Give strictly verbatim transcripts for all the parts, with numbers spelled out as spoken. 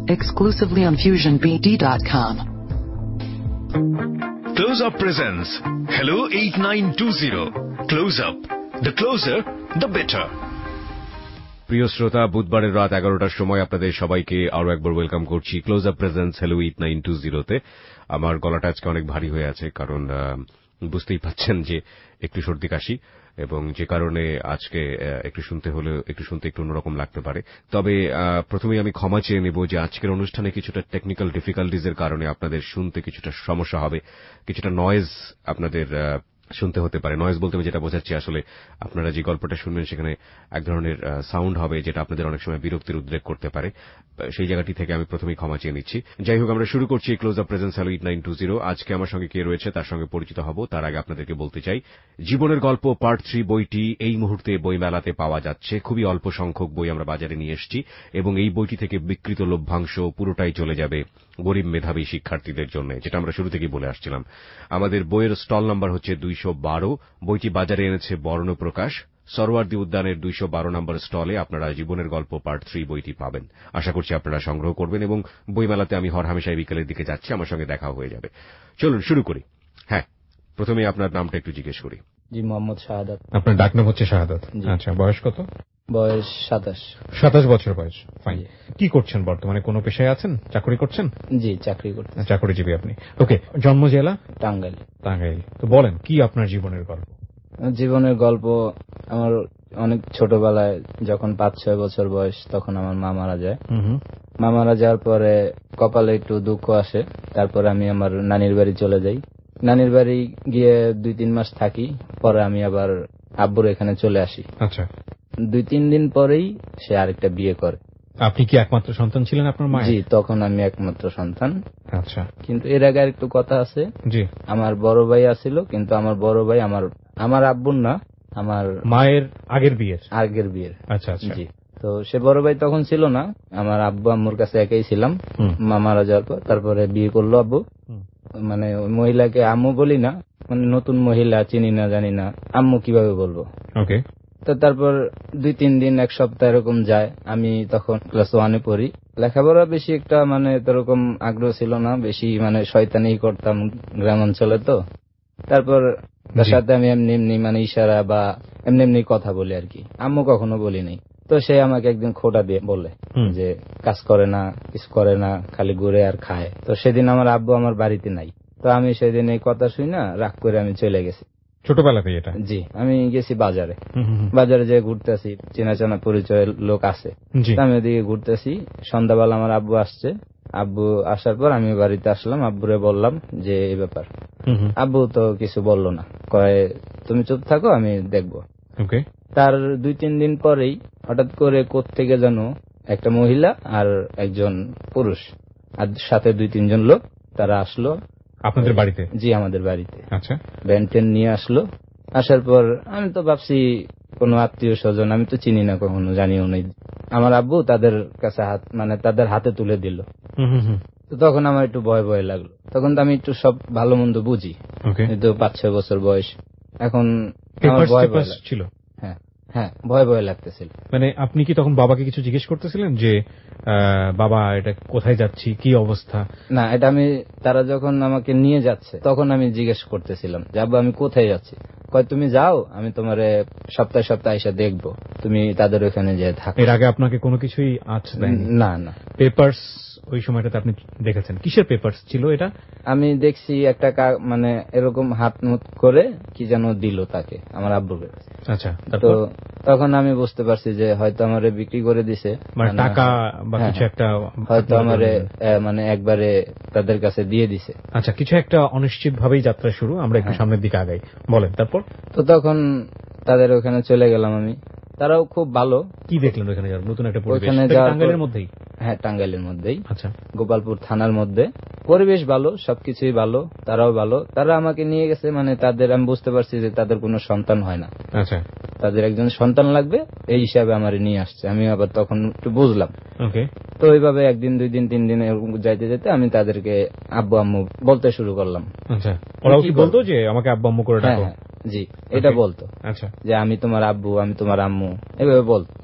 exclusively on fusion b d dot com. Close Up presents Hello eight nine two zero. Close Up. The closer, the better. প্রিয় শ্রোতা, বুধবারের রাত এগারোটার সময় আপনাদের সবাইকে আরো একবার ওয়েলকাম করছি close up presents hello eight nine two zero তে। আমার গলাটা আজকে অনেক ভারী হয়ে আছে, কারণ বুঝতেই পাচ্ছেন যে একটু সর্দি কাশি, এবং যে কারণে আজকে একটু শুনতে হলে একটু শুনতে একটু অন্যরকম লাগতে পারে। তবে প্রথমেই আমি ক্ষমা চেয়ে নেব যে আজকের অনুষ্ঠানে কিছুটা টেকনিক্যাল ডিফিকাল্টিজের কারণে আপনাদের শুনতে কিছুটা সমস্যা হবে, কিছুটা নয়েজ আপনাদের শুনতে হতে পারে। নয়েজ বলতে আমি যেটা বোঝাচ্ছি, আসলে আপনারা যে গল্পটা শুনবেন সেখানে এক ধরনের সাউন্ড হবে যেটা আপনাদের অনেক সময় বিরক্তির উদ্রেক করতে পারে। সেই জায়গাটি থেকে আমি প্রথমেই ক্ষমা চেয়ে নিচ্ছি। যাই হোক, আমরা শুরু করছি close up presents hello eight nine two zero. আজকে আমার সঙ্গে কে রয়েছে তার সঙ্গে পরিচিত হব। তার আগে আপনাদেরকে বলতে চাই, জীবনের গল্প পার্ট থ্রি বইটি এই মুহূর্তে বইমেলাতে পাওয়া যাচ্ছে। খুবই অল্প সংখ্যক বই আমরা বাজারে নিয়ে এসেছি, এবং এই বইটি থেকে বিকৃত লভ্যাংশ পুরোটাই চলে যাবে গরিব মেধাবী শিক্ষার্থীদের জন্য, যেটা আমরা শুরু থেকেই বলে আসছিলাম। আমাদের বইয়ের স্টল নাম্বার হচ্ছে দুইশো বারো। বইটি বাজারে এনেছে বর্ণপ্রকাশ। সরোয়ার্দী উদ্যানের দুইশো বারো নম্বর স্টলে আপনারা জীবনের গল্প পার্ট থ্রি বইটি পাবেন। আশা করছি আপনারা সংগ্রহ করবেন, এবং বইমেলাতে আমি হরহামেশাই বিকেলের দিকে যাচ্ছি, আমার সঙ্গে দেখা হয়ে যাবে। চলুন শুরু করি। হ্যাঁ, প্রথমে আপনার নামটা একটু জিজ্ঞেস করি। জি, মোহাম্মদ শাহাদাত। আপনার ডাকনাম হচ্ছে শাহাদাত? আচ্ছা, বয়স কত? বয়স সাতাশ। সাতাশ বছর বয়স। ফাইন। কি করছেন বর্তমানে? কোনো পেশায় আছেন? চাকরি করছেন? জি, চাকরি করতেছি। চাকরিজীবী আপনি? ওকে। জন্ম জেলা? টাঙ্গাইল। টাঙ্গাইল। তো বলেন, কি আপনার জীবনের গল্প? জীবনের গল্প আমার অনেক ছোটবেলায়, যখন পাঁচ ছয় বছর বয়স, তখন আমার মা মারা যায়। মা মারা যাওয়ার পরে কপালে একটু দুঃখ আসে। তারপরে আমি আমার নানির বাড়ি চলে যাই। নানির বাড়ি গিয়ে দুই তিন মাস থাকি, পরে আমি আবার আব্বুর এখানে চলে আসি। আচ্ছা। দুই তিন দিন পরেই সে আরেকটা বিয়ে করে। আপনি কি একমাত্র সন্তান ছিলেন আপনার মায়ের? জি, তখন আমি একমাত্র সন্তান। আচ্ছা। কিন্তু এর আগে আরেকটু কথা আছে। জি। আমার বড় ভাই আছিল, কিন্তু আমার বড় ভাই আমার আমার আব্বুর না, আমার মায়ের আগের বিয়ের আগের বিয়ের। আচ্ছা আচ্ছা। জি। তো সে বড় ভাই তখন ছিল না, আমার আব্বু আম্মুর কাছে একাই ছিলাম। মা মারা যাওয়ার পর তারপরে বিয়ে করলো আব্বু। মানে ওই মহিলাকে আম্মু বলি না, মানে নতুন মহিলা, চিনি না জানি না, আম্মু কিভাবে বলবো। ওকে। তো তারপর দুই তিন দিন এক সপ্তাহ এরকম যায়। আমি তখন ক্লাস ওয়ানে পড়ি। লেখাপড়া বেশি একটা মানে এরকম আগ্রহ ছিল না, বেশি মানে শয়তানি করতাম গ্রাম অঞ্চলে। তো তারপর তার সাথে আমি এমনি এমনি মানে ইশারা বা এমনি এমনি কথা বলি আর কি, আম্মু কখনো বলি নাই। তো সে আমাকে একদিন খোঁটা দিয়ে বলে যে কাজ করে না, কিছু করে না, খালি ঘুরে আর খায়। তো সেদিন আমার আব্বু আমার বাড়িতে নাই। তো আমি সেদিন এই কথা শুই না রাগ করে আমি চলে গেছি। ছোটবেলাতে এটা? জি, আমি গেছি বাজারে। বাজারে যে ঘুরতেছি, চেনা চেনা পরিচয়ের লোক আছে, আমি ওদিকে ঘুরতেছি। সন্ধ্যাবেলা আমার আব্বু আসছে। আব্বু আসার পর আমি বাড়িতে আসলাম, আব্বুরে বললাম যে এই ব্যাপার। আব্বু তো কিছু বললো না, কয় তুমি চুপ থাকো, আমি দেখবো। তার দুই তিন দিন পরেই হঠাৎ করে কোত্থেকে যেন একটা মহিলা আর একজন পুরুষ আর সাথে দুই তিনজন লোক, তারা আসলো আপনাদের বাড়িতে? জি, আমাদের বাড়িতে। আচ্ছা। ব্যান্ড টেন নিয়ে আসলো। আসার পর আমি তো ভাবছি কোন আত্মীয় স্বজন, আমি তো চিনি না, কখনো জানিও নাই। আমার আব্বু তাদের কাছে হাত মানে তাদের হাতে তুলে দিল। তো তখন আমার একটু ভয় ভয় লাগলো। তখন তো আমি একটু সব ভালো মন্দ বুঝি, কিন্তু পাঁচ ছয় বছর বয়স। এখন আমার ভয় ভয় ছিল। হ্যাঁ হ্যাঁ, ভয় ভয় লাগতেছিল। মানে আপনি কি তখন বাবাকে কিছু জিজ্ঞেস করতেছিলেন যে বাবা এটা কোথায় যাচ্ছি, কি অবস্থা? না, এটা আমি তারা যখন আমাকে নিয়ে যাচ্ছে তখন আমি জিজ্ঞেস করতেছিলাম যে আব্বা আমি কোথায় যাচ্ছি। কয় তুমি যাও, আমি তোমারে সপ্তাহে সপ্তাহে এসে দেখবো, তুমি তাদের ওখানে যেয়ে থাকো। এর আগে আপনাকে কোনো কিছুই আচ্ছা দেয়নি? না না। পেপারস ওই সময়টাতে আপনি দেখেছেন? কিসের পেপারস ছিল এটা? আমি দেখছি একটা মানে এরকম হাত মুট করে কি যেন দিল তাকে, আমার আব্বুকে। আচ্ছা। তো তখন আমি বুঝতে পারছি যে হয়তো আমারে বিক্রি করে দিছে, মানে টাকা বা কিছু একটা হয়তো আমারে মানে একবারে তাদের কাছে দিয়ে দিছে। আচ্ছা, কিছু একটা অনিশ্চিত ভাবেই যাত্রা শুরু। আমরা একটু সামনের দিকে আগাই, বলেন তারপর। তো তখন তাদের ওখানে চলে গেলাম আমি। তারাও খুব ভালো। কি দেখলেন ওখানে? নতুন একটা পরিবেশ? টাঙ্গাইলের মধ্যেই? হ্যাঁ, টাঙ্গাইলের মধ্যেই। আচ্ছা। গোপালপুর থানার মধ্যে। পরিবেশ ভালো, সবকিছুই ভালো, তারাও ভালো। তারা আমাকে নিয়ে গেছে, মানে তাদের আমি বুঝতে পারছি যে তাদের কোনো সন্তান হয় না। আচ্ছা। তাদের একজন সন্তান লাগবে, এই হিসাবে আমার নিয়ে আসছে। আমি আবার তখন একটু বুঝলাম। ওকে। তো ওইভাবে একদিন দুই দিন তিন দিন যাইতে যেতে আমি তাদেরকে আব্বু আম্মু বলতে শুরু করলাম। আচ্ছা। ওরাও কি বলতো যে আমাকে আব্বু আম্মু করে ডাকো? জি, এটা বলতো। আচ্ছা। যে আমি তোমার আব্বু, আমি তোমার আম্মু, এভাবে বলতো।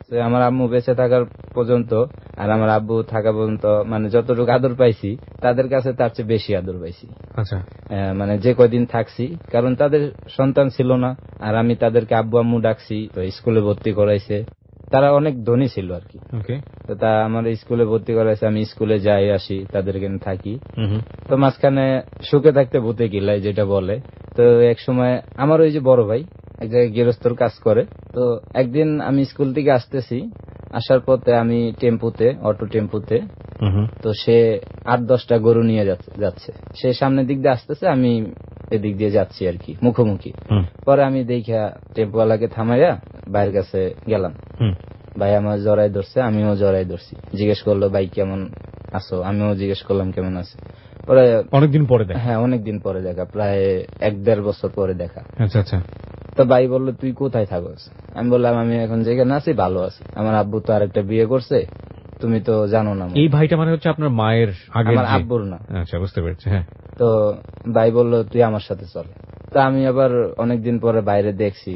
আমার আম্মু বেঁচে থাকার পর্যন্ত আর আমার আব্বু থাকা পর্যন্ত মানে যতটুকু আদর পাইছি তাদের কাছে তার চেয়ে বেশি আদর পাইছি। আচ্ছা, মানে যে কয়দিন থাকছি, কারণ তাদের সন্তান ছিল না, আর আমি তাদেরকে আব্বু আম্মু ডাকছি, তো স্কুলে ভর্তি করাইছে। তারা অনেক ধনী ছিল আর কি। তো তা আমার স্কুলে ভর্তি করাইছে, আমি স্কুলে যাই আসি, তাদের এখানে থাকি। তো মাঝখানে সুখে থাকতে ভূতে কিলাই যেটা বলে। তো এক সময় আমার ওই যে বড় ভাই এক জায়গায় গৃহস্থর কাজ করে। তো একদিন আমি স্কুল থেকে আসতেছি, আসার পথে আমি টেম্পুতে, অটো টেম্পুতে, তো সে আট দশটা গরু নিয়ে যাচ্ছে। সে সামনের দিক দিয়ে আসতেছে, আমি এদিক দিয়ে যাচ্ছি আর কি, মুখোমুখি। পরে আমি দেখা টেম্পুওয়ালাকে থামাইয়া ভাইয়ের কাছে গেলাম। ভাই আমার জড়াই ধরছে, আমিও জড়াই ধরছি। জিজ্ঞেস করলো ভাই কেমন আছো, আমিও জিজ্ঞেস করলাম কেমন আছে। পরে অনেকদিন পরে দেখা। হ্যাঁ, অনেকদিন পরে দেখা, প্রায় এক দেড় বছর পরে দেখা। আচ্ছা আচ্ছা। তো ভাই বললো তুই কোথায় থাকস? আমি বললাম আমি এখন যেখানে আছি ভালো আছি, আমার আব্বু তো আরেকটা বিয়ে করছে, তুমি তো জানো না। এই ভাইটা মানে হচ্ছে আপনার মায়ের আগে? আমার আব্বুর না। আচ্ছা, বুঝতে পেরেছি। হ্যাঁ। তো ভাই বললো তুই আমার সাথে চল। তো আমি আবার অনেকদিন পরে বাইরে দেখছি,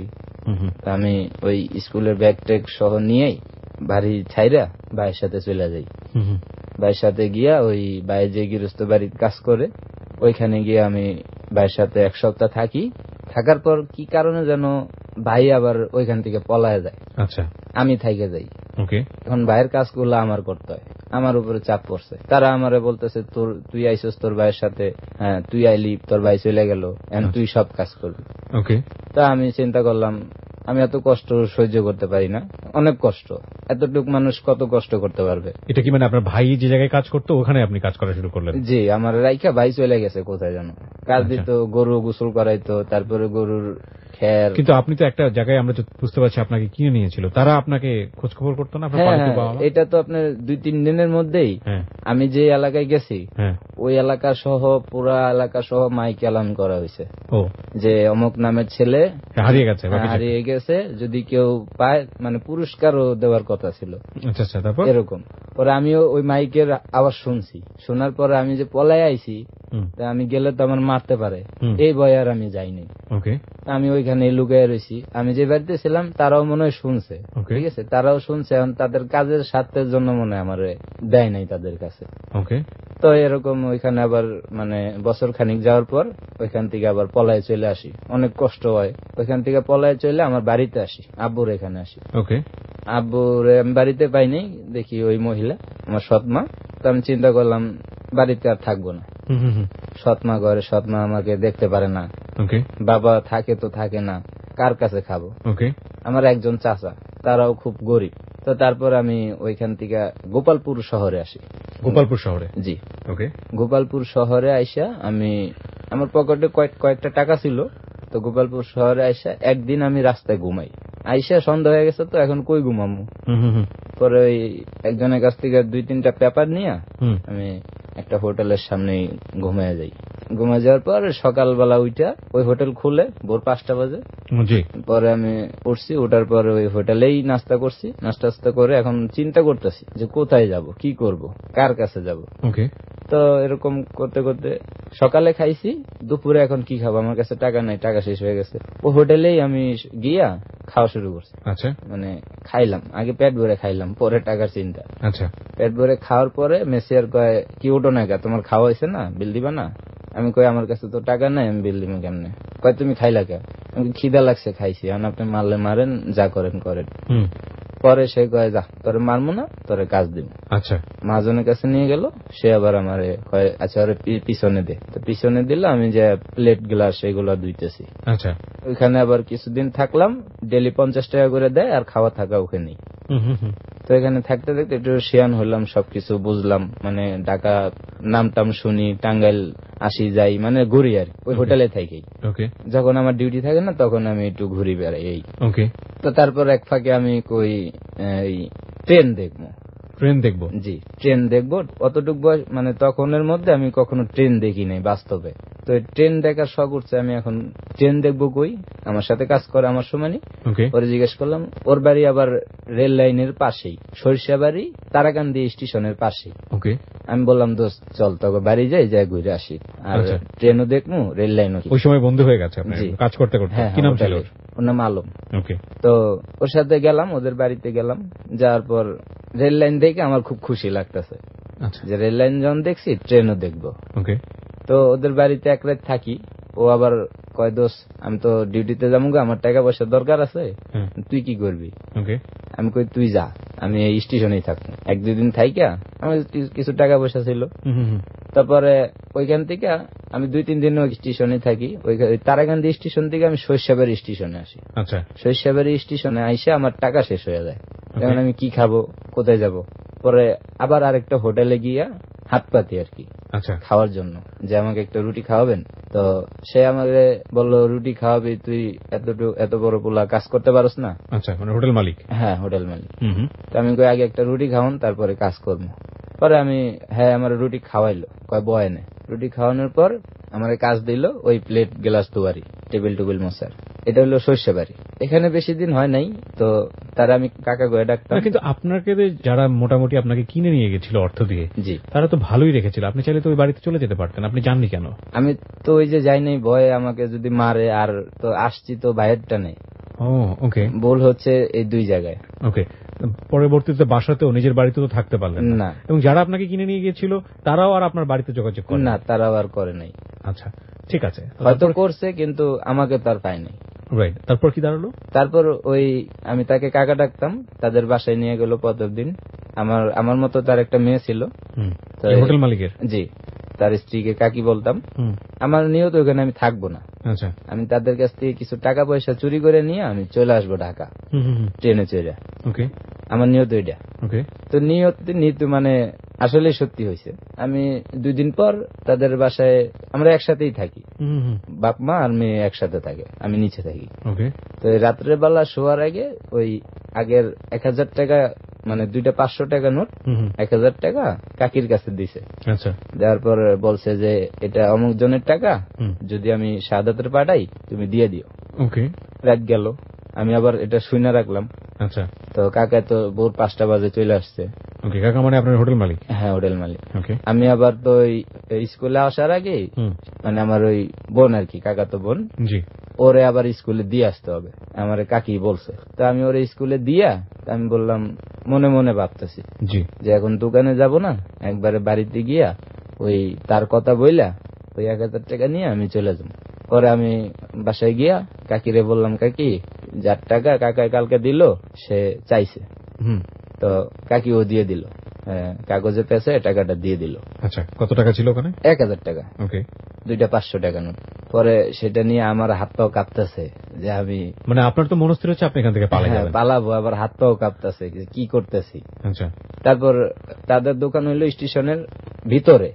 আমি ওই স্কুলের ব্যাগ ট্যাগ সহ নিয়েই বাড়ি ছাইরা ভাইয়ের সাথে চলে যাই। ভাইয়ের সাথে গিয়া ওই ভাইয়ের যে গৃহস্থ বাড়ির কাজ করে ওইখানে গিয়ে আমি ভাইয়ের সাথে এক সপ্তাহ থাকি। থাকার পর কি কারণে যেন ভাই আবার ওইখান থেকে পলায় যায়। আচ্ছা। আমি থাইকে যাই। ওকে। এখন ভাইয়ের কাজগুলো আমার করতে হয়, আমার উপরে চাপ পড়ছে। তারা আমারে বলতেছে তোর তুই আইসস তোর ভাইয়ের সাথে, হ্যাঁ তুই আইলি, তোর ভাই চলে গেল, এখন তুই সব কাজ করবি। ওকে। তা আমি চিন্তা করলাম আমি এত কষ্ট সহ্য করতে পারি না, অনেক কষ্ট, এতটুক মানুষ কত কষ্ট করতে পারবে। এটা কি মানে আপনার ভাই যে জায়গায় কাজ করতো ওখানে আপনি কাজ করা শুরু করলেন? জি, আমার রাইখা ভাই চলে গেছে কোথায় জানো, কাজ দিত, গরু গোসল করাইতো, তারপরে গরুর খের। কিন্তু আপনি তো একটা জায়গায়, আমরা তো বুঝতে পারছি আপনাকে কিনে নিয়েছিল, তারা আপনাকে খোঁজ খবর করতো না? এটা তো আপনার দুই তিন দিনের মধ্যেই আমি যে এলাকায় গেছি ওই এলাকা সহ পুরা এলাকা সহ মাইক এলান করা হয়েছে যে অমুক নামের ছেলে হারিয়ে গেছে, হারিয়ে গেছে, যদি কেউ পায় মানে পুরস্কারও দেওয়ার কথা ছিল। আচ্ছা আচ্ছা। তারপর এরকম পরে আমিও ওই মাইকের আওয়াজ শুনছি, শোনার পরে আমি যে পলাই আইছি, আমি গেলে তো আমার মারতে পারে, এই ভয় আর আমি যাইনি। আমি ওইখানে লুকিয়ে রয়েছি। আমি যে বাড়িতে ছিলাম তারাও মনে হয় শুনছে, ঠিক আছে, তারাও শুনছে, এখন তাদের কাজের স্বার্থের জন্য মনে হয় আমার দেয় নাই তাদের কাছে। তো এরকম ওইখানে আবার মানে বছর খানিক যাওয়ার পর ওইখান থেকে আবার পলায় চলে আসি, অনেক কষ্ট হয়। ওইখান থেকে পলায় চলে আমার বাড়িতে আসি, আব্বুর এখানে আসি। আব্বুর আমি বাড়িতে পাইনি, দেখি ওই মহিলা আমার সৎমা। তো আমি চিন্তা করলাম বাড়িতে আর থাকবো না, সৎমা ঘরে, সৎমা আমাকে দেখতে পারে না, বাবা থাকে তো থাকে না, কার কাছে খাবো। আমার একজন চাচা, তারাও খুব গরিব। তো তারপর আমি ওইখান থেকে গোপালপুর শহরে আসি। গোপালপুর শহরে? জি। গোপালপুর শহরে আইসা আমি, আমার পকেটে কয়েকটা টাকা ছিল, তো গোপালপুর শহরে আইসা একদিন আমি রাস্তায় ঘুমাই। আইসা সন্ধ্যা হয়ে গেছে, তো এখন কই ঘুমামু। পরে ওই একজনের কাছ থেকে দুই তিনটা পেপার নিয়ে আমি একটা হোটেলের সামনে ঘুমিয়ে যাই। ঘুমিয়ে যাওয়ার পর সকালবেলা উঠা ওই হোটেল খুলে ভোর পাঁচটা বাজে। পরে আমি উঠছি, ওঠার পরে ওই হোটেলেই নাস্তা করছি। নাস্তা করে এখন চিন্তা করতেছি যে কোথায় যাব, কি করব, কার কাছে যাব। তো এরকম করতে করতে সকালে খাইছি, দুপুরে এখন কি খাবো, আমার কাছে টাকা নাই, টাকা শেষ হয়ে গেছে। ও হোটেলেই আমি গিয়া খাওয়া শুরু করছি। আচ্ছা। মানে খাইলাম, আগে পেট ভরে খাইলাম, পরে টাকার চিন্তা। আচ্ছা। পেট ভরে খাওয়ার পরে মেসিয়ার কয় কি ওটো না, তোমার খাওয়া হয়েছে না, বিল দিবা না? আমি কই আমার কাছে তো টাকা নাই, আমি বিল দিব কেমনে? কয় তুমি খাইলা কে? আমি খিদা লাগছে, খাইছি। এখন আপনি মারলে মারেন, যা করেন করেন। পরে সে কয় যা, তোরে মারবো না, তোরে কাজ দিব। আচ্ছা। মহাজনের কাছে নিয়ে গেল, সে আবার আমার কয় আচ্ছা ওরে পিছনে দে। তো পিছনে দিল, আমি যে প্লেট গ্লাস এগুলো ধুইতেছি। আচ্ছা। ওইখানে আবার কিছুদিন থাকলাম, ডেলি পঞ্চাশ টাকা করে দেয়, আর খাওয়া থাকা ওখানেই। তো এখানে থাকতে থাকতে একটু শিয়ান হলাম, সবকিছু বুঝলাম, মানে ঢাকা নাম টাম শুনি, টাঙ্গাইল আসি যাই, মানে ঘুরি আর ওই হোটেলে থাকি। যখন আমার ডিউটি থাকে না তখন আমি একটু ঘুরি বেড়াই এই। তো তারপর এক ফাঁকে আমি কই ট্রেন দেখবো, ট্রেন দেখবো। জি, ট্রেন দেখবো। অতটুকু বয়স মানে তখনের মধ্যে আমি কখনো ট্রেন দেখি নাই বাস্তবে। তো ট্রেন দেখার শখ উঠছে, আমি এখন ট্রেন দেখবো কই। আমার সাথে কাজ করে আমার সমানই, ওরে জিজ্ঞেস করলাম। ওর বাড়ি আবার রেল লাইনের পাশেই, সরিষাবাড়ি তারাকান্দি স্টেশনের পাশেই। আমি বললাম দোস্ত চল তোকে বাড়ি যাই, যাই ঘুরে আসি, আর ট্রেনও দেখবো রেল লাইনও। ওই সময় বন্ধু হয়ে গেছে কাজ করতে করতে? হ্যাঁ, কি নাম ছিল ওর? ওর নাম আলম। তো ওর সাথে গেলাম, ওদের বাড়িতে গেলাম। যাওয়ার পর রেল লাইন দেখে আমার খুব খুশি লাগতেছে যে রেল লাইন যখন দেখছি ট্রেনও দেখবো। তো ওদের বাড়িতে এক রাত থাকি। ও আবার কয় দোষ আমি তো ডিউটিতে যাবো, আমার টাকা পয়সার দরকার আছে, তুই কি করবি? আমি কই তুই যা, আমি এই স্টেশনেই থাকবো। এক দুই দিন থাইকা আমার কিছু টাকা পয়সা ছিল। তারপরে ওইখান থেকে আমি দুই তিন দিন ওই স্টেশনে থাকি। ওই তারাকান্দি স্টেশন থেকে আমি সরিষাবাড়ি স্টেশনে আসি। সরিষাবাড়ি স্টেশনে আইসা আমার টাকা শেষ হয়ে যায়। যেমন আমি কি খাবো, কোথায় যাব, পরে আবার আরেকটা হোটেলে গিয়া হাত পাতি আর কি খাওয়ার জন্য, যে আমাকে একটা রুটি খাওয়াবেন। তো সে আমাকে বললো রুটি খাওয়াবি তুই, এতটুকু এত বড় পোলা কাজ করতে পারস না? আচ্ছা, মানে হোটেল মালিক? হ্যাঁ, হোটেল মালিক। তো আমি কই আগে একটা রুটি খাওয়ান তারপরে কাজ করবো। পরে আমি হ্যাঁ আমার রুটি খাওয়াইলো, কয় বয় না। রুটি খাওয়ানোর পর আমার কাজ দিল ওই প্লেট গ্লাস দুয়ারি টেবিল টুবিল মশার। এটা হলো সরিষাবাড়ি। এখানে বেশি দিন হয় নাই, তো তারা আমি কাকা গয়ে ডাকতাম। কিন্তু আপনাকে যারা মোটামুটি আপনাকে কিনে নিয়ে গেছিল অর্থ দিয়ে, জি, তারা তো ভালোই রেখেছিল। আপনি চাইলে তো ওই বাড়িতে চলে যেতে পারতেন, আপনি যাননি কেন? আমি তো ওই যে যাই নাই, ভয়ে আমাকে যদি মারে। আর তো আসছি তো বাইরেরটা নেই। ও ওকে, ভুল হচ্ছে এই দুই জায়গায়। ওকে, পরবর্তীতে বাসাতেও নিজের বাড়িতে তো থাকতে পারলেন না, এবং যারা আপনাকে কিনে নিয়ে গিয়েছিল তারাও আর আপনার বাড়িতে যোগাযোগ করে না? তারাও আর করে নাই। আচ্ছা, ঠিক আছে, হয়তো করছে কিন্তু আমাকে তার পায় নাই। রাইট, তারপর কি দাঁড়ালো? তারপর ওই আমি তাকে কাকা ডাকতাম, তাদের বাসায় নিয়ে গেল প্রথম দিন। আমার আমার মতো তার একটা মেয়ে ছিল, হোটেল মালিকের। জি, তার স্ত্রীকে কাকি বলতাম। আমার নিয়ত ওখানে আমি থাকবো না। আচ্ছা, আমি তাদের কাছ থেকে কিছু টাকা পয়সা চুরি করে নিয়ে আমি চলে আসবো ঢাকা ট্রেনে চড়ে। ওকে, আমার নিয়ত ওইটা। ওকে, তো নিয়ত নিয়ত মানে আসলে সত্যি হয়েছে। আমি দুই দিন পর তাদের বাসায়, আমরা একসাথেই থাকি, বাপ মা আর মেয়ে একসাথে থাকে, আমি নিচে থাকি। তো রাত্রের বেলা শোয়ার আগে ওই আগের এক হাজার টাকা মানে দুইটা পাঁচশো টাকা নোট এক হাজার টাকা কাকির কাছে দিছে। আচ্ছা, দেওয়ার পর বলছে যে এটা অমুক জনের টাকা, যদি আমি শাহাদাতের পাঠাই তুমি দিয়ে দিও। ওকে, রাত গেল, আমি আবার এটা শুনে রাখলাম। আচ্ছা, তো কাকা তো ভোর পাঁচটা বাজে চলে আসছে। ওকে, কাকা মানে আপনার হোটেল মালিক? হ্যাঁ, হোটেল মালিক। ওকে, আমি আবার তো স্কুলে আসার আগে মানে আমার ওই বোন আর কি, কাকা তো বোন, জি, ওরে আবার স্কুলে দিয়ে আসতে হবে, আমার কাকি বলছে। তো আমি ওরে স্কুলে দিয়া আমি বললাম মনে মনে ভাবতেছি জি যে এখন দোকানে যাব না, একবারে বাড়িতে গিয়া ওই তার কথা বইলা ওই এক হাজার টাকা নিয়ে আমি চলে যাব। পরে আমি বাসায় গিয়া কাকিরে বললাম কাকি যার টাকা কাকায় কালকে দিল সে চাইছে। তো কাকি ও দিয়ে দিল, কাগজে পেছে টাকাটা দিয়ে দিল। আচ্ছা, কত টাকা ছিল ওখানে? এক হাজার টাকা। ওকে, দুইটা পাঁচশো টাকা নোট। পরে সেটা নিয়ে আমার হাত পাও কাঁপতেছে যে আমি, মানে আপনার তো মনস্থির হচ্ছে আপনি এখান থেকে পালাবেন, পালাবো, আবার হাত পাও কাঁপতেছে কি করতেছি। আচ্ছা, তারপর তাদের দোকান হইলো স্টেশনের ভিতরে,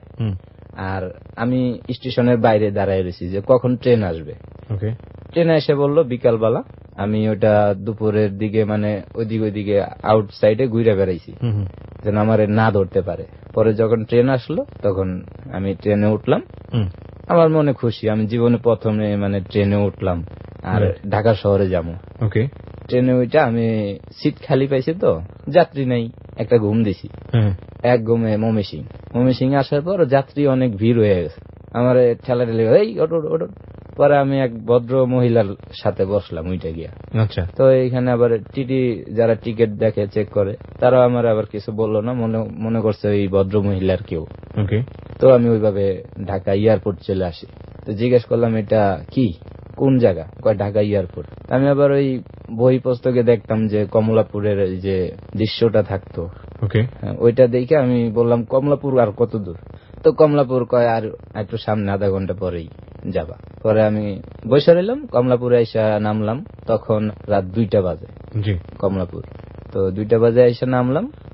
আর আমি স্টেশনের বাইরে দাঁড়ায় রয়েছি যে কখন ট্রেন আসবে। ওকে, ট্রেনে এসে বললো বিকালবেলা। আমি ওটা দুপুরের দিকে মানে ওইদিকে ওইদিকে আউট সাইডে ঘুরে বেড়াইছি যেন আমার না ধরতে পারে। পরে যখন ট্রেন আসলো তখন আমি ট্রেনে উঠলাম। আমার মনে খুশি, আমি জীবনে প্রথমে মানে ট্রেনে উঠলাম আর ঢাকা শহরে যাবো। ওকে, ট্রেনে ওইটা আমি সিট খালি পাইছি, তো যাত্রী নাই, একটা ঘুম দিছি। এক ঘুমে ময়মনসিং ময়মনসিং আসার পর যাত্রী অনেক ভিড় হয়ে গেছে, আমার ঠেলা ঠেলে এই ওটো ওটো। পরে আমি এক ভদ্র মহিলার সাথে বসলাম ওইটা গিয়া। আচ্ছা, তো এইখানে আবার টিটি যারা টিকিট দেখে চেক করে তারা আমার আবার কিছু বললো না, মনে মনে করছে ওই ভদ্র মহিলার কেউ। ওকে, তো আমি ওইভাবে ঢাকা এয়ারপোর্ট চলে আসি। তো জিজ্ঞেস করলাম এটা কি কোন জায়গা, কয় ঢাকা এয়ারপোর্ট। আমি আবার ওই বই পুস্তকে দেখতাম যে কমলাপুরের যে দৃশ্যটা থাকতো, ওকে, ওইটা দেখে আমি বললাম কমলাপুর আর কত দূর? তো কমলাপুর কয় আর একটু সামনে, আধা ঘন্টা পরেই যাবা। পরে আমি বসে রইলাম, কমলাপুরে এসে নামলাম, তখন রাত দুইটা বাজে। জি, কমলাপুর। তো দুইটা বাজে এসে নামলাম,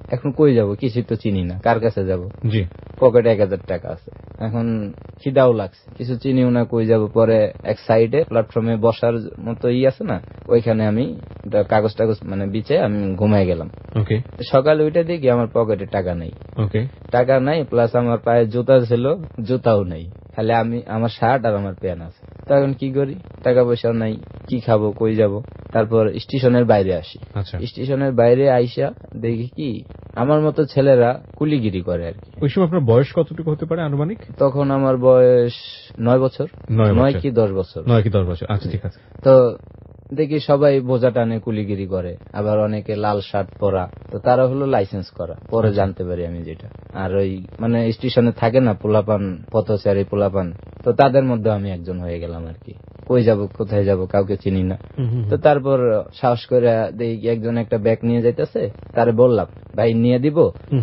এখন কই যাব, কিছু তো চিনি না, কার কাছে যাব। জি, পকেটে এক হাজার টাকা আছে, এখন খিদাও লাগছে, কিছু চিনিও না, কই যাব। পরে এক সাইডে প্ল্যাটফর্মে বসার মতো ই আছে না, ওইখানে আমি কাগজ টাগজ মানে বিছে আমি ঘুমাই গেলাম। ওকে, সকালে ওইটা দেখি আমার পকেটে টাকা নাই। ওকে, টাকা নাই, প্লাস আমার পায়ে জুতা ছিল, জুতাও নাই, খালি আমি আমার শার্ট আর আমার প্যান্ট আছে। তখন কি করি, টাকা পয়সা নাই, কি খাবো, কই যাব। তারপর স্টেশনের বাইরে আসি। স্টেশনের বাইরে আইসা দেখি কি আমার মতো ছেলেরা কুলিগিরি করে আর কি। ওই সময় আপনার বয়স কতটুকু হতে পারে আনুমানিক? তখন আমার বয়স নয় বছর, নয় কি দশ বছর, নয় কি দশ বছর। আচ্ছা, ঠিক আছে। তো দেখি সবাই বোঝা টানে কুলিগিরি করে, আবার অনেকে লাল শার্ট পরা, তো তারা হলো লাইসেন্স করা। পরে জানতে পারি আমি যেটা। আর ওই মানে স্টেশনে থাকে না পোলাপান, পথচারী পোলাপান, তো তাদের মধ্যে আমি একজন হয়ে গেলাম আর কি। কই যাব, কোথায় যাব, কাউকে চিনি না। তো তারপর সাহস করে দেখি একজন একটা ব্যাগ নিয়ে যাইতেছে, তারে বললাম ভাই নিয়ে দিব,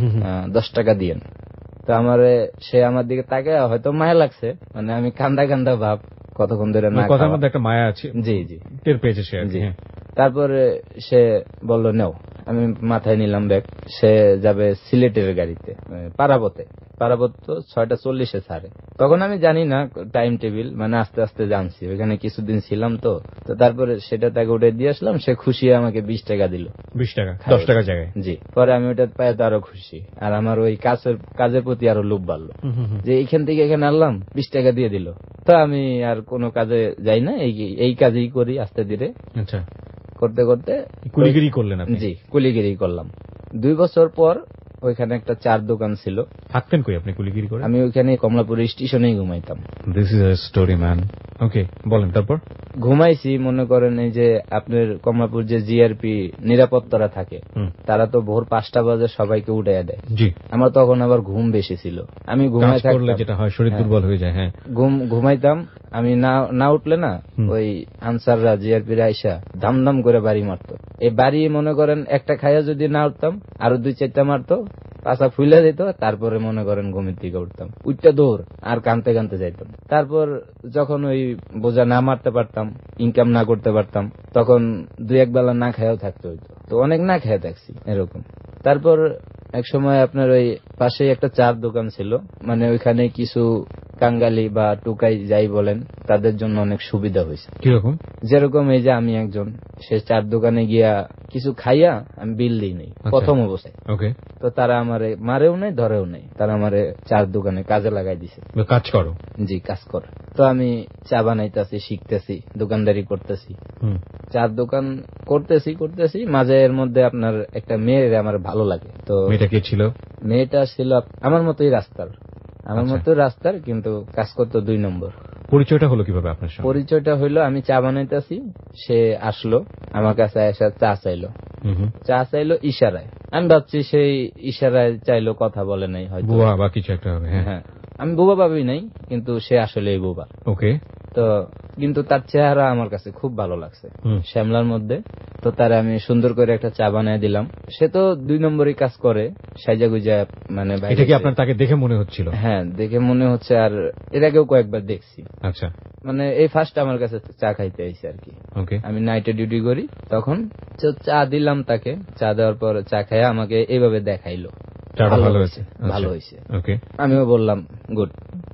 দশ টাকা দিয়েন। তো আমার সে আমার দিকে তাকায়, হয়তো মায়া লাগছে, মানে আমি কান্দা কান্দা ভাব কতক্ষণ ধরে না, কথার মধ্যে একটা মায়া আছে। জি জি, টের পেয়েছে সে। জি, তারপরে সে বলল নেও, আমি মাথায় নিলাম ব্যাগ। সে যাবে সিলেটের গাড়িতে, পারাবতে। পারাবত তো ছয়টা চল্লিশে ছাড়ে। তখন আমি জানি না টাইম টেবিল, মানে আস্তে আস্তে জানছি, ওইখানে কিছুদিন ছিলাম তো। তো তারপরে সেটা তাকে উঠে দিয়ে আসলাম, সে খুশি আমাকে বিশ টাকা দিল। বিশ টাকা, দশ টাকার জায়গায়। জি, পরে আমি ওটা পাই তো আরো খুশি, আর আমার ওই কাজের কাজের প্রতি আরো লোভ বাড়লো, যে এইখান থেকে এখানে আনলাম, বিশ টাকা দিয়ে দিল। তো আমি আর কোনো কাজে যাই না, এই কাজেই করি আস্তে ধীরে। আচ্ছা, করতে করতে কুলিগিরি করলেন আপনি? জি, কুলিগিরি করলাম। দুই বছর পর ওইখানে একটা চার দোকান ছিল। থাকতেন কই আপনি কুলিগিরি করে? আমি ওইখানে কমলাপুর স্টেশনেই ঘুমাইতাম। This is a story man. Okay, বলেন। তারপর ঘুমাইছি, মনে করেন এই যে আপনার কমলাপুর যে জিআরপি নিরাপত্তারা থাকে, তারা তো ভোর পাঁচটা বাজে সবাইকে উঠাইয়া দেয়। জি, আমার তখন আবার ঘুম বেশি ছিল, আমি ঘুমাই থাকতাম, যেটা হয় শরীর দুর্বল হয়ে যায়। হ্যাঁ, ঘুম ঘুমাইতাম। আমি না না উঠলে না, ওই আনসাররা জিআরপিরা আইসা ধাম ধাম করে বাড়ি মারতো। এই বাড়ি মনে করেন একটা খাইয়া যদি না উঠতাম, আরো দুই চারটা মারতো, পাশা ফুলে দিত। তারপরে মনে করেন ঘুমের দিকে উঠতাম, উঠতে দৌড় আর কানতে কানতে যাইতাম। তারপর যখন ওই বোঝা না মারতে পারতাম, ইনকাম না করতে পারতাম, তখন দুই এক বেলা না খাইয়াও থাকতে হইতো। তো অনেক না খেয়ে থাকছি এরকম। তারপর এক সময় আপনার ওই পাশে একটা চার দোকান ছিল, মানে ওইখানে কিছু কাঙ্গালি বা টুকাই যাই বলেন, তাদের জন্য অনেক সুবিধা হয়েছে। কিরকম? যেরকম এই যে আমি একজন, সে চার দোকানে গিয়া কিছু খাইয়া আমি বিল দিই নাই প্রথম অবস্থায়। ওকে, তো তারা আমারে মারেও নাই, ধরেও নাই, তারা আমারে চার দোকানে কাজে লাগাই দিছে। কাজ করো? জি, কাজ কর। তো আমি চা বানাইতেছি, শিখতেছি, দোকানদারি করতেছি, চার দোকান করতেছি করতেছি মাঝে এর মধ্যে আপনার একটা মেয়ের আমার ভালো লাগে। তো মেয়েটা কে ছিল? মেয়েটা ছিল আমার মতোই রাস্তার, আমার মতো রাস্তার, কিন্তু কাজ করতো দুই নম্বর। পরিচয়টা হলো কিভাবে আপনার সাথে? পরিচয়টা হইলো, আমি চা বানাইতেছি, সে আসলো আমার কাছে, এসে চা চাইলো। চা চাইলো ইশারায়, আমি ভাবছি সেই ইশারায় চাইলো, কথা বলে নাই হয়তো, বুবা বা কিছু একটা হবে। হ্যাঁ, আমি বুবা ভাবি নাই, কিন্তু সে আসলে বুবা। ওকে, তো কিন্তু তার চেহারা আমার কাছে খুব ভালো লাগছে, শ্যামলার মধ্যে। তো তারা আমি সুন্দর করে একটা চা বানায় দিলাম। সে তো দুই নম্বরই কাজ করে, সাইজা গুজা, মানে এটা কি আপনার তাকে দেখে মনে হচ্ছিল? হ্যাঁ, দেখে মনে হচ্ছে, আর এর আগেও কয়েকবার দেখছি। আচ্ছা, মানে এই ফার্স্ট আমার কাছে চা খাইতে আইছে আর কি। ওকে, আমি নাইটে ডিউটি করি তখন। চা দিলাম তাকে, চা দেওয়ার পর চা খাইয়া আমাকে এইভাবে দেখাইলো, ভালো হয়েছে, ভালো হয়েছে। আমিও বললাম গুড।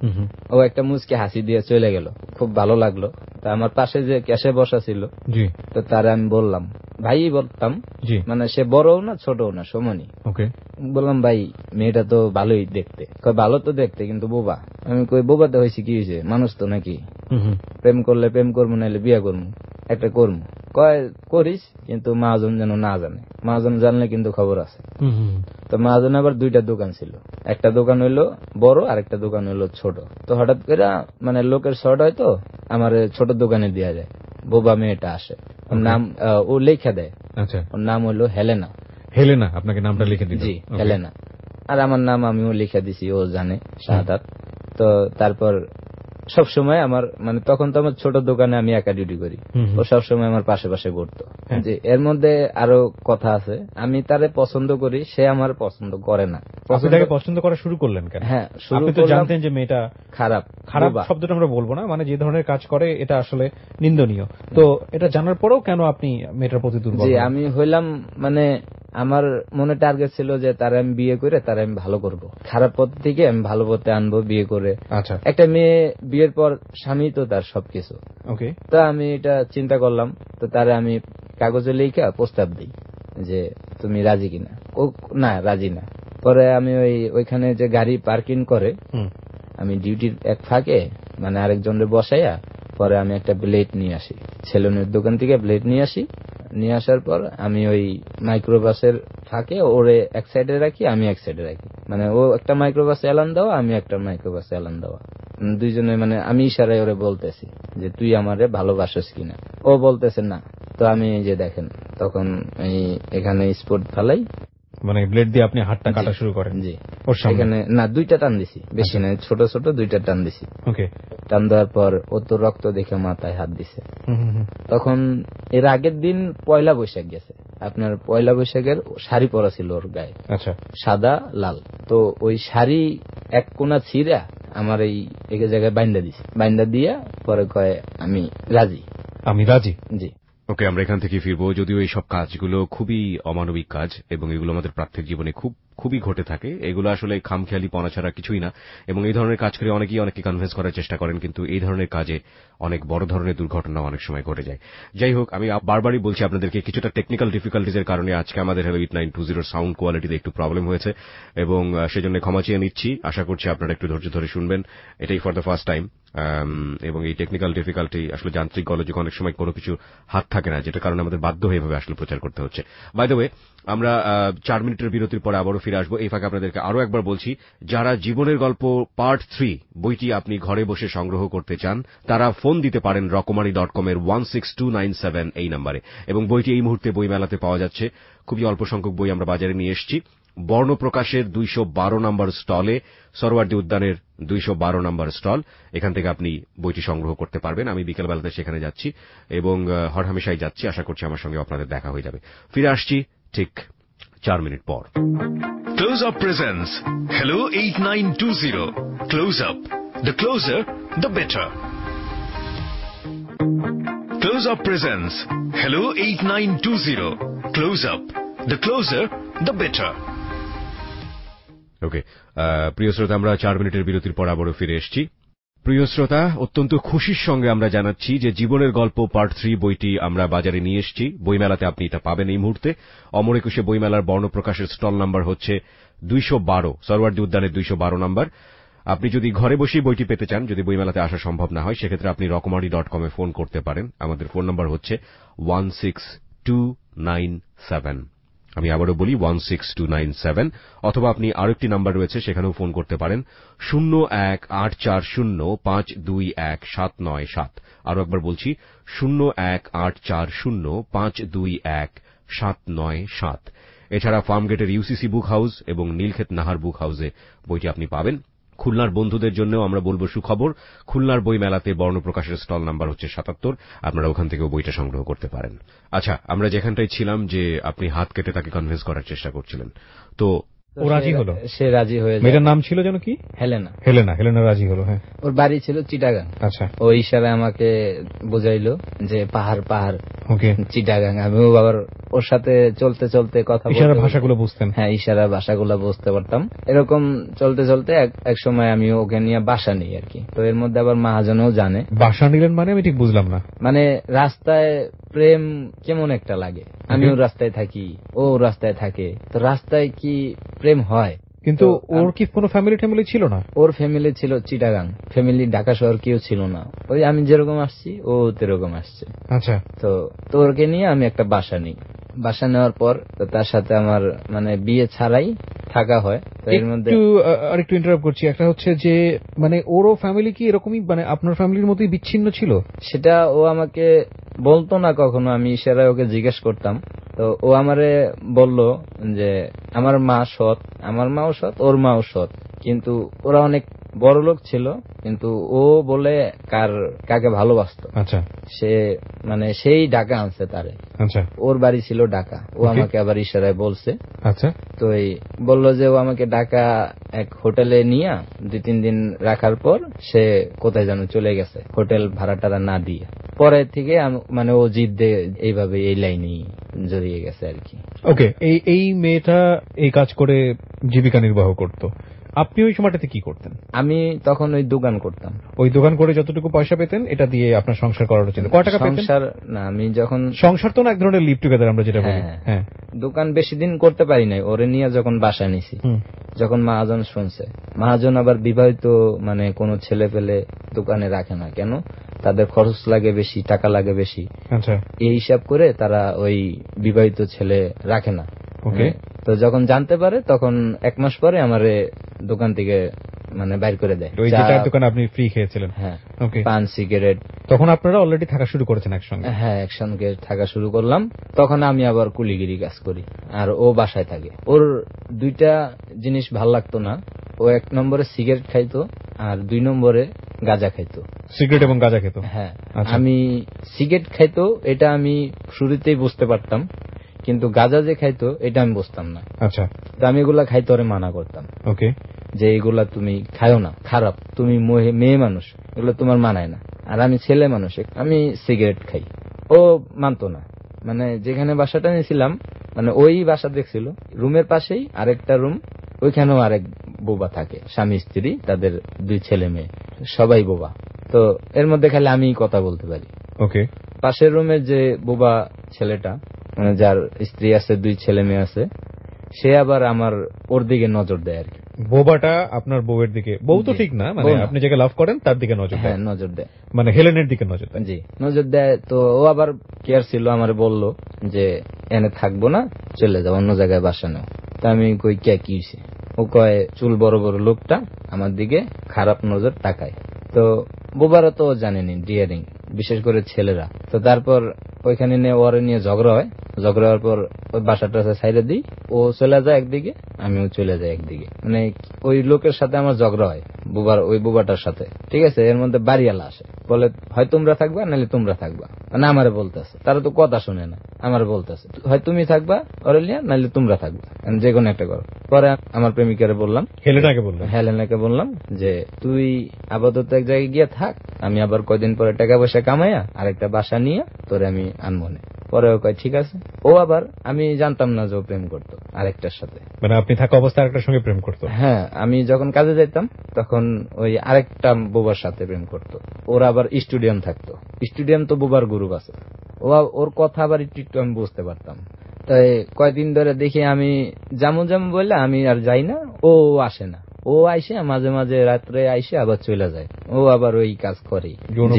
ও একটা মুচকে হাসি দিয়ে চলে গেল, খুব ভালো লাগলো। তা আমার পাশে যে ক্যাশে বসা ছিল, তো তারা আমি বললাম, ভাই বলতাম, মানে সে বড়ও না ছোটও না, সমানই। বললাম ভাই মেয়েটা তো ভালোই দেখতে। কই ভালো তো দেখতে, কিন্তু বোবা। আমি কই বোবাতে হয়েছে কি হয়েছে, মানুষ তো নাকি, প্রেম করলে প্রেম করবো, নাহলে বিয়া করবো, একটা করবো। কয় করিস, কিন্তু মহাজন যেন না জানে, মহাজন জানলে কিন্তু খবর আছে। তো মহাজন আবার দুইটা দোকান ছিল, একটা দোকান হইলো বড় আর একটা দোকান হইলো ছোট। তো হঠাৎ করে মানে লোকের শর্ট হয়তো আমার ছোট দোকানে দেওয়া যায়। বোবা মেয়েটা আসে, ওর নাম ও লেখা দেয়। আচ্ছা, ওর নাম হইলো হেলেনা। হেলেনা? আপনাকে নামটা লিখে দিল? জি, হেলেনা। আর আমার নাম আমিও লিখে দিছি, ও জানে, শাহাদাত। তো তারপর সবসময় আমার, মানে তখন তো আমার ছোট দোকানে আমি একা ডিউটি করি, ও সবসময় আমার পাশে পাশে ঘুরতো। যে এর মধ্যে আরো কথা আছে, আমি তারে পছন্দ করি, সে আমার পছন্দ করে না। আপনি তাকে পছন্দ করা শুরু করলেন কেন? হ্যাঁ, আপনি তো জানতেন যে মেয়েটা খারাপ। খারাপ শব্দটা আমরা বলবো না, মানে যে ধরনের কাজ করে এটা আসলে নিন্দনীয়। তো এটা জানার পরেও কেন আপনি মেয়েটার প্রতি দুর্বল? জি, আমি হইলাম মানে আমার মনে টার্গেট ছিল যে তার আমি বিয়ে করে তার আমি ভালো করব, খারাপ পথ থেকে আমি ভালো পথে আনবো বিয়ে করে। আচ্ছা, একটা মেয়ে বিয়ের পর স্বামী তো তার সবকিছু। ওকে, তো আমি এটা চিন্তা করলাম, তো তারে আমি কাগজে লেখা প্রস্তাব দিই যে তুমি রাজি কিনা। ও না, রাজি না। পরে আমি ওই ওইখানে যে গাড়ি পার্কিং করে আমি ডিউটির এক ফাঁকে মানে আরেকজনের বসাইয়া পরে আমি একটা ব্লেড নিয়ে আসি, সেলুনের দোকান থেকে ব্লেড নিয়ে আসি। নিয়ে আসার পর আমি ওই মাইক্রোবাসের ফাঁকে ওরে এক সাইডে রাখি, আমি এক সাইডে রাখি, মানে ও একটা মাইক্রোবাসে এলান দেওয়া, আমি একটা মাইক্রোবাসে এলান দেওয়া, দুইজনে মানে আমি ইশারায় ওরে বলতেছি যে তুই আমারে ভালোবাসিস কিনা। ও বলতেছে না। তো আমি এই যে দেখেন তখন এই এখানে স্পোর্ট ফালাই, মানে ব্লেড দিয়ে আপনি হাতটা কাটা শুরু করেন। জি, এখানে না দুইটা টান দিছি, বেশি না, ছোট ছোট দুইটা টান দিছি। ওকে, টান দেওয়ার পর ও তো রক্ত দেখে মাথায় হাত দিছে। তখন এর আগের দিন পয়লা বৈশাখ গেছে, আপনার পয়লা বৈশাখের শাড়ি পরা ছিল ওর গায়ে, আচ্ছা, সাদা লাল। তো ওই শাড়ি এক কোনা ছিঁড়া আমার এই এক জায়গায় বাইন্দা দিছে, বাইন্দা দিয়া পরে কয় আমি রাজি, আমি রাজি। জি। ওকে, আমরা এখান থেকে ফিরবো। যদিও এই সব কাজগুলো খুবই অমানবিক কাজ এবং এগুলো আমাদের প্রাত্যহিক জীবনে খুব খুবই ঘটে থাকে, এগুলো আসলে খামখেয়ালি পনা ছাড়া কিছুই না। এবং এই ধরনের কাজ করে অনেকেই অনেকে কনভিন্স করার চেষ্টা করেন, কিন্তু এই ধরনের কাজে অনেক বড় ধরনের দুর্ঘটনা অনেক সময় ঘটে যায়। যাই হোক, আমি বারবারই বলছি আপনাদেরকে, কিছুটা টেকনিক্যাল ডিফিকাল্টিজের কারণে আজকে আমাদের হ্যালো এইট নাইন টু জিরোর সাউন্ড কোয়ালিটিতে একটু প্রবলেম হয়েছে এবং সেজন্য ক্ষমা চেয়ে নিচ্ছি। আশা করছি আপনারা একটু ধৈর্য ধরে শুনবেন। এটাই ফর দ্য ফার্স্ট টাইম এবং এই টেকনিক্যাল ডিফিকাল্টি আসলে যান্ত্রিক গোলযোগ, অনেক সময় কোনো কিছু হাত থাকে না, যেটা কারণে আমাদের বাধ্য হয়ে এভাবে আসলে প্রচার করতে হচ্ছে। বাই দ্য ওয়ে, আমরা চার মিনিটের বিরতির পরে আবারও ফিরে আসবো। এই ফাঁকে আপনাদেরকে আরো একবার বলছি, যারা জীবনের গল্প পার্ট থ্রি বইটি আপনি ঘরে বসে সংগ্রহ করতে চান, তারা ফোন দিতে পারেন রকমারি ডট কম এর one six two nine seven এই নম্বরে। এবং বইটি এই মুহূর্তে বইমেলাতে পাওয়া যাচ্ছে। খুবই অল্প সংখ্যক বই আমরা বাজারে নিয়ে এসেছি। বর্ণপ্রকাশের দুইশো বারো নম্বর স্টলে, সরোয়ার্দী উদ্যানের দুইশো বারো নম্বর স্টল, এখান থেকে আপনি বইটি সংগ্রহ করতে পারবেন। আমি বিকেলবেলাতে সেখানে যাচ্ছি এবং হরহামেশাই যাচ্ছি। আশা করছি আমার সঙ্গে আপনাদের দেখা হয়ে যাবে। ফিরে আসছি ঠিক চার মিনিট পর। Close Up presents Hello eight nine two zero. Close Up. The closer, the better. Close Up presents Hello eight nine two zero. Close Up. The closer, the better. Okay, প্রিয় শ্রোতা, আমরা চার মিনিটের বিরতির পর আবারও ফিরে এসেছি। প্রিয় শ্রোতা, অত্যন্ত খুশির সঙ্গে আমরা জানাচ্ছি যে জীবনের গল্প পার্ট থ্রি বইটি আমরা বাজারে নিয়ে এসেছি। বইমেলাতে আপনি এটা পাবেন এই মুহূর্তে। অমর একুশে বইমেলার বর্ণপ্রকাশের স্টল নাম্বার হচ্ছে দুইশো বারো, সরোয়ার্দী উদ্যানের দুইশো বারো নম্বর। আপনি যদি ঘরে বসেই বইটি পেতে চান, যদি বইমেলাতে আসা সম্ভব না হয়, সেক্ষেত্রে আপনি রকমারি ডট কম এ ফোন করতে পারেন। আমাদের ফোন নাম্বার হচ্ছে one six two nine seven. আমি আবারও বলি one six two nine seven, অথবা আপনি আরেকটি নাম্বার রয়েছে, সেখানেও ফোন করতে পারেন শূন্য এক আট চার শূন্য পাঁচ দুই এক সাত নয় সাত। আরো একবার বলছি শূন্য এক আট চার শূন্য পাঁচ দুই এক সাত নয় সাত। এছাড়া ফার্মগেটের ইউসিসি বুক হাউস এবং নীলক্ষেত নাহার বুক হাউসে বইটি আপনি পাবেন। খুলনার বন্ধুদের জন্যও আমরা বলবো সুখবর, খুলনার বই মেলাতে বর্ণপ্রকাশের স্টল নাম্বার হচ্ছে সাতাত্তর। আপনারা ওখান থেকেও বইটা সংগ্রহ করতে পারেন। আচ্ছা, আমরা যেখানটায় ছিলাম যে আপনি হাত কেটে তাকে কনভিন্স করার চেষ্টা করছিলেন, তো ও রাজি হলো? সে রাজি হয়ে যায়। মেয়েটার নাম ছিল যেন কি? হেলেনা। হেলেনা হেলেনা রাজি হলো। হ্যাঁ, ওর বাড়ি ছিল চিটাগাং। আচ্ছা, ও ইশারায় আমাকে বুঝাইলো যে পাহাড় পাহাড়, ওকে, চিটাগাং। আমিও আবার ওর সাথে চলতে চলতে কথা বলতে, ইশারা ভাষাগুলো বুঝতেন? হ্যাঁ, ইশারা ভাষাগুলো বুঝতে পারতাম। এরকম চলতে চলতে এক সময় আমি ওকে নিয়ে বাসা নিই আর কি। তো এর মধ্যে আবার মহাজনও জানে। বাসা নিলেন মানে? আমি ঠিক বুঝলাম না। মানে রাস্তায় প্রেম কেমন একটা লাগে, আমিও রাস্তায় থাকি, ও রাস্তায় থাকে, তো রাস্তায় কি প্রেম হয়? কিন্তু ওর কি কোনো ফ্যামিলি ট্যামিলি ছিল না? ওর ফ্যামিলি ছিল চিটাগাং, ফ্যামিলি ঢাকা শহর কেউ ছিল না। ওই আমি যেরকম আসছি ও তেরকম আসছে। আচ্ছা, তো তোরকে নিয়ে আমি একটা বাসা নিই। বাসা নেওয়ার পর তার সাথে আমার মানে বিয়ে ছাড়াই থাকা হয়। এর মধ্যে আর একটু ইন্টারাপ্ট করছি, একটা হচ্ছে যে মানে ওরও ফ্যামিলি কি এরকমই মানে আপনার ফ্যামিলির মতোই বিচ্ছিন্ন ছিল? সেটা ও আমাকে বলতো না কখনো, আমি ইশারায় ওকে জিজ্ঞেস করতাম। তো ও আমারে বলল যে আমার মা সৎ, আমার মাও সৎ, ওর মাও সৎ, কিন্তু ওরা অনেক বড় লোক ছিল, কিন্তু ও বলে কার কাকে ভালোবাসতো। আচ্ছা, সে মানে সেই ঢাকা আনছে তারে। আচ্ছা, ওর বাড়ি ছিল ঢাকা, ও আমাকে আবার ইশারায় বলছে। আচ্ছা, তো এই বললো যে ও আমাকে ঢাকা এক হোটেলে নিয়ে দুই তিন দিন রাখার পর সে কোথায় যেন চলে গেছে, হোটেল ভাড়া টাড়া না দিয়ে। পরে থেকে মানে ও জিদ দিয়ে এইভাবে এই লাইনেই জড়িয়ে গেছে আর কি। ওকে, এই এই মেয়েটা এই কাজ করে জীবিকা নির্বাহ করতো, আপনি ওই সময়টাতে কি করতেন? আমি তখন ওই দোকান করতাম। ওই দোকান করে যতটুকু পয়সা পেতেন এটা দিয়ে আপনার সংসার করার জন্য কয় টাকা পেতেন? সংসার না, আমি যখন সংসার তো না, এক ধরনের লিভ টুগেদার আমরা যেটা বলি। হ্যাঁ, দোকান বেশি দিন করতে পারি নাই, ওরে নিয়ে যখন বাসা নিছি, যখন মহাজন শুনছে, মহাজন আবার বিবাহিত মানে কোনো ছেলে পেলে দোকানে রাখে না, কেন তাদের খরচ লাগে বেশি, টাকা লাগে বেশি। আচ্ছা, এই হিসাব করে তারা ওই বিবাহিত ছেলে রাখে না। ওকে, তো যখন জানতে পারে তখন এক মাস পরে আমারে দোকান থেকে মানে বাইর করে দেয়। ওই যে চার দোকানে আপনি ফ্রি খেয়েছিলেন? হ্যাঁ, পান সিগারেট। তখন আপনারা অলরেডি থাকা শুরু করেছেন একসঙ্গে? হ্যাঁ, একসঙ্গে থাকা শুরু করলাম। তখন আমি আবার কুলিগিরি কাজ করি আর ও বাসায় থাকে। ওর দুইটা জিনিস ভাল লাগতো না, ও এক নম্বরে সিগারেট খাইতো আর দুই নম্বরে গাঁজা খাইতো। সিগারেট এবং গাঁজা খেতো? হ্যাঁ, আমি সিগারেট খাইতো এটা আমি শুরুতেই বুঝতে পারতাম, কিন্তু গাঁজা যে খাইতো এটা আমি বুঝতাম না। আচ্ছা, তো আমি এগুলা খাইতে ওরে মানা করতাম। ওকে, যে এগুলা তুমি খাইও না, খারাপ, তুমি মেয়ে মানুষ, এগুলো তোমার মানায় না। আর আমি ছেলে মানুষ, আমি সিগারেট খাই। ও মানতো না, মানে যেখানে বাসাটা নিয়েছিলাম মানে ওই বাসা দেখছিল, রুমের পাশেই আরেকটা রুম, ওইখানেও আরেক বোবা থাকে, স্বামী স্ত্রী, তাদের দুই ছেলে মেয়ে, সবাই বোবা। তো এর মধ্যে খালি আমি কথা বলতে পারি। ওকে, পাশের রুমের যে বোবা ছেলেটা, মানে যার স্ত্রী আছে, দুই ছেলে মেয়ে আছে, সে আবার আমার ওর দিকে নজর দেয় আর কি। বোবাটা আপনার বউয়ের দিকে? বউ তো ঠিক না, মানে আপনি যাকে লাভ করেন তার দিকে নজর দেয়? হ্যাঁ, নজর দেয়, মানে হেলেনের দিকে নজর দেয়? জি, নজর দেয়। তো ও আবার কেয়ার ছিল, আমারে বলল যে এনে থাকবো না, চলে যাও অন্য জায়গায় বাসা নাও। তা আমি কই কে কি হইছে? ও কয় চুল বড় বড় লোকটা আমার দিকে খারাপ নজর তাকায়। তো বোবারা তো জানেনি, ডিয়ারিং, বিশেষ করে ছেলেরা। তো তারপর ওইখানে নিয়ে ওরে নিয়ে ঝগড়া হয়, ঝগড়া হওয়ার পর ওই বাসাটা সাইডে দিই, ও চলে যায় একদিকে, আমিও চলে যাই একদিকে। মানে ওই লোকের সাথে আমার ঝগড়া হয়, বুবার ওই বুবাটার সাথে, ঠিক আছে। এর মধ্যে বাড়িওয়ালা আসে, বলে হয় তোমরা থাকবা নাহলে তোমরা থাকবা, মানে আমারে বলতেছে। তারা তো কথা শুনে না, আমারে বলতেছে হয় তুমি থাকবা অরেলিয়া নাহলে তোমরা থাকবা, যে কোনো একটা করো। পরে আমার প্রেমিকারে বললাম, হেলেনাকে বললাম হেলেনাকে বললাম যে তুই আপাতত এক জায়গায় গিয়ে থাক, আমি আবার কয়দিন পরে টাকা পয়সা কামাইয়া আরেকটা বাসা নিয়ে তোরে আমি আনবো না। পরে ও কয় ঠিক আছে। ও আবার, আমি জানতাম না যে ও প্রেম করতো আরেকটার সাথে। মানে আপনি থাকা অবস্থায় আরেকটার সঙ্গে প্রেম করতো? হ্যাঁ, আমি যখন কাজে যাইতাম তখন ওই আরেকটা বোবার সাথে প্রেম করতো। ওর আবার স্টুডিয়াম থাকতো, স্টুডিয়াম তো বোবার গ্রুপ আছে। ও ওর কথা আবার একটু একটু আমি বুঝতে পারতাম। তাই কয়দিন ধরে দেখি আমি যেমন যেমন বললে আমি আর যাই না, ও আসে না। ও আইসে মাঝে মাঝে রাত্রে আইসে আবার চলে যায়। ও আবার ওই কাজ করে,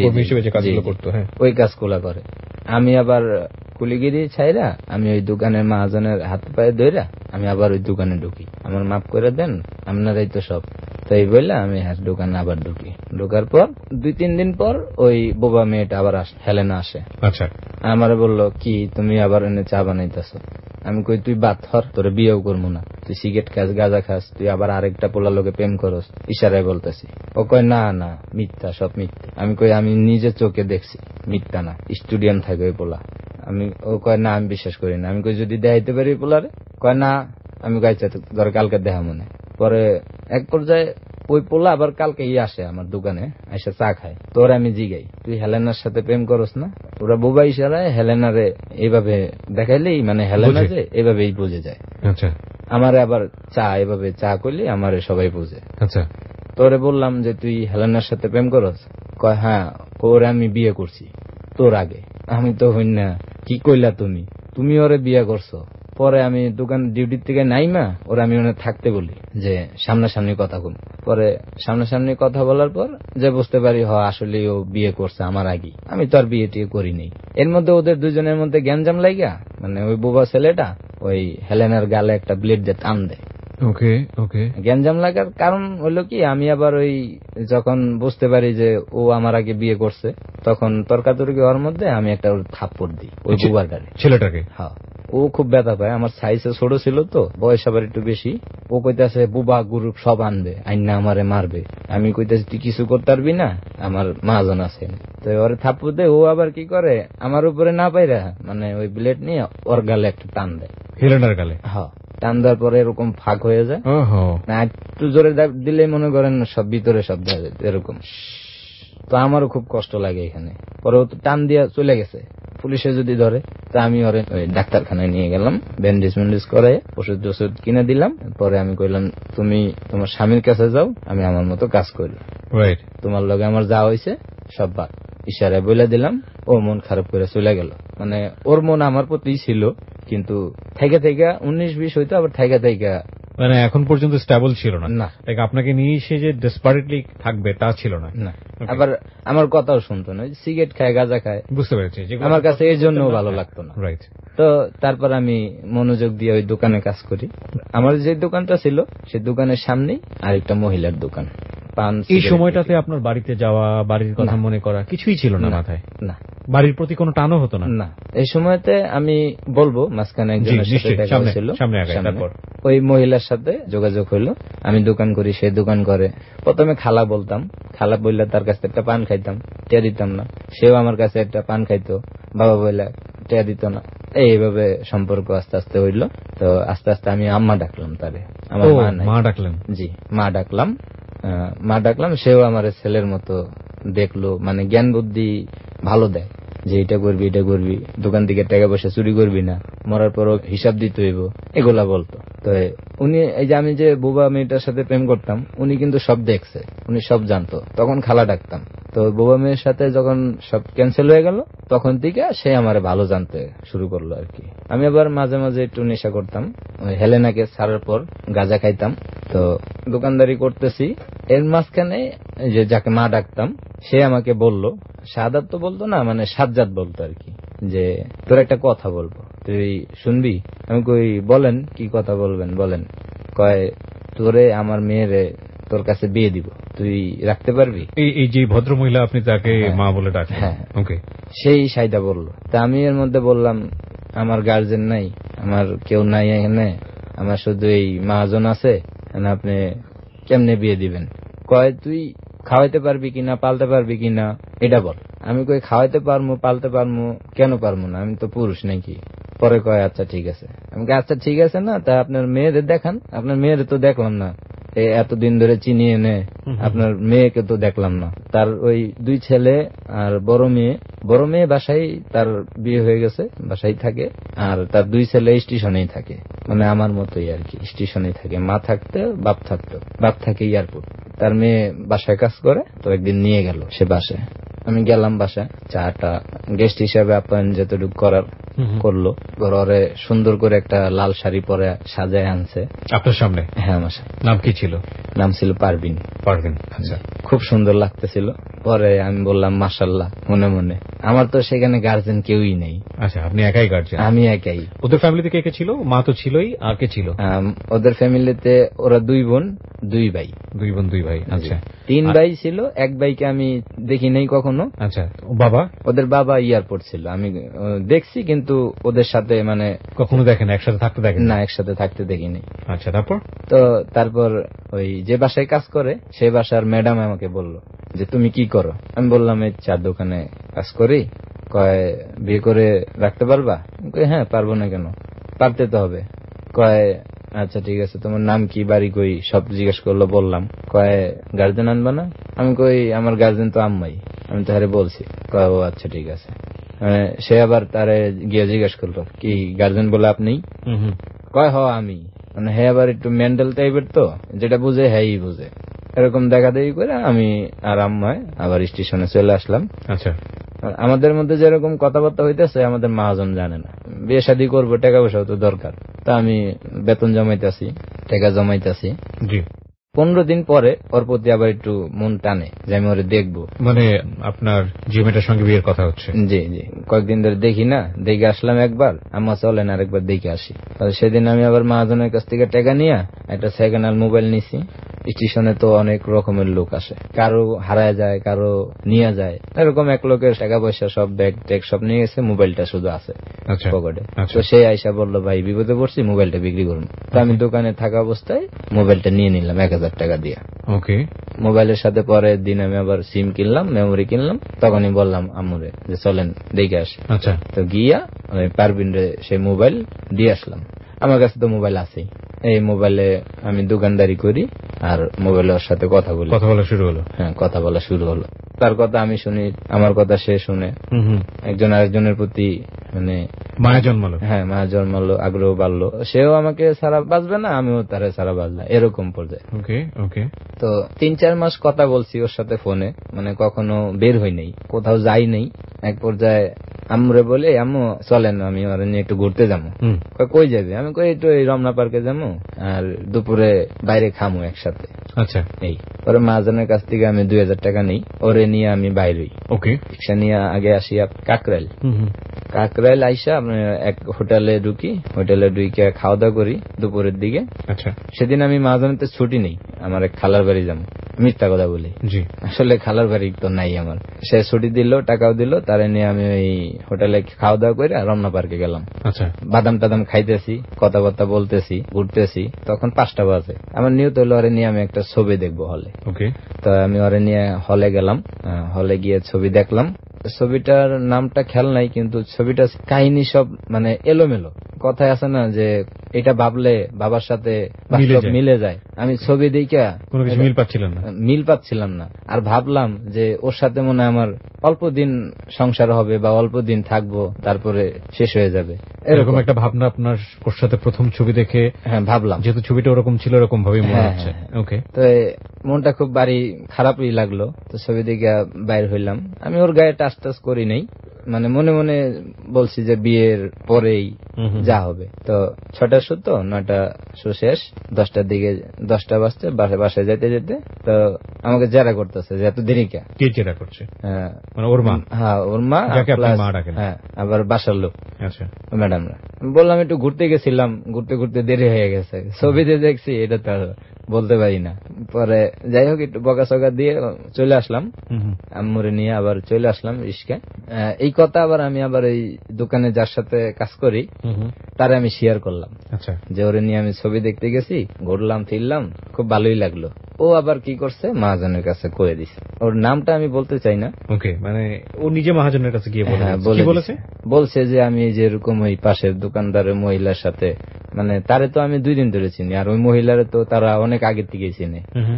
ওই কাজগুলা করে। আমি আবার কুলিগিরি ছাইরা আমি ওই দোকানের মহাজনের হাতে পায়ে ধইরা আমি আবার ওই দোকানে ঢুকি, আমার মাফ করে দেন, আপনারাই তো সব। তাই বললে আমি হ্যাঁ দোকানে আবার ঢুকি। ঢোকার পর দুই তিন দিন পর ওই বোবা মেয়েটা আবার হেলেনা আসে। আচ্ছা, আমারে বললো কি তুমি আবার এনে চা বানাইতেছো? আমি কই তুই বাদ ধর, তোরে বিয়েও করবো না, তুই সিগারেট খাস, গাঁজা খাস, তুই আবার আরেকটা পোলা লোকে প্রেম করস, ইশারায় বলতেছি। ও কয় না না মিথ্যা, সব মিথ্যা। আমি কই আমি নিজে চোখে দেখছি, মিথ্যা না, স্টুডিয়াম থাকে ওই পোলা। আমি ও কয় না আমি বিশ্বাস করি না। আমি কই যদি দেখাইতে পারি পোলারে? কয় না। আমি গাইছে ধর কালকে দেখা মনে। পরে এক পর্যায়ে ওই পোলা আবার কালকে ই আসে আমার দোকানে, এসে চা খায়। তোর আমি জিগাই তুই হেলেনার সাথে প্রেম করস না? ওরা বোবা ইশারায় হেলেনারে এইভাবে দেখাইলেই মানে হেলেনা যে এইভাবেই বুঝে যায়। আচ্ছা, আমারে আবার চা এভাবে চা করলে আমারে সবাই বুঝে। আচ্ছা, তোরে বললাম যে তুই হেলেনার সাথে প্রেম করস? কয় হ্যাঁ, ওরে আমি বিয়ে করছি তোর আগে। আমি তো হই না, কি কইলা তুমি? তুমি ওরে বিয়ে করছো? পরে আমি দোকান ডিউটির থেকে নাইমা ওরা আমি ওখানে থাকতে বলি যে সামনাসামনি কথা বল। পরে সামনাসামনি কথা বলার পর যে বুঝতে পারি হ আসলে ও বিয়ে করছে আমার আগে, আমি তো আর বিয়ে টিয়ে করিনি। এর মধ্যে ওদের দুজনের মধ্যে গ্যাঞ্জাম লাইগা মানে ওই বোবা ছেলেটা ওই হেলেনার গালে একটা ব্লেড দিয়ে টান দেয়। ওকে ওকে গ্যাঞ্জাম লাগার কারণ হলো কি, আমি আবার ওই যখন বুঝতে পারি যে ও আমার আগে বিয়ে করছে তখন তর্কাতর্কি হওয়ার মধ্যে আমি একটা থাপ্পড় দিই ওই বুবার গালে, ছেলেটাকে। হ্যাঁ, ও খুব ব্যথা পায়। আমার সাইজে ছোট ছিল তো, বয়স আবার একটু বেশি। ও কইতাছে বুবা গ্রুপ সব আনবে, আইনা আমারে মারবে। আমি কইতেছি তুই কিছু করতে পারবি না, আমার মহাজন আছে। তো ওরে থাপ্পু দেয়, ও আবার কি করে আমার উপরে না পাইরা মানে ওই ব্লেড নিয়ে ওর গালে একটা টান দেয়, হেলেনার গালে। হ্যাঁ, টান দেওয়ার পরে এরকম ফাঁক হয়ে যায়, না একটু জোরে দিলে মনে করেন সব ভিতরে সব এরকম। তো আমারও খুব কষ্ট লাগে এখানে। পরে ও টান দিয়া চলে গেছে, পুলিশে যদি ধরে তা আমি ওরে ওই ডাক্তারখানায় নিয়ে গেলাম, ব্যান্ডেজ ম্যান্ডেজ করে ওষুধ ওষুধ কিনে দিলাম। পরে আমি কইলাম তুমি তোমার স্বামীর কাছে যাও, আমি আমার মতো কাজ করি, তোমার লগে আমার যা হয়েছে সব বাদ। ইশারায় বলে দিলাম, ও মন খারাপ করে চলে গেল। মানে ওর মন আমার প্রতি ছিল, কিন্তু থেকে থেকে উনিশ বিশ হইতো, আবার থেকে থেকে মানে এখন পর্যন্ত স্টেবল ছিল না। না, আপনাকে নিয়ে এসে যে ডেসপারেটলি থাকবে তা ছিল না। না, আবার আমার কথাও শুনতো না, সিগারেট খায়, গাঁজা খায়। বুঝতে পেরেছি, আমার কাছে এই জন্য ভালো লাগতো না। রাইট। তো তারপর আমি মনোযোগ দিয়ে ওই দোকানে কাজ করি। আমার যে দোকানটা ছিল সেই দোকানের সামনেই আরেকটা মহিলার দোকান। এই সময়টাতে আপনার বাড়িতে যাওয়া, বাড়ির কথা মনে করা কিছুই ছিল না মাথায়? না। বাড়ির প্রতি কোনো টানও হতো না? না। এই সময়তে আমি বলবো মাঝখানে একজনের সাথে দেখা হয়েছিল, ওই মহিলার সাথে যোগাযোগ হইলো। আমি দোকান করি, সে দোকান করে। প্রথমে খালা বলতাম, খালা বললে তার কাছে একটা পান খাইতাম, টেয়া দিতাম না। সেও আমার কাছে একটা পান খাইতো, বাবা বললে টেয়া দিত না। এইভাবে সম্পর্ক আস্তে আস্তে হইলো। তো আস্তে আস্তে আমি আম্মা ডাকলাম তারে। আমার মা ডাকলেন? জি, মা ডাকলাম, মা ডাকলাম। সেও আমার ছেলের মতো দেখলো, মানে জ্ঞান বুদ্ধি ভালো দেয়, যে এটা করবি এটা করবি, দোকান থেকে টাকা পয়সা চুরি করবি না, মরার পরও হিসাব দিতে হইব, এগুলা বলতো। তো উনি এই যে আমি যে বোবা মেয়েটার সাথে প্রেম করতাম, উনি কিন্তু সব দেখছে, উনি সব জানতো। তখন খালা ডাকতাম। তো বোবা মেয়ের সাথে যখন সব ক্যান্সেল হয়ে গেল, তখন থেকে সে আমার ভালো জানতে শুরু করলো আর কি। আমি আবার মাঝে মাঝে একটু নেশা করতাম, হেলেনাকে ছাড়ার পর গাঁজা খাইতাম। তো দোকানদারি করতেছি, এর মাঝখানে যে যাকে মা ডাকতাম সে আমাকে বলল, সাদাত তো বলতো না, মানে সাজ্জাদ বলতো আর কি, যে তোর একটা কথা বলবো, তুই শুনবি? আমি কই বলেন, কি কথা বলবেন বলেন। কয় তোরে আমার মেয়েরে তোর কাছে বিয়ে দিব, তুই রাখতে পারবি? এই যে ভদ্র মহিলা আপনি তাকে মা বলে ডাকেন? হ্যাঁ, ওকে। সেই সাইদা বলল। তা আমি এর মধ্যে বললাম আমার গার্জেন নাই, আমার কেউ নাই এখানে, আমার শুধু এই মহাজন আছে, আপনি কেমনে বিয়ে দিবেন? কয় তুই খাওয়াইতে পারবি কিনা, পালতে পারবি কিনা এটা বল। আমি কই খাওয়াইতে পারমু, পালতে পারমু, কেন পারমু না, আমি তো পুরুষ নাকি? পরে কয় আচ্ছা ঠিক আছে। আমি আচ্ছা ঠিক আছে না, তা আপনার মেয়েদের দেখান। আপনার মেয়েদের তো দেখলাম না, এতদিন ধরে চিনি এনে, আপনার মেয়েকে তো দেখলাম না। তার ওই দুই ছেলে আর বড় মেয়ে, বড় মেয়ে বাসায়, তার বিয়ে হয়ে গেছে, বাসায় থাকে। আর তার দুই ছেলে স্টেশনেই থাকে, মানে আমার মতোই আর কি, স্টেশনেই থাকে। মা থাকতে বাপ থাকতো, বাপ থাকে এয়ারপোর্ট। তার মেয়ে বাসায় কাজ করে। তো একদিন নিয়ে গেল সে বাসায়, আমি গেলাম বাসায়, চাটা গেস্ট হিসাবে আপ্যায়ন যতটুকু করার করলো। ঘরে সুন্দর করে একটা লাল শাড়ি পরে সাজায় আনছে আপনার সামনে? হ্যাঁ, আমার সামনে। নাম কি ছিল? নাম ছিল পারভিন। পারভিন, আচ্ছা। খুব সুন্দর লাগতেছিল। পরে আমি বললাম মাশাআল্লাহ মনে মনে। আমার তো সেখানে গার্জেন কেউই নেই। আচ্ছা, আপনি একাই গার্জেন? আমি একাই। ওদের ফ্যামিলিতে কে কে ছিল? মা তো ছিলই, আর কে ছিল? ওদের ফ্যামিলিতে ওরা দুই বোন দুই ভাই। দুই বোন দুই ভাই, আচ্ছা। তিন ভাই ছিল, এক ভাইকে আমি দেখি নাই কখনো। আচ্ছা, বাবা? ওদের বাবা এয়ারপোর্ট ছিল, আমি দেখছি, কিন্তু ওদের সাথে মানে কখনো দেখেন, একসাথে থাকতে দেখেন না? একসাথে থাকতে দেখিনি। আচ্ছা, তারপর? তো তারপর ওই যে বাসায় কাজ করে সেই বাসার ম্যাডাম আমাকে বলল যে তুমি কি করো? আমি বললাম এই চার দোকানে কাজ করি। কয় বিয়ে করে রাখতে পারবা? হ্যাঁ, পারবো না কেন, পারতে তো হবে। কয় আচ্ছা ঠিক আছে, তোমার নাম কি, বাড়ি কই, সব জিজ্ঞেস করলো, বললাম। কয় গার্জেন আনবা না? আমি কই আমার গার্জেন তো আম্মাই, আমি তো হারে বলছি। কয় ও আচ্ছা ঠিক আছে। সে আবার তারে গিয়ে জিজ্ঞেস করলো কি গার্জেন বলে আপনি? কয় হ আমি। মানে হ্যাঁ, আবার একটু মেন্টাল টাইপের, তো যেটা বুঝে হ্যাঁ বুঝে, এরকম দেখা দেখি করে আমি আর আম্মায় আবার স্টেশনে চলে আসলাম। আচ্ছা, আমাদের মধ্যে যেরকম কথাবার্তা হইতেছে আমাদের মহাজন জানে না। বিয়ে শাদী করবো, টাকা পয়সাও তো দরকার। তা আমি বেতন জমাইতেছি, টাকা জমাইতেছি। পনেরো দিন পরে ওর প্রতি আবার একটু মন টানে যে আমি ওরে দেখবো। মানে আপনার যে মেয়েটার সঙ্গে বিয়ের কথা হচ্ছে? জি জি, কয়েকদিন ধরে দেখি না, দেখে আসলাম একবার, আম্মা চলেন আরেকবার দেখে আসি। সেদিন আমি আবার মহাজনের কাছ থেকে টাকা নিয়ে একটা সেকেন্ড হ্যান্ড মোবাইল নিছি। স্টেশনে তো অনেক রকমের লোক আসে, কারো হারায় যায়, কারো নিয়ে যায়, এরকম এক লোকের টাকা পয়সা সব ব্যাগ ট্যাগ সব নিয়ে গেছে, মোবাইলটা শুধু আছে পকেটে। তো সে আইসা বললো ভাই বিপদে পড়ছি, মোবাইলটা বিক্রি করুন। তো আমি দোকানে থাকা অবস্থায় মোবাইলটা নিয়ে নিলাম এক হাজার টাকা দিয়ে। ওকে। মোবাইলের সাথে পরের দিন আমি আবার সিম কিনলাম, মেমোরি কিনলাম, তখনই বললাম আম্মুরে যে চলেন দেখে আসি। আচ্ছা। তো গিয়া আমি পারবিন রে সেই মোবাইল দিয়ে আসলাম। আমার কাছে তো মোবাইল আছেই, এই মোবাইলে আমি দোকানদারি করি আর মোবাইলের সাথে কথা বলি। কথা বলা শুরু হলো। হ্যাঁ, কথা বলা শুরু হলো। তার কথা আমি শুনি, আমার কথা সে শুনে, একজন আরেকজনের প্রতি মানে মায়া জন্মালো। হ্যাঁ, মায়া জন্মালো, আগ্রহ বাড়লো। সেও আমাকে সারা বাঁচবে না, আমিও তারে সারা বাঁচলাম, এরকম পর্যায়ে। ওকে ওকে। তো তিন চার মাস কথা বলছি ওর সাথে ফোনে, মানে কখনো বের হই নাই, কোথাও যাই নাই। এক পর্যায়ে আম্মুরে বলে, আম্মু চলেন আমি ওর নিয়ে একটু ঘুরতে যাবো। কই যাবে? আমি কই একটু এই রমনা পার্কে যাবো, আর দুপুরে বাইরে খামো একসাথে। আচ্ছা। এই পরে মাহাজনের কাছ থেকে আমি দুই হাজার টাকা নিই, ওরে নিয়ে আমি বাইরে। ওকে। রিক্সা নিয়ে আগে আসি কাকরাইল। কাকরাইল আইসা এক হোটেলে ঢুকি, হোটেলে ঢুকে খাওয়া দাওয়া করি দুপুরের দিকে। আচ্ছা। সেদিন আমি মাহাজনের ছুটি নেই, আমার এক খালার বাড়ি যাবো। মিথ্যা কথা বলি, আসলে খালার বাড়ি তো নাই আমার। সে ছুটি দিল, টাকাও দিল, তারে নিয়ে আমি ওই হোটেলে খাওয়া দাওয়া করে রমনা পার্কে গেলাম। আচ্ছা। বাদাম টাদাম খাইতেছি, কথাবার্তা বলতেছি, ঘুরতেছি। তখন পাঁচটা বাজে। আমার নিয়ত হলো ওরে নিয়ে আমি একটা ছবি দেখবো হলে। ওকে। তো আমি ওরে নিয়ে হলে গেলাম, হলে গিয়ে ছবি দেখলাম। ছবিটার নামটা খেয়াল নাই, কিন্তু ছবিটা কাহিনী সব মানে এলোমেলো। কথায় আছে না যে এটা ভাবলে বাবার সাথে মিলে যায়, আমি ছবি দেখে কোনো কিছু মিল পাচ্ছিলাম না মিল পাচ্ছিলাম না আর ভাবলাম যে ওর সাথে মনে হয় আমার অল্প দিন সংসার হবে বা অল্প দিন থাকবো, তারপরে শেষ হয়ে যাবে, এরকম একটা ভাবনা আপনার ওর সাথে প্রথম ছবি দেখে। হ্যাঁ, ভাবলাম যেহেতু ছবিটা ওরকম ছিল, এরকম ভাবেই মনে হচ্ছে। ওকে। তো মনটা খুব বাড়ি খারাপই লাগলো। তো ছবি দেখে বাইর হইলাম। আমি ওর গায়ে টাচ টাচ করি নাই, মানে মনে মনে বলছি যে বিয়ের পরেই যা হবে। তো ছটার শো তো নয়টা শো শেষ, দশটার দিকে দশটা বাজতে বাসায় যেতে যেতে তো আমাকে জেরা করতেছে যে এত দেরি কে কে জেরা করছে? ওর মা। হ্যাঁ, ওর মা, হ্যাঁ, আবার বাসার লোক। আচ্ছা। ম্যাডামরা বললাম একটু ঘুরতে গেছিলাম, ঘুরতে ঘুরতে দেরি হয়ে গেছে, ছবিতে দেখছি এটা তো বলতে পারি না। পরে যাই হোক একটু বকাচকা দিয়ে চলে আসলাম, আম্মুরে নিয়ে আবার চলে আসলাম রিস্কায়। এই কথা আবার আমি আবার এই দোকানে যার সাথে কাজ করি তারে আমি শেয়ার করলাম। আচ্ছা। যে ওরে নিয়ে আমি ছবি দেখতে গেছি, ঘুরলাম ফিরলাম, খুব ভালোই লাগলো। ও আবার কি করছে, মহাজনের কাছে কয়ে দিছে। ওর নামটা আমি বলতে চাই না। ওকে, মানে ও নিজে মহাজনের কাছে গিয়ে বলেছে বলছে যে আমি যে এরকম ওই পাশের দোকানদারের মহিলার সাথে, মানে তারে তো আমি দুই দিন ধরে চিনি, আর ওই মহিলারে তো তারা অনেক আগে থেকে চিনে।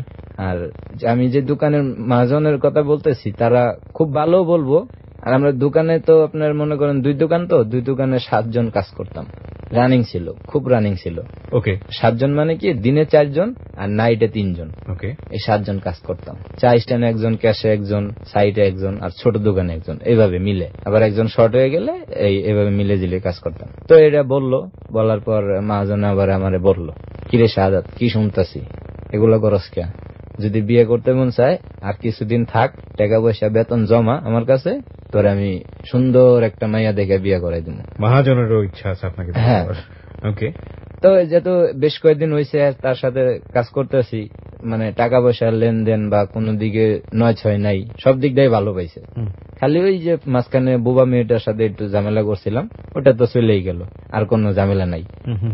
আর আমি যে দোকানের মহাজনের কথা বলতেছি তারা খুব ভালো বলবো। আর আমরা দোকানে তো আপনার মনে করেন দুই দোকান, তো দুই দোকানে সাতজন কাজ করতাম, রানিং ছিল, খুব রানিং ছিল। ওকে। সাতজন মানে কি, দিনে চারজন আর নাইটে তিনজন। ওকে। এই সাতজন কাজ করতাম। চা স্ট্যান্ডে একজন, ক্যাশে একজন, সাইডে একজন, আর ছোট দোকানে একজন, এইভাবে মিলে। আবার একজন শর্ট হয়ে গেলে এই এইভাবে মিলে জিলে কাজ করতাম। তো এটা বললো, বলার পর মহাজন আবার আমারে বললো, কিরে শাহাদাত, কি শুনতাছি, এগুলো করস কে? যদি বিয়ে করতে মন চায় আর কিছুদিন থাক, টাকা পয়সা বেতন জমা আমার কাছে, তোর আমি সুন্দর একটা মাইয়া দেখে বিয়ে করাই দিব। মহাজনেরও ইচ্ছা আছে আপনাকে? হ্যাঁ। ওকে। তো যেহেতু বেশ কয়েকদিন হয়েছে তার সাথে কাজ করতেছি, মানে টাকা পয়সার লেনদেন বা কোনো দিকে নয় ছয় নাই, সব দিক দিয়ে ভালো পাইছে। খালি ওই যে মাঝখানে বুবা মেয়েটার সাথে একটু ঝামেলা করছিলাম, ওটা তো চলেই গেল, আর কোনো ঝামেলা নাই।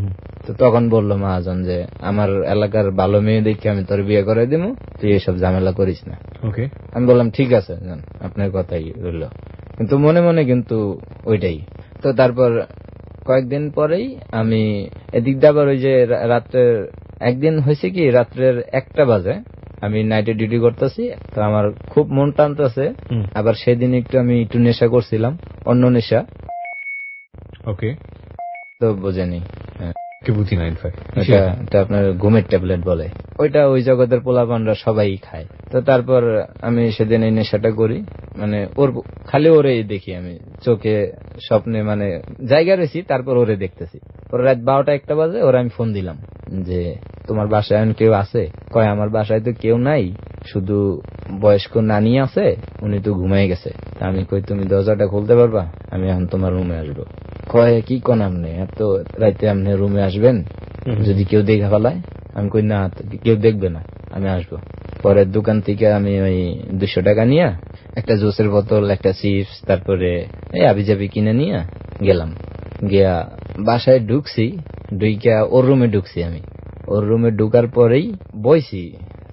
তো তখন বললো মহাজন যে আমার এলাকার ভালো মেয়ে দেখে আমি তোর বিয়ে করে দিব, তুই এসব ঝামেলা করিস না। ওকে। আমি বললাম ঠিক আছে, আপনার কথাই রইল, কিন্তু মনে মনে কিন্তু ওইটাই। তো তারপর কয়েকদিন পরেই আমি এদিক দিয়ে আবার ওই যে রাত্রের একদিন হয়েছে কি, রাত্রের একটা বাজে আমি নাইটে ডিউটি করতেছি, তো আমার খুব মন টানতেছে। আবার সেদিন একটু আমি একটু নেশা করছিলাম, অন্য নেশা। ওকে। তো বোঝেনি, বুঝি না, ইনফ্যাক্ট এটা আপনার ঘুমের ট্যাবলেট বলে, ওইটা ওই জগতের পোলাপানরা সবাই খায়। তো তারপর আমি সেদিন এই নেশাটা করি, মানে ওর খালি ওরে দেখি আমি চোখে স্বপ্নে, মানে জায়গা রয়েছি, তারপর ওরে দেখতেছি। ওর রাত বারোটা একটা বাজে, ওরা আমি ফোন দিলাম যে তোমার বাসায় এখন কেউ আছে? কয় আমার বাসায় তো কেউ নাই, শুধু বয়স্ক নানি আছে, উনি তো ঘুমাই গেছে। তা আমি কই তুমি দরজাটা খুলতে পারবা, আমি এখন তোমার রুমে আসবো। কয় কি কোন আপনি এত রাইতে আপনি রুমে আসবেন, যদি কেউ দেখে ফেলায়? আমি কই না, কেউ দেখবে না, আমি আসবো। পরের দোকান থেকে আমি ওই দুশো টাকা নিয়ে একটা জুসের বোতল, একটা চিপস, তারপরে এই আবিজাবি কিনে নিয়ে গেলাম। গিয়া বাসায় ঢুকছি, ঢুইকা ওর রুমে ঢুকছি। আমি ওর রুমে ঢুকার পরেই বইছি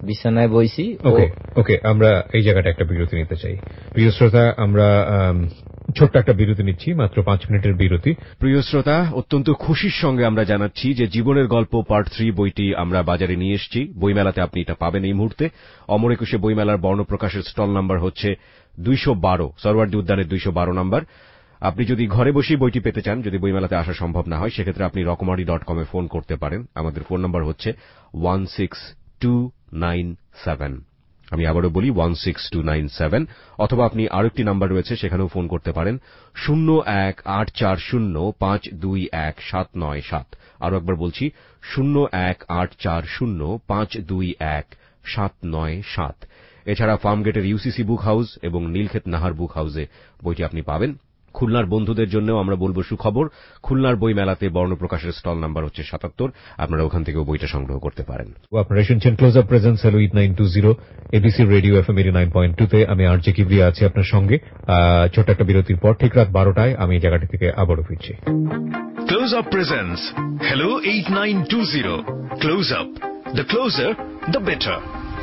বিছানায় বইছি। ওকে ওকে আমরা এই জায়গাটা একটা বিরতি নিতে চাই। প্রিয় শ্রোতা, আমরা ছোট্ট একটা বিরতি নিচ্ছি, মাত্র পাঁচ মিনিটের বিরতি। প্রিয় শ্রোতা, অত্যন্ত খুশির সঙ্গে আমরা জানাচ্ছি যে জীবনের গল্প পার্ট থ্রি বইটি আমরা বাজারে নিয়ে এসেছি। বইমেলাতে আপনি এটা পাবেন এই মুহূর্তে। অমর একুশে বইমেলার বর্ণপ্রকাশের স্টল নাম্বার হচ্ছে দুইশো বারো, সরওয়ার্দী উদ্যানের দুইশো বারো নাম্বার। আপনি যদি ঘরে বসেই বইটি পেতে চান, যদি বইমেলাতে আসা সম্ভব না হয়, সেক্ষেত্রে আপনি রকমারি ডট কম এ ফোন করতে পারেন। আমাদের ফোন নাম্বার হচ্ছে one six two nine seven. আমি আবারও বলি one six two nine seven. অথবা আপনি আরেকটি নাম্বার রয়েছে, সেখানেও ফোন করতে পারেন শূন্য এক আট চার শূন্য পাঁচ দুই এক সাত নয় সাত। আরো একবার বলছি শূন্য এক আট চার শূন্য পাঁচ দুই এক সাত নয় সাত। এছাড়া ফার্মগেটের ইউসিসি বুক হাউস এবং নীলক্ষেত নাহার বুক হাউসে বইটি আপনি পাবেন। খুলনার বন্ধুদের জন্যও আমরা বলবো সুখবর, খুলনার বই মেলাতে বর্ণপ্রকাশের স্টল নাম্বার হচ্ছে সাতাত্তর। আপনারা ওখান থেকেও বইটা সংগ্রহ করতে পারেন। আপনারা শুনছেন Close up presents hello eight nine two zero ABC radio FM eighty nine point two তে। আমি আরজে কিবরিয়া আছি আপনার সঙ্গে। ছোট্ট একটা বিরতির পর ঠিক রাত বারোটায় আমি এই জায়গাটি থেকে আবারও ফিরছি। Close up presents hello eight nine two zero. Close Up, the closer the better.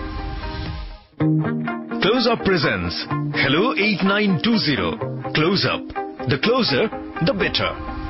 Close Up presents Hello eight nine two zero. Close Up, the closer, the better.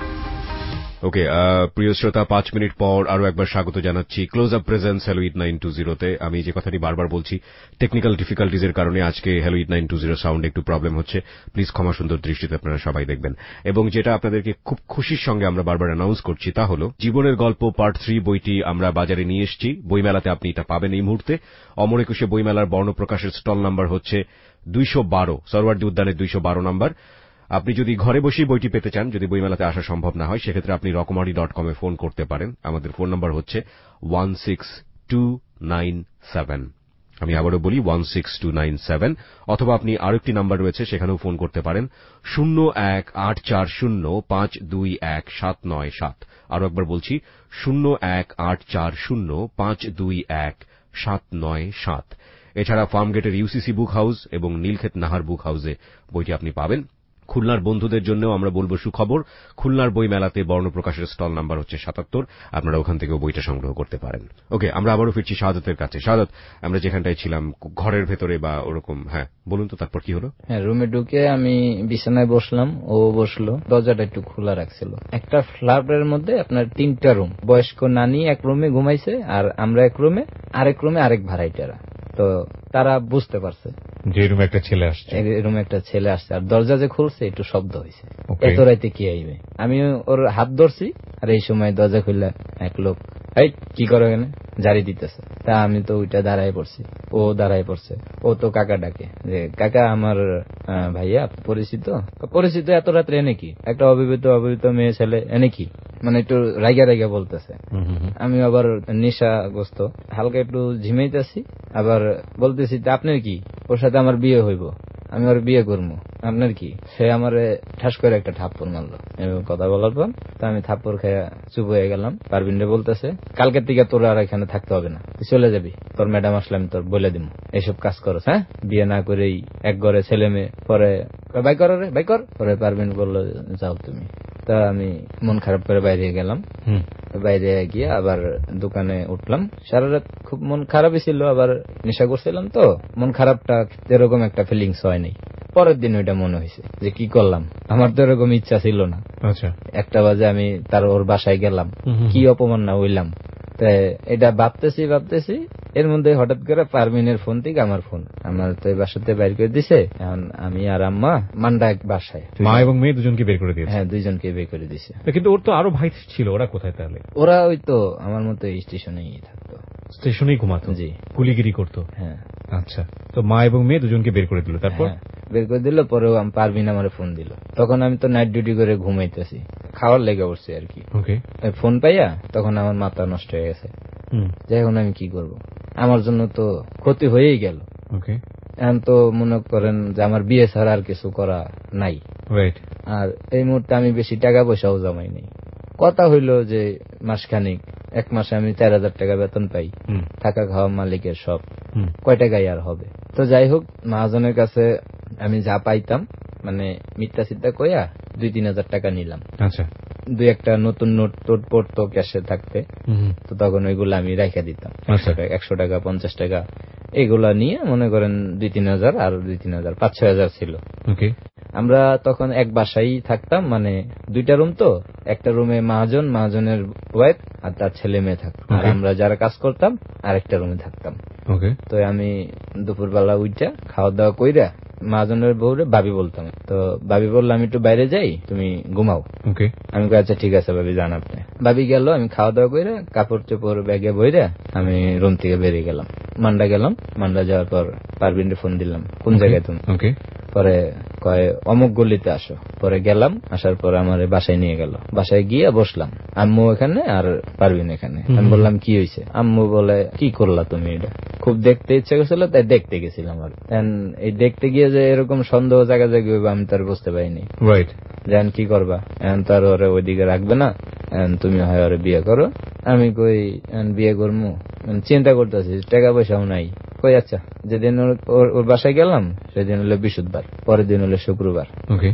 Okay, প্রিয় শ্রোতা, পাঁচ মিনিট পর আরো একবার স্বাগত জানাচ্ছি Close up presents hello eight nine two zero তে। আমি যে কথাটি বারবার বলছি, টেকনিক্যাল ডিফিকাল্টিজ এর কারণে আজকে hello eight nine two zero sound একটু প্রবলেম হচ্ছে। প্লিজ ক্ষমা সুন্দর দৃষ্টিতে আপনারা সবাই দেখবেন। এবং যেটা আপনাদেরকে খুব খুশির সঙ্গে আমরা বারবার অ্যানাউন্স করছি তা হলো জীবনের গল্প পার্ট থ্রি বইটি আমরা বাজারে নিয়ে এসেছি। বইমেলাতে আপনি এটা পাবেন এই মুহূর্তে। অমর একুশে বইমেলার বর্ণপ্রকাশের স্টল নাম্বার হচ্ছে দুইশো বারো, সরওয়ার্দী উদ্যানের দুইশো বারো নাম্বার। আপনি যদি ঘরে বসেই বইটি পেতে চান, যদি বইমেলাতে আসা সম্ভব না হয়, সেক্ষেত্রে আপনি রকমারি ডট কম এ ফোন করতে পারেন। আমাদের ফোন নাম্বার হচ্ছে one six two nine seven. আমি আবারও বলি one six two nine seven. অথবা আপনি আরেকটি নাম্বার রয়েছে, সেখানেও ফোন করতে পারেন শূন্য এক আট চার শূন্য পাঁচ দুই এক সাত নয় সাত। আরো একবার বলছি শূন্য এক আট চার শূন্য পাঁচ দুই এক সাত নয় সাত। এছাড়া ফার্মগেটের ইউসিসি বুক হাউস এবং নীলক্ষেত নাহার বুক হাউসে বইটি আপনি পাবেন। খুলনার বন্ধুদের জন্যও আমরা বলবো সুখবর, খুলনার বই মেলাতে বর্ণপ্রকাশের স্টল নাম্বার হচ্ছে সাতাত্তর। আপনারা ওখান থেকেও বইটা সংগ্রহ করতে পারেন। ওকে, আমরা আবারও ফিরছি শাহাদাতের কাছে। শাহাদাত, আমরা যেখানটায় ছিলাম ঘরের ভেতরে বা ওরকম, হ্যাঁ বলুন তো তারপর কি হলো? হ্যাঁ, রুমে ঢুকে আমি বিছানায় বসলাম, ও বসলো, দরজাটা একটু খোলা রাখছিল। একটা ফ্ল্যাটের মধ্যে আপনার তিনটা রুম, বয়স্ক নানি এক রুমে ঘুমাইছে, আর আমরা এক রুমে, আরেক রুমে আরেক ভাড়াইটারা। তো তারা বুঝতে পারছে যে রুমে একটা ছেলে আসছে, রুমে একটা ছেলে আসছে, আর দরজা যে খুলছে একটু শব্দ হয়েছে, এত রাইতে কি আইবে। আমি ওর হাত ধরছি, আর এই সময় দরজা খুললে এক লোক এই কি করে এখানে জারি দিতেছে। তা আমি তো ওইটা দাঁড়ায় পড়ছি, ও দাঁড়ায় পড়ছে। ও তো কাকা ডাকে যে কাকা আমার ভাইয়া পরিচিত। পরিচিত এত রাত্রে এনে কি, একটা অবিবাহিত অবিবাহিত মেয়ে ছেলে এনে কি, মানে একটু রাইগা রাইগা বলতেছে। আমি আবার নেশাগ্রস্ত, হালকা একটু ঝিমাইতেছি, আবার বলতেছি আপনার কি, ওর সাথে আমার বিয়ে হইব, আমি ওর বিয়ে করবো, আপনার কি। সে আমার ঠাস করে একটা থাপ্পড় মারলো। কথা বলার পর তো আমি থাপ্পড় খেয়ে চুপ হয়ে গেলাম। পারবিন রে বলতেছে কালকের থেকে তোর আর এখানে থাকতে হবে না, তুই চলে যাবি, তোর ম্যাডাম আসলে আমি তোর বলে দিব এইসব কাজ করো। হ্যাঁ, বিয়ে না করেই এক ঘরে ছেলে মেয়ে, পরে বাই কর রে বাই কর। পরে পারবিন বললো যাও তুমি। তা আমি মন খারাপ করে বাইরে গেলাম। বাইরে গিয়ে আবার দোকানে উঠলাম। সারা রাত খুব মন খারাপই ছিল, আবার নেশা করছিলাম তো মন খারাপটা এরকম একটা ফিলিংস হয়নি। পরের দিন ওইটা মনে হয়েছে যে কি করলাম, আমার তো এরকম ইচ্ছা ছিল না। আচ্ছা, একটা বাজে আমি তার ওর বাসায় গেলাম, কি অপমান না হইলাম। এটা ভাবতেছি ভাবতেছি এর মধ্যে হঠাৎ করে পারমিনের ফোন থেকে আমার ফোন, আমার তো বাসাতে বের করে দিছে। এখন আমি আর আম্মা মান্ডা এক বাসায়, মা এবং মেয়ে দুজনকে বের করে দিয়েছে। হ্যাঁ, দুইজনকে বের করে দিছে। কিন্তু ওর তো আরো ভাই ছিল, ওরা কোথায় তাহলে? ওরা ওই তো আমার মতো স্টেশনেই থাকতো, স্টেশনেই ঘুমাতো। জি, কুলিগিরি করতো। হ্যাঁ, আচ্ছা। তো মা এবং মেয়ে দুজনকে বের করে দিল, তারপর বের করে দিল। পরেও পারবিন আমার ফোন দিল। তখন আমি তো নাইট ডিউটি করে ঘুমাইতেছি, খাওয়ার লেগে উঠছি আর কি। ফোন পাইয়া তখন আমার মাথা নষ্ট হয়ে গেছে। যাই এখন আমি কি করব, আমার জন্য তো ক্ষতি হয়েই গেল। এখন তো মনে করেন যে আমার বিয়ে ছাড়া আর কিছু করা নাই। আর এই মুহূর্তে আমি বেশি টাকা পয়সাও জমাই নাই। কথা হইল যে মাসখানিক, এক মাসে আমি চার হাজার টাকা বেতন পাই, থাকা খাওয়া মালিকের সব, কয় টাকাই আর হবে। তো যাই হোক, মহাজনের কাছে আমি যা পাইতাম মানে মিথ্যা সিদ্ধা কইয়া দুই তিন হাজার টাকা নিলাম। আচ্ছা, দুই একটা নতুন নোট টোট পড়তো ক্যাশে থাকতে, তো তখন ওইগুলো আমি রেখে দিতাম। একশো টাকা পঞ্চাশ টাকা এগুলা নিয়ে মনে করেন দুই তিন হাজার আর দুই তিন হাজার পাঁচ ছয় হাজার ছিল। আমরা তখন এক বাসায় থাকতাম, মানে দুইটা রুম, তো একটা রুমে মহাজন, মহাজনের ওয়াইফ আর তার ছেলে মেয়ে থাকতো, আর আমরা যারা কাজ করতাম আরেকটা রুমে থাকতাম। তো আমি দুপুরবেলা উঠা খাওয়া দাওয়া কইরা মহাজনের বউরে ভাবি বলতাম, তো ভাবি বললো আমি একটু বাইরে যাই, তুমি ঘুমাও। আমি আচ্ছা ঠিক আছে ভাবি যান আপনি। ভাবি গেল, আমি খাওয়া দাওয়া কইরা কাপড় চোপড় ব্যাগে বইরা আমি রুম থেকে বেরিয়ে গেলাম, মান্ডা গেলাম। মান্ডা যাওয়ার পর পারবিনকে ফোন দিলাম, কোন জায়গায় তুমি? পরে কয় অমুক গলিতে আসো। পরে গেলাম, আসার পর আমার বাসায় নিয়ে গেল। বাসায় গিয়ে বসলাম, আম্মু এখানে আর পারবিন এখানে। আমি বললাম কি হয়েছে? আম্মু বলে কি করলা তুমি এটা? খুব দেখতে ইচ্ছা করছিল তাই দেখতে গেছিলাম। আর এই দেখতে গিয়ে যে এরকম সন্দেহ জায়গা জায়গা হইবে আমি তার বুঝতে পারিনি। যেন কি করবা, এখন তার ওরে ওইদিকে রাখবে না, তুমি হয় ওরে বিয়ে করো। আমি কই বিয়ে করবো, চিন্তা করতেছি, টাকা পয়সাও নাই। কই আচ্ছা, যেদিন ওর বাসায় গেলাম সেদিন হলো বৃহস্পতিবার, পরের দিন হলো শুক্রবার।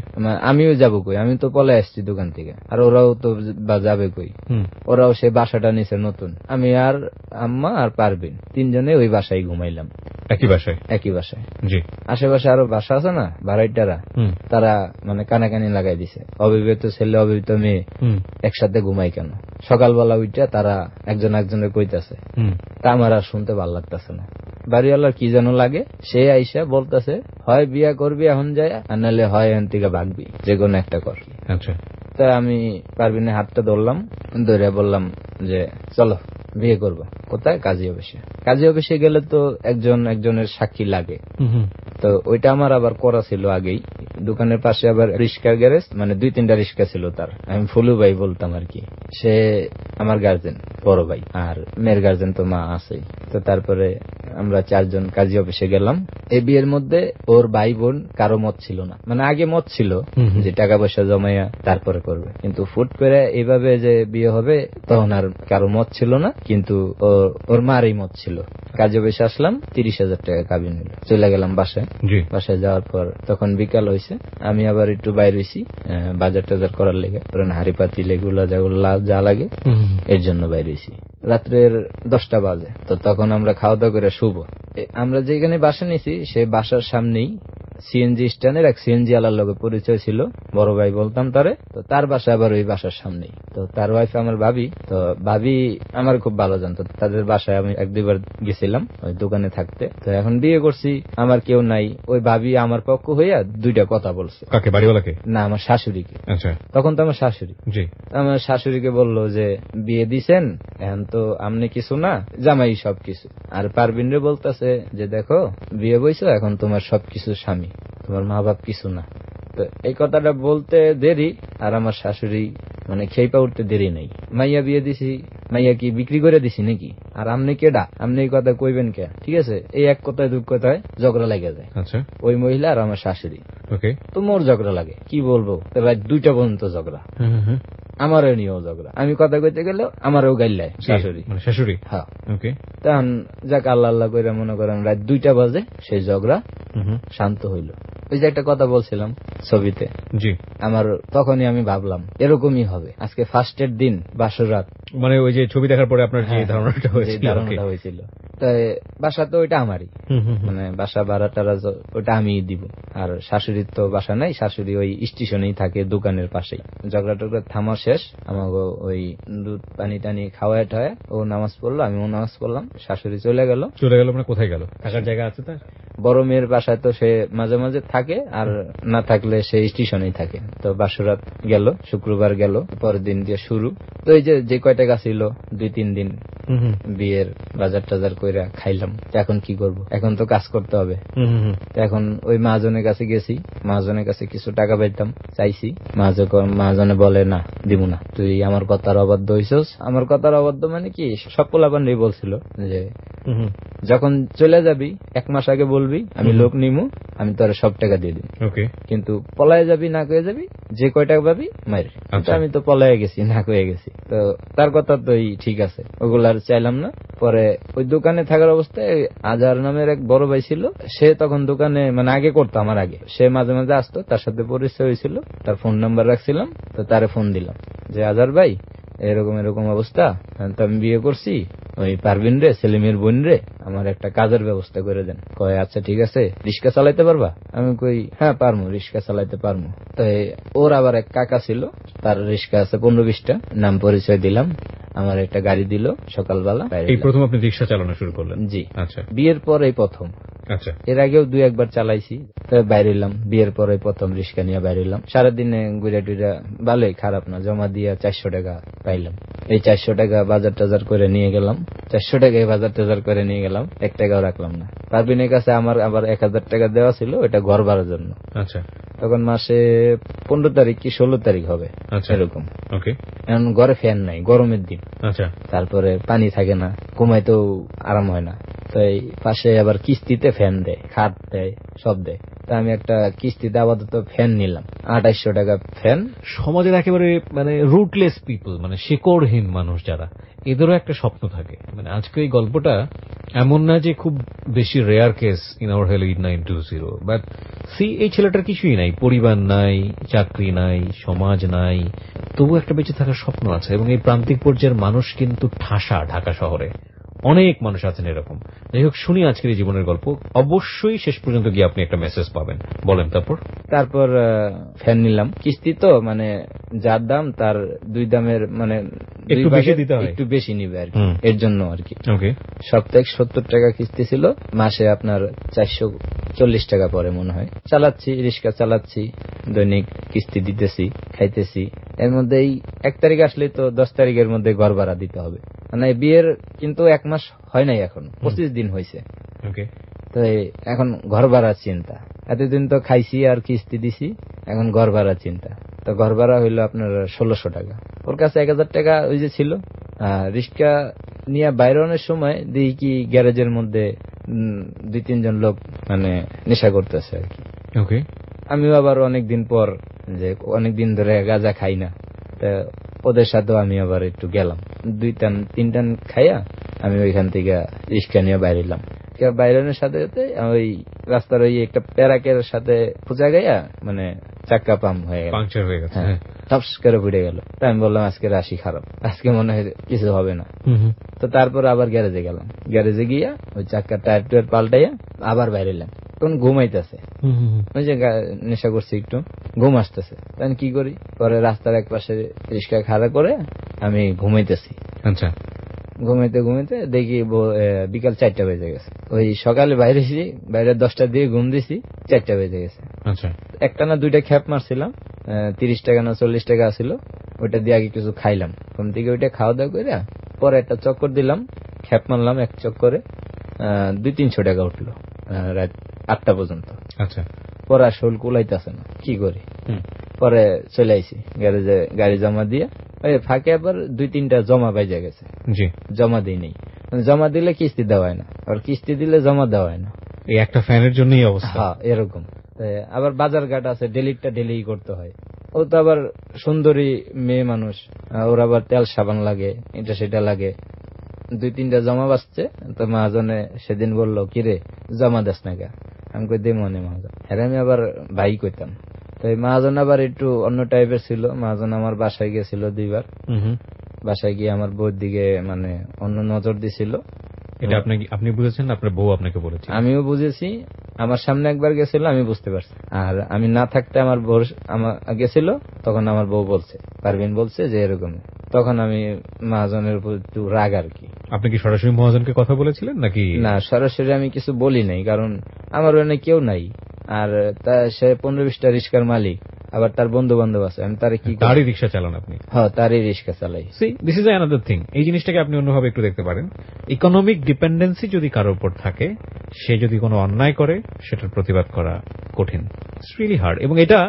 আমিও যাবো কই, আমি তো পলে আসছি দোকান থেকে, আর ওরাও তো যাবে কই, ওরাও সে বাসাটা নিছে নতুন। আমি আর আম্মা আর পারবিন তিনজনে ওই বাসায় ঘুমাইলাম, একই বাসায় একই বাসায় আশেপাশে আরো বাসা আছে না ভাড়াইটারা, তারা মানে কানাকানি লাগাই দিছে, অবিবাহিত ছেলে অবিবাহিত মেয়ে একসাথে ঘুমাই কেন। সকালবেলা উঠা তারা একজন একজনের কইতাছে, তা আমার আর শুনতে ভাল লাগতেছে না। বাড়িওয়ালার কি যেন লাগে, সে আইসা বলতেছে হয় বিয়া করবি এখন যায়, আর নাহলে হয় এখান থেকে ভাগবি, যে কোনো একটা কর। আচ্ছা, তা আমি পারবিনের হাতটা ধরলাম, ধরে বললাম যে চলো বিয়ে করবো। কোথায়? কাজী অফিসে। কাজী অফিসে গেলে তো একজন একজনের সাক্ষী লাগে, তো ওইটা আমার আবার করা ছিল আগেই। দোকানের পাশে আবার রিক্সা গ্যারেজ, মানে দুই তিনটা রিক্সা ছিল তার, আমি ফুলু ভাই বলতাম আর কি। সে আমার গার্জেন, বড় ভাই, আর মেয়ের গার্জেন তো মা আছেই। তো তারপরে আমরা চারজন কাজী অফিসে গেলাম। এই বিয়ের মধ্যে ওর ভাই বোন কারো মত ছিল না, মানে আগে মত ছিল যে টাকা পয়সা জমাইয়া তারপরে করবে, কিন্তু ফুট করে এইভাবে যে বিয়ে হবে তখন আর কারো মত ছিল না, কিন্তু ওর মারই মত ছিল। কাজী অফিসে আসলাম, তিরিশ হাজার টাকা কাবিন হইল। চলে গেলাম বাসায়। বাসায় যাওয়ার পর তখন বিকাল হয়েছে, আমি আবার একটু বাইর হয়েছি বাজার টাজার করার লেগে, হাড়ি পাতিল এগুলা যেগুলা যা লাগে এর জন্য বাইর হয়েছি। রাত্রের দশটা বাজে, তো তখন আমরা খাওয়া দাওয়া করে শুভ। আমরা যেখানে বাসা নিয়েছি সে বাসার সামনেই সিএনজি স্ট্যান্ডের এক সিএনজি আলার লগে পরিচয় ছিল, বড় ভাই বলতাম তারে। তো তার বাসা আবার ওই বাসার সামনেই। তো তার ওয়াইফ আমার ভাবি, তো ভাবি আমার খুব ভালো জানতো, তাদের বাসায় আমি এক দুইবার গেছিলাম ওই দোকানে থাকতে। তো এখন বিয়ে করছি, আমার কেউ নাই, ওই ভাবি আমার পক্ষ হইয়া দুইটা কথা বলছে। কাকে? বাড়িওয়ালাকে? না, আমার শাশুড়িকে। আচ্ছা, তখন তো আমার শাশুড়ি। জি, আমার শাশুড়িকে বললো যে বিয়ে দিছেন, এখন তো আমনে কিছু না, জামাই সবকিছু। আর পারবিনরে বলতেছে যে দেখো বিয়ে বইছো, এখন তোমার সবকিছু স্বামী, তোমার মা বাপ কিছু না। তো এই কথাটা বলতে দেরি, আর আমার শাশুড়ি মানে খেইপা উঠতে দেরি নেই। মাইয়া বিয়ে দিছি, মাইয়া কি বিক্রি করে দিছি নাকি? আর আমনে কেডা, আমনে এই কথা কইবেন কে? ঠিক আছে, এই এক কথায় দুই কথায় ঝগড়া লেগে যায়। আচ্ছা, ওই মহিলা আর আমার শাশুড়ি। ওকে, তো মোর ঝগড়া লাগে, কি বলবো, রাত দুইটা পর্যন্ত ঝগড়া। আমারও নিয়েও ঝগড়া, আমি কথা কইতে গেলে আমারও গাইলায় শাশুড়ি। শাশুড়ি? হ্যাঁ। ওকে, তখন যাক আল্লাহ আল্লাহ করে মনে করেন রাত দুইটা বাজে সেই ঝগড়া শান্ত হইল। ওই যে একটা কথা বলছিলাম ছবিতে, জি, আমার তখনই আমি ভাবলাম এরকমই হবে। আজকে ফার্স্টের দিন বাসর রাত, মানে ওই যে ছবি দেখার পরে আপনার যে ধারণাটা হয়েছিল, তাই বাসা তো ওইটা আমারই, মানে বাসা ভাড়া টাড়া ওইটা আমি দিব। আর শাশুড়ির তো বাসা নাই, শাশুড়ি ওই স্টেশনেই থাকে দোকানের পাশেই। ঝগড়া টগড়া থামা শেষ, আমাকে ওই দুধ পানি টানি খাওয়ায় ঠায়, ও নামাজ পড়লো, আমিও নামাজ পড়লাম, শাশুড়ি চলে গেল। চলে গেল মানে কোথায় গেল? থাকার জায়গা আছে তার? বড় মেয়ের বাসায় তো সে মাঝে মাঝে থাকে, আর না থাকলে সে স্টেশনেই থাকে। তো বাসরাত গেল, শুক্রবার গেল, পরের দিন দিয়ে শুরু। তো এই যে যে কয় টাকা ছিল দুই তিন দিন বিয়ের বাজার টাজার কইরা খাইলাম। এখন কি করব, এখন তো কাজ করতে হবে। এখন ওই মহাজনের কাছে গেছি, মহাজনের কাছে কিছু টাকা পাইতাম, চাইছি। মহাজনে বলে না, দিব না, তুই আমার কথার অবাধ্য হইছস। আমার কথার অবাধ্য মানে কি, সব পোলাপান্ডি বলছিল যে যখন চলে যাবি এক মাস আগে বলবি আমি লোক নিমু, আমি তোর সব টাকা দিয়ে দিই। কিন্তু পলায় যাবি না কয়ে যাবি, যে কয় টাকা পাবি মাইর। আমি তো পলায় গেছি, না কয়ে গেছি। তো তার কথা তো ঠিক আছে, ওগুলার চাইলাম না। পরে ওই দোকানে দোকানে থাকার অবস্থায় আজহার নামের এক বড় ভাই ছিল, সে তখন দোকানে মানে আগে করতো আমার আগে, সে মাঝে মাঝে আসতো, তার সাথে পরিচয় হয়েছিল, তার ফোন নাম্বার রাখছিলাম, তো তারে ফোন দিলাম যে আজহার ভাই এরকম এরকম অবস্থা, তো আমি বিয়ে করছি, ওই পারবিন রে সেলিমের বোন রে আমার একটা কাজের ব্যবস্থা করে দেন। কয় আচ্ছা ঠিক আছে, রিক্সা চালাইতে পারবা? আমি কই হ্যাঁ পারমু, রিক্সা চালাইতে পারমু। তো ওর আবার এক কাকা ছিল, তার রিক্সা আছে পনেরো বিশটা, নাম পরিচয় দিলাম, আমার একটা গাড়ি দিল সকালবেলা। এই প্রথম আপনি রিক্সা চালানো শুরু করলেন? জি। আচ্ছা, বিয়ের পর এই প্রথম। আচ্ছা, এর আগেও দুই একবার চালাইছি, বাইরেলাম, বিয়ের পরে প্রথম রিক্সা নিয়ে বাইরেলাম। সারাদিনে ঘুরে টুরা ভালোই, খারাপ না, জমা দিয়ে চারশো টাকা পাইলাম। এই চারশো টাকা বাজার টাজার করে নিয়ে গেলাম, চারশো টাকায় বাজার টাজার করে নিয়ে গেলাম, এক টাকাও রাখলাম না। পারবিনের কাছে আমার আবার এক হাজার টাকা দেওয়া ছিল, ওটা ঘর ভাড়ার জন্য। আচ্ছা, তখন মাসে পনেরো তারিখ কি ষোলো তারিখ হবে এরকম। ওকে। এখন ঘরে ফ্যান নাই, গরমের দিন। আচ্ছা, তারপরে পানি থাকে না, ঘুমাইতেও আরাম হয় না, তো এই পাশে আবার কিস্তিতে ফ্যান দেয়, খাট দেয়, সব দেয়। তা আমি একটা কিস্তিতে আপাতত ফ্যান নিলাম, আঠাইশশো টাকা ফ্যান। সমাজের একেবারে মানে রুটলেস পিপল, মানে শেকড়হীন মানুষ যারা, এদেরও একটা স্বপ্ন থাকে। মানে আজকে এই গল্পটা এমন না যে খুব বেশি rare case in our hello eight nine two zero, but see এই ছেলেটার কিছুই নাই, পরিবার নাই, চাকরি নাই, সমাজ নাই, তবু একটা বেঁচে থাকার স্বপ্ন আছে। এবং এই প্রান্তিক পর্যায়ের মানুষ কিন্তু ঠাসা ঢাকা শহরে, অনেক মানুষ আছেন এরকম। যাই হোক, শুনি আজকের এই জীবনের গল্প, অবশ্যই শেষ পর্যন্ত গিয়ে আপনি একটা মেসেজ পাবেন। বলেন তারপর। তারপর ফ্যান নিলাম কিস্তি, তো মানে যার দাম তার দুই দামের মানে একটু বেশি দিতে হয়, একটু বেশি নিবে আর কি, এর জন্য আর কি। ওকে। সপ্তাহে সত্তর টাকা কিস্তি ছিল, মাসে আপনার চারশো চল্লিশ টাকা পরে মনে হয়। চালাচ্ছি, রিক্সা চালাচ্ছি, দৈনিক কিস্তি দিতেছি, খাইতেছি। এর মধ্যেই এক তারিখ আসলে তো দশ তারিখের মধ্যে ঘর ভাড়া দিতে হবে। মানে বিয়ের কিন্তু এক মাস হয় নাই, এখন পঁচিশ দিন হয়েছে। তো এখন ঘর ভাড়ার চিন্তা, এতদিন তো খাইছি আর কিস্তি দিছি, এখন ঘর ভাড়ার চিন্তা। তো ঘর ভাড়া হইলো আপনার ষোলোশো টাকা, ওর কাছে এক হাজার টাকা ওই যে ছিল। রিক্সা নিয়ে বাইরনের সময় দেখি কি গ্যারেজের মধ্যে দুই তিনজন লোক মানে নেশা করতেছে আর কি। ওকে। আমিও আবার অনেকদিন পর, যে অনেকদিন ধরে গাঁজা খাই না, ওদের সাথেও আমি আবার একটু গেলাম, দুই টান তিন টান খাইয়া আমি ওইখান থেকে রিক্সা নিয়ে বাইরেলাম। বাইরের সাথে সাথে ওই রাস্তার ওই একটা প্যারাকের সাথে পূজা গাইয়া মানে চাক্কা পাম হয়ে গেল, পাংচার হয়ে গেছে, টপস করে পড়ে গেল। তাই আমি বললাম আজকে রাশি খারাপ, আজকে মনে হয় কিছু হবে না। তো তারপর আবার গ্যারেজে গেলাম, গ্যারেজে গিয়া ওই চাক্কা টায়ার টুয়ার পাল্টাইয়া আবার বাইরে এলাম। তখন ঘুমাইতেছে, ওই যে নেশা করছি একটু, ঘুম আসতেছে। তখন কি করি, পরে রাস্তার এক পাশে রিক্সা খাড়া করে আমি ঘুমাইতেছি। আচ্ছা। ঘুমাইতে ঘুমাইতে দেখি বিকাল চারটা বেজে গেছে। ওই সকালে বাইরে বাইরে দশটার দিকে ঘুম দিছি, চারটা বেজে গেছে। আচ্ছা। একটা না দুইটা খ্যাপ মারছিলাম, তিরিশ টাকা না চল্লিশ টাকা আসছিল, ওইটা দিয়ে আগে কিছু খাইলাম। ঘুম থেকে ওইটা খাওয়া দাওয়া করে পরে একটা চক্কর দিলাম, খ্যাপ মারলাম এক চক্করে, দুই তিনশো টাকা উঠলো রাত আটটা পর্যন্ত। আচ্ছা। পরে আর শোল কুলাইতেছে না, কি করি, পরে চলে আইসি গ্যারেজে গাড়ি জমা দিয়ে। ওই ফাঁকে আবার দুই তিনটা জমা বাইজা গেছে, জমা দিই নেই। জমা দিলে কিস্তি দেওয়া হয় না, আর কিস্তি দিলে জমা দেওয়া হয় না। এই একটা ফ্যানের জন্যই অবস্থা। হ্যাঁ এরকম। আবার বাজার ঘাট আছে, ডেলিটা ডেলি করতে হয়। ও তো আবার সুন্দরী মেয়ে মানুষ, ওর আবার তেল সাবান লাগে, এটা সেটা লাগে। দুই তিনটা জমা বাঁচছে, তো মহাজনে সেদিন বললো কিরে জমা দেস না কে? আমি কই দে মনে মহাজন। হ্যাঁ আমি আবার ভাই কইতাম। তো মহাজন আবার একটু অন্য টাইপের ছিল। মহাজন আমার বাসায় গেছিল দুইবার, বাসায় গিয়ে আমার বউর দিকে মানে অন্য নজর দিছিল। এটা আপনি আপনি বুঝেছেন, আপনার বউ আপনাকে বলেছে? আমিও বুঝেছি, আমার সামনে একবার গেছিল, আমি বুঝতে পারছি। আর আমি না থাকতে আমার বউ আমার গেছিল, তখন আমার বউ বলছে, পারভিন বলছে যে এরকম। তখন আমি মহাজনের উপর একটু রাগ আর কি। আপনি কি সরাসরি মহাজনকে কথা বলেছিলেন নাকি? না, সরাসরি আমি কিছু বলি নাই, কারণ আমার ওখানে কেউ নাই। আর তা সে পনেরো বিশটা রিক্সার মালিক, আবার তার বন্ধু বান্ধব আছে, আমি তারে কি তারই রিক্সা চালান আপনি? হ্যাঁ তারই রিক্সা চালাই। This is another thing. এই জিনিসটাকে আপনি অন্যভাবে একটু দেখতে পারেন। ইকোনমিক ডিপেন্ডেন্সি যদি কারোর উপর থাকে, সে যদি কোনো অন্যায় করে, সেটার প্রতিবাদ করা কঠিন, ইটস রিয়েলি হার্ড। এবং এটা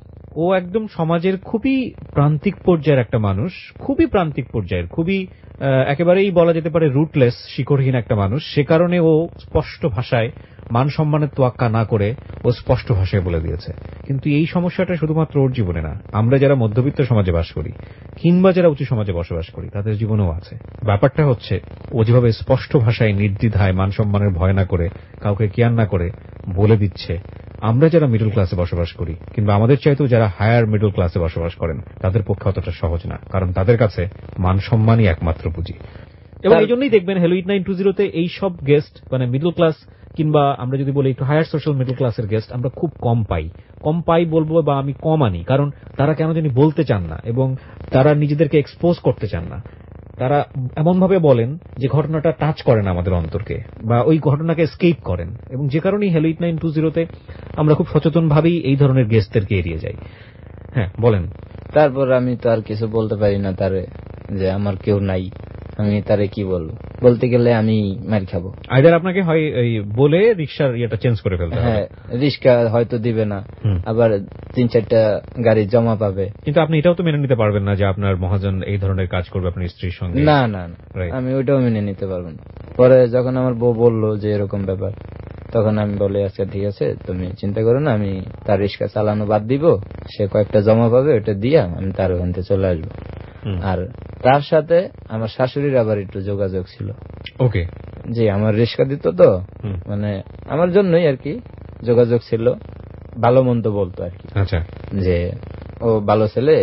ও একদম সমাজের খুবই প্রান্তিক পর্যায়ের একটা মানুষ, খুবই প্রান্তিক পর্যায়ের, খুবই একেবারেই বলা যেতে পারে রুটলেস, শিকড়হীন একটা মানুষ। সে কারণে ও স্পষ্ট ভাষায় মান সম্মানের তোয়াক্কা না করে ও স্পষ্ট ভাষায় বলে দিয়েছে। কিন্তু এই সমস্যাটা শুধুমাত্র ওর জীবনে না, আমরা যারা মধ্যবিত্ত সমাজে বাস করি কিংবা যারা উঁচু সমাজে বসবাস করি তাদের জীবনেও আছে। ব্যাপারটা হচ্ছে ও যেভাবে স্পষ্ট ভাষায় নির্দ্বিধায় মান সম্মানের ভয় না করে, কাউকে কেয়ার না করে বলে দিচ্ছে, আমরা যারা মিডল ক্লাসে বসবাস করি কিংবা আমাদের চাইতেও যারা হায়ার মিডল ক্লাসে বসবাস করেন তাদের পক্ষে অতটা সহজ না, কারণ তাদের কাছে মান সম্মানই একমাত্র পুঁজি। এবং এই জন্যই দেখবেন হ্যালো এইট নাইন টু জিরোতে এই সব গেস্ট মানে মিডল ক্লাস কিংবা আমরা যদি বলি একটু হায়ার সোশ্যাল মিডল ক্লাসের গেস্ট আমরা খুব কম পাই। কম পাই বলবো বা আমি কম আনি, কারণ তারা কেন জানি বলতে চান না এবং তারা নিজেদেরকে এক্সপোজ করতে চান না। তারা এমন ভাবে বলেন যে ঘটনাটা টাচ করে না আমাদের অন্তরকে, বা ওই ঘটনাকে এসকেপ করেন, এবং যে কারণেই হ্যালো এইট নাইন টু জিরোতে আমরা খুব সচেতন ভাবেই এই ধরনের গেস্টদেরকে এড়িয়ে যাই। হ্যাঁ বলেন। তারপর আমি তো আর কিছু বলতে পারি না তারে, যে আমার কেউ নাই, আমি তারে কি বলবো, বলতে গেলে আমি মার খাবো। আইদার আপনাকে হয় এই বলে রিকশার ইয়েটা চেঞ্জ করে ফেলতে হবে। হ্যাঁ, রিক্সা হয়তো দিবে না, আবার তিন চারটা গাড়ি জমা পাবে। কিন্তু আপনি এটাও তো মেনে নিতে পারবেন না যে আপনার মহাজন এই ধরনের কাজ করবে আপনার স্ত্রীর সঙ্গে। না না না, আমি ওইটাও মেনে নিতে পারবো না। পরে যখন আমার বউ বললো যে এরকম ব্যাপার, তখন আমি বলি আচ্ছা ঠিক আছে, তুমি চিন্তা করো না, আমি তার রিক্সা চালানো বাদ দিব, সে কয়েকটা জমা পাবে, ওটা দিয়া আমি তার ওখান থেকে চলে আসবো। আর তার সাথে আমার শাশুড়ির আবার একটু যোগাযোগ ছিল। ওকে, জি, আমার রিক্সা দিত তো, মানে আমার জন্যই আর কি যোগাযোগ ছিল, ভালো মন্দ বলতো আর কি। আচ্ছা, যে ও ভালো ছেলে,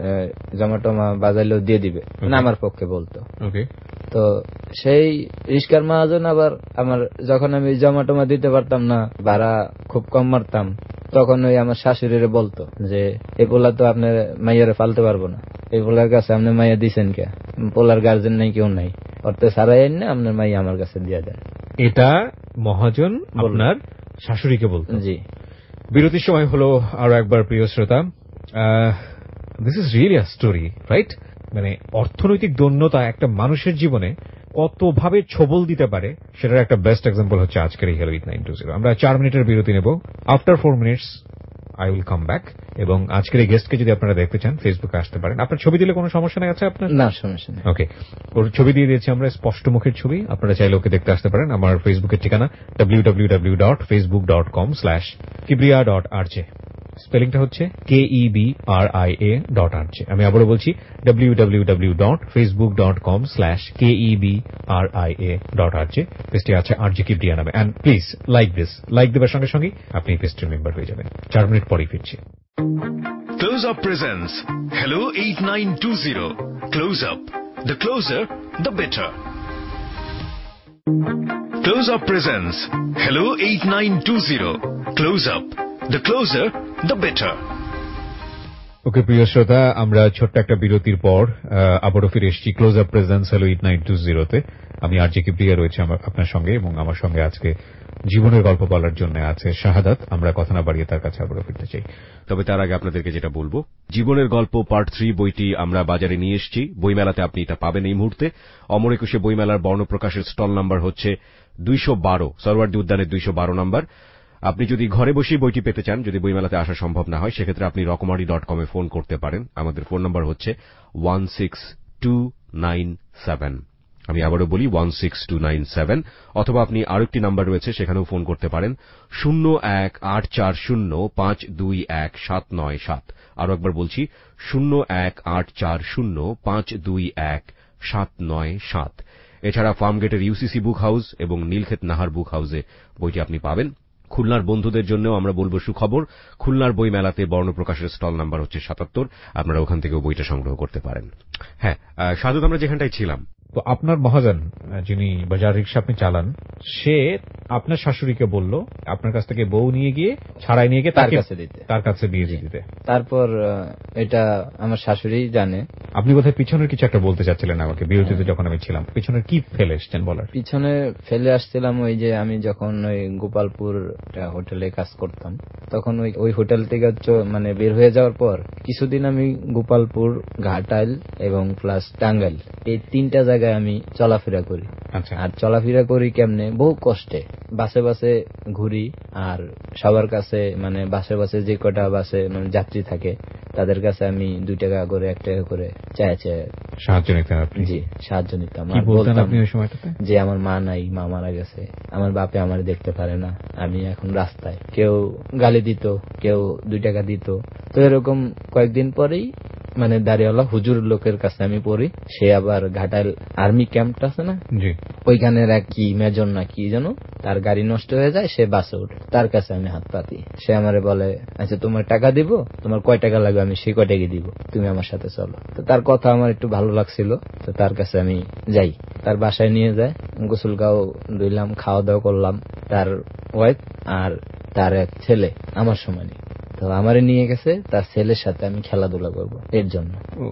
জমা টমা বাজাইলেও দিয়ে দিবে, না আমার পক্ষে বলতো। ওকে, তো সেই রিক্সার মহাজন আবার আমার, যখন আমি জমা টমা দিতে পারতাম না, ভাড়া খুব কম মারতাম, তখন ওই আমার শাশুড়িরে বলতো যে এই পোলা তো আপনার মাইয়ারে ফালতে পারবো না, এই পোলার কাছে আপনি মাইয়া দিচ্ছেন কে, পোলার গার্জেন নাই, কেউ নাই, অর্থে সারাই আইন না, আপনার মাইয়া আমার কাছে দিয়ে দেয়। এটা মহাজন আপনার শাশুড়িকে বলতো? জি। বিরতির সময় হলো আরো একবার, প্রিয় শ্রোতা, this is really a story, right? মানে অর্থনৈতিক দৈন্যতা একটা মানুষের জীবনে কতভাবে ছবল দিতে পারে সেটার একটা বেস্ট এক্সাম্পল হচ্ছে আজকের এই hello eight nine two zero. আমরা চার মিনিটের বিরতি নেব। After four minutes I will come back. এবং আজকের এই গেস্টকে যদি আপনারা দেখতে চান ফেসবুকে আসতে পারেন। আপনার ছবি দিলে কোনো সমস্যা নেই? আছে আপনার? না, সমস্যা নেই। ওকে, ওর ছবি দিয়ে দিয়েছি আমরা, স্পষ্ট মুখের ছবি। আপনারা চাইলে ওকে দেখতে আসতে পারেন। আমার ফেসবুকের ঠিকানা W W W dot Facebook dot com slash Kibria dot R J. স্পেলিংটা হচ্ছে K E B R I A dot R J. আমি আবারও বলছি W W W dot Facebook dot com slash K E B R I A dot R J. পেজটি আছে R J Kibria নামে। And please like this. Like দেওয়ার সঙ্গে সঙ্গে আপনি পেজটির মেম্বার হয়ে যাবেন। চার মিনিট পরেই ফিরছি। Close Up presents Hello eight nine two zero. Close Up. The closer, the better. Close Up presents Hello eight nine two zero. Close Up. The closer, the better. Okay, প্রিয় শ্রোতা, আমরা ছোট্ট একটা বিরতির পর আবারও ফিরে এসেছি Close Up presents hello eight nine two জিরোতে। আমি আর জে কিবরিয়া রয়েছে আপনার সঙ্গে, এবং আমার সঙ্গে আজকে জীবনের গল্প বলার জন্য আছে শাহাদাত। আমরা কথা না বাড়িয়ে তার কাছে আবারও ফিরতে চাই। তবে তার আগে আপনাদেরকে যেটা বলবো, জীবনের গল্প পার্ট থ্রি বইটি আমরা বাজারে নিয়ে এসেছি। বইমেলাতে আপনি এটা পাবেন এই মুহূর্তে। অমর একুশে বইমেলার বর্ণপ্রকাশের স্টল নাম্বার হচ্ছে দুইশো বারো, সরওয়ার্দী উদ্যানের দুইশো বারো নাম্বার। আপনি যদি ঘরে বসেই বইটি পেতে চান, যদি বইমেলাতে আসা সম্ভব না হয়, সেক্ষেত্রে আপনি রকমারি ডট কম এ ফোন করতে পারেন। আমাদের ফোন নাম্বার হচ্ছে one six two nine seven. আমি আবারও বলি one six two nine seven. অথবা আপনি আরেকটি নাম্বার রয়েছে, সেখানেও ফোন করতে পারেন শূন্য এক আট চার শূন্য পাঁচ দুই এক সাত নয় সাত। আরো একবার বলছি শূন্য এক আট চার শূন্য পাঁচ দুই এক সাত নয় সাত। এছাড়া ফার্মগেটের ইউসিসি বুক হাউস এবং নীলক্ষেত নাহার বুক হাউসে বইটি আপনি পাবেন। খুলনার বন্ধুদের জন্যও আমরা বলবো সুখবর, খুলনার বই মেলাতে বর্ণপ্রকাশের স্টল নাম্বার হচ্ছে সাতাত্তর। আপনারা ওখান থেকেও বইটা সংগ্রহ করতে পারেন। হ্যাঁ সাধু, আমরা যেখানটায় ছিলাম, তো আপনার মহাজন যিনি বাজার রিক্সা আপনি চালান, সে আপনার শাশুড়িকে বলল আপনার কাছ থেকে বউ নিয়ে গিয়ে ছাড়াই নিয়ে গিয়ে তার কাছে দিতে, তার কাছে দিয়ে দিতে। তারপর এটা আমার শাশুড়ি জানে। আপনি বোধহয় পিছনের কিছু একটা বলতে চাচ্ছিলেন আমাকে বিরতিতে, যখন আমি ছিলাম। পিছনের কি ফেলে এসছেন বলার? পিছনে ফেলে আসছিলাম ওই যে আমি যখন ওই গোপালপুর হোটেলে কাজ করতাম, তখন ওই ওই হোটেল থেকে মানে বের হয়ে যাওয়ার পর কিছুদিন আমি গোপালপুর, ঘাটাইল এবং প্লাস টাঙ্গাইল, এই তিনটা জায়গায় জায়গায় আমি চলাফেরা করি। আচ্ছা। আর চলাফেরা করি কেমনে, বহু কষ্টে বাসে বাসে ঘুরি। আর সবার কাছে মানে বাসে বাসে যে কটা বাসে মানে যাত্রী থাকে তাদের কাছে আমি দুই টাকা করে এক টাকা করে চায় চায় সাহায্য নিতেন আপনি? জি, সাহায্য নিতাম। কি বলতেন আপনি ওই সময়টাতে? যে আমার মা নাই, মা মারা গেছে, আমার বাপে আমার দেখতে পারে না, আমি এখন রাস্তায়। কেউ গালি দিত, কেউ দুই টাকা দিত। তো এরকম কয়েকদিন পরেই মানে দাঁড়িয়েওয়ালা হুজুর লোকের কাছে আমি পড়ি। সে আবার ঘাটাইল আর্মি ক্যাম্পটা আছে না, ওইখানের এক কি মেজর না কি যেন, তার গাড়ি নষ্ট হয়ে যায়, সে বাসে ওঠে। তার কাছে আমি হাত পাতি। সে আমারে বলে, আচ্ছা তোমার টাকা দিব, তোমার কয় টাকা লাগবে আমি সেই কয় টাকা দিব, তুমি আমার সাথে চলো। তো তার কথা আমার একটু ভালো লাগছিল, তো তার কাছে আমি যাই। তার বাসায় নিয়ে যায়, গোসল গাও ধুইলাম, খাওয়া দাওয়া করলাম। তার ওয়াইফ আর তার এক ছেলে আমার সমানই। তো আমারে নিয়ে গেছে তার ছেলের সাথে আমি খেলাধুলা করব এর জন্য,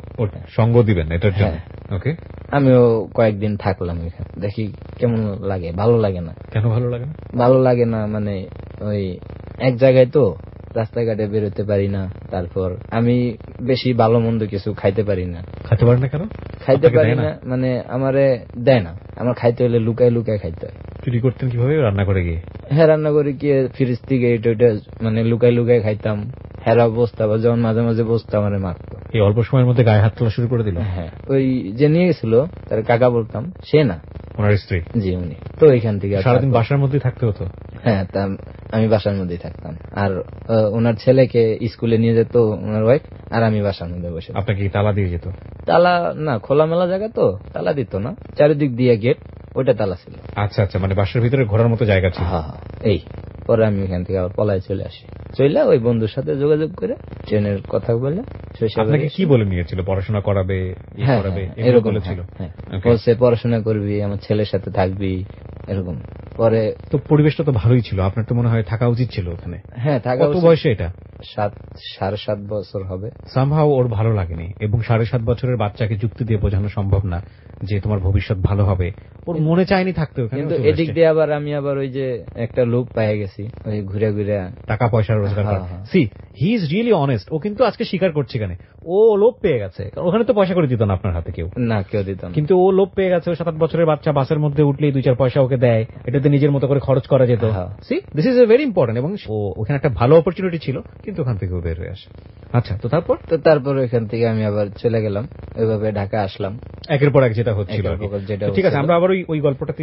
সঙ্গ দিবেন এটার জন্য। ওকে, আমিও কয়েকদিন থাকলাম এখানে, দেখি কেমন লাগে। ভালো লাগে না। কেন ভালো লাগে না? ভালো লাগে না মানে ওই এক জায়গায় তো রাস্তাঘাটে বেরোতে পারি না, তারপর আমি বেশি ভালো মন্দ কিছু খাইতে পারি না। খাইতে পারেন না কেন? খাইতে পারি না মানে আমারে দেয় না, আমার খাইতে হলে লুকায় লুকায় খাইতে হয়। চুরি করতেন কিভাবে? রান্না করে গিয়ে? হ্যাঁ, রান্না করে গিয়ে ফ্রিজ থেকে এটা ওইটা মানে লুকায় লুকায় খাইতাম। হেরা বসতা বা যখন মাঝে মাঝে বসতা আমারে মারতো। এই অল্প সময়ের মধ্যে গায়ে হাত তোলা শুরু করে দিল? হ্যাঁ, ওই যে নিয়ে গেছিল তার কাকা বলতাম, সে না, ওনার স্ত্রী। জি, উনি। তো এখান থেকে সারাদিন বাসার মধ্যে থাকতে হতো? হ্যাঁ, তা আমি বাসার মধ্যেই থাকতাম। আর ওনার ছেলেকে স্কুলে নিয়ে যেত ওনার ওয়াইফ, আর আমি বাসার মধ্যে বসে। আপনাকে তালা দিয়ে যেত? তালা না, খোলামেলা জায়গা তো, তালা দিত না, চারিদিক দিয়ে গেট, ওইটা তালা ছিল। আচ্ছা আচ্ছা, মানে বাসার ভিতরে ঘোরার মতো জায়গা ছিল? হ্যাঁ, এই পরে আমি এখান থেকে আবার পলায় চলে আসি। চলে ওই বন্ধুর সাথে যোগাযোগ করে ট্রেনের কথা বলে। আপনাকে কি বলে নিয়েছিল? পড়াশোনা করাবে, এরকম বলেছিল? বলছে পড়াশোনা করবি, আমার ছেলের সাথে থাকবি, এরকম। পরে তো পরিবেশটা তো ভালোই ছিল, আপনার তো মনে হয় থাকা উচিত ছিল ওখানে। হ্যাঁ, থাকা। কত বয়সে এটা? সাত সাড়ে সাত বছর হবে। সামহাও ওর ভালো লাগেনি, এবং সাড়ে সাত বছরের বাচ্চাকে যুক্তি দিয়ে বোঝানো সম্ভব না যে তোমার ভবিষ্যৎ ভালো হবে। ওর মনে চায়নি থাকতে ওখানে। কিন্তু এদিক দিয়ে আবার আমি আবার ওই যে একটা লোক পেয়ে গেছি, ওই ঘুরে ঘুরে টাকা পয়সা রোজগার করে। See he is really honest. ও কিন্তু আজকে স্বীকার করছে এখানে ও লোভ পেয়ে গেছে। ওখানে তো পয়সা করে দিত না আপনার হাতে কেউ, না কেউ দিত না, কিন্তু ও লোভ পেয়ে গেছে। সাত আট বছরের বাচ্চা বাসের মধ্যে উঠলেই দুই চার পয়সা ওকে দেয়, এটাতে নিজের মতো করে খরচ করা যেত। See this is a very important. এবং ও ওখানে একটা ভালো অপরচুনিটি ছিল, কিন্তু ওখান থেকে বের হয়ে আসে। আচ্ছা, তো তারপর? তো তারপর এখান থেকে আমি আবার চলে গেলাম, ওইভাবে ঢাকা আসলাম। একের পর এক যেটা হচ্ছিল। ঠিক আছে, আমরা আবার ওই ওই গল্পটাতে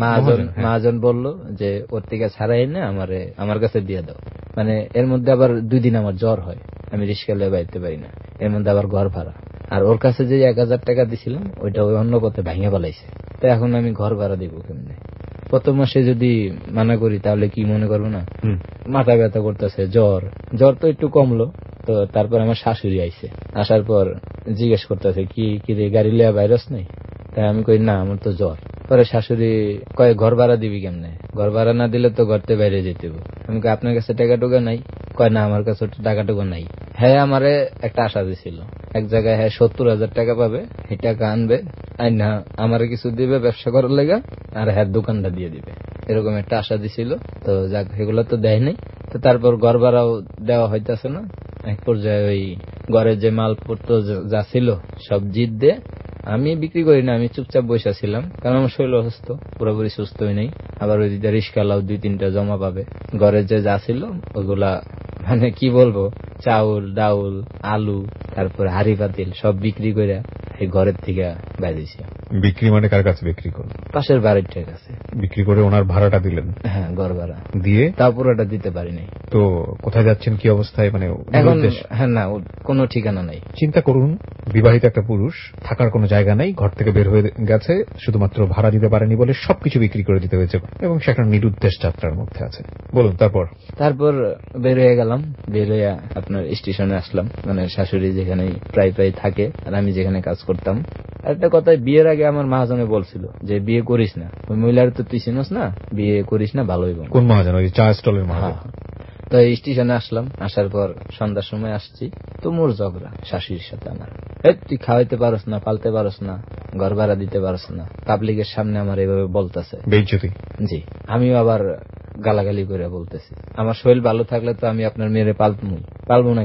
মহাজন বললো যে ওর থেকে ছাড়াই না আমারে আমার কাছে দিয়ে দাও। মানে এর মধ্যে আবার দুই দিন আমার জ্বর হয়, আমি রিস্কা লয়ে বাইতে পারি না, এর মধ্যে আবার ঘর ভাড়া। আর ওর কাছে যে এক হাজার টাকা দিছিলাম ওইটা ওই অন্য পথে ভাঙে ফেলাইছে। তো এখন আমি ঘর ভাড়া দিব কেমনে? প্রথম মাসে যদি মানা করি তাহলে কি মনে করবো না? মাথা ব্যথা করতেছে, জ্বর জ্বর তো একটু কমলো। তো তারপর আমার শাশুড়ি আইছে, আসার পর জিজ্ঞেস করতেছে কি কি রে, গাড়ি লিয়া ভাইরাস নেই? তাই আমি কই না, আমার তো জ্বর। পরে শাশুড়ি কয় ঘর ভাড়া দিবি কেমনে? ঘর ভাড়া না দিলে তো ঘরতে বাইরে যেতে হবে। আমি কই আপনার কাছে টাকা টুকা নাই? কয় না, আমার কাছে টাকা টুকা নাই। হ্যাঁ, আমারে একটা আশা দিছিল, এক জায়গায় হ্যাঁ সত্তর হাজার টাকা পাবে, এই টাকা আনবে, আর না আমারে কিছু দিবে ব্যবসা করার লেগা, আর হ্যাঁ দোকানটা দিয়ে দিবে, এরকম একটা আশা দিছিল। তো যাক, এগুলো তো দেয় নাই। তো তারপর ঘর ভাড়াও দেওয়া হইতেছে না। এক পর্যায়ে ওই ঘরের যে মালপত্র যা ছিল সব জিত দিয়ে আমি বিক্রি করি না, আমি চুপচাপ বসে ছিলাম, কারণ আমার শরীর অসুস্থ, পুরোপুরি সুস্থ হই নাই। আবার ওই দিকে রিস্কালাও দুই তিনটা জমা পাবে, ঘরের যে যা ছিল ওগুলা মানে কি বলবো, চাউল ডাউল আলু তারপর হাড়ি পাতিল সব বিক্রি করে এই ঘরের থেকে বাইরেছি। বিক্রি মানে কার কাছে বিক্রি করলেন? পাশের বাড়িটার কাছে বিক্রি করে ওনার ভাড়াটা দিলেন? হ্যাঁ, ঘর ভাড়া দিয়ে তা পুরোটা দিতে পারি নাই। তো কোথায় যাচ্ছেন, কি অবস্থায়? মানে এখন হ্যাঁ না, কোনো ঠিকানা নাই। চিন্তা করুন, বিবাহিত একটা পুরুষ, থাকার কোনো জায়গা নাই, ঘর থেকে বের হয়ে গেছে, শুধুমাত্র ভাড়া দিতে পারেনি বলে সবকিছু বিক্রি করে দিতে হয়েছে, এবং সে একটা নিরুদ্দেশ যাত্রার মধ্যে আছে। বলুন তারপর? তারপর বের হয়ে গেলাম, বের হয়ে আপনার স্টেশনে আসলাম, মানে শাশুড়ি যেখানে প্রায় প্রায় থাকে আর আমি যেখানে কাজ করতাম। একটা কথা, বিয়ের আগে আমার মহাজনে বলছিল যে বিয়ে করিস না, ওই মহিলার তো তুই চিনস না, বিয়ে করিস না, ভালোই বোন। কোন মহাজন? ওই চা স্টলের মহাজন? তো স্টেশনে আসলাম, আসার পর সন্ধ্যার সময় আসছি, তো মোর ঝগড়া শাশুড়ির সাথে আমার। তুই খাওয়াইতে পারস না, পালতে পারস না, ঘর ভাড়া দিতে পারস না, পাবলিকের সামনে আমার এইভাবে বলতেছে, বেইজ্জতি। জি, আমিও আবার গালাগালি করে বলতেছি, আমার শরীর ভালো থাকলে তো আমি আপনার মেয়েরে পালবো পালবো না কেন?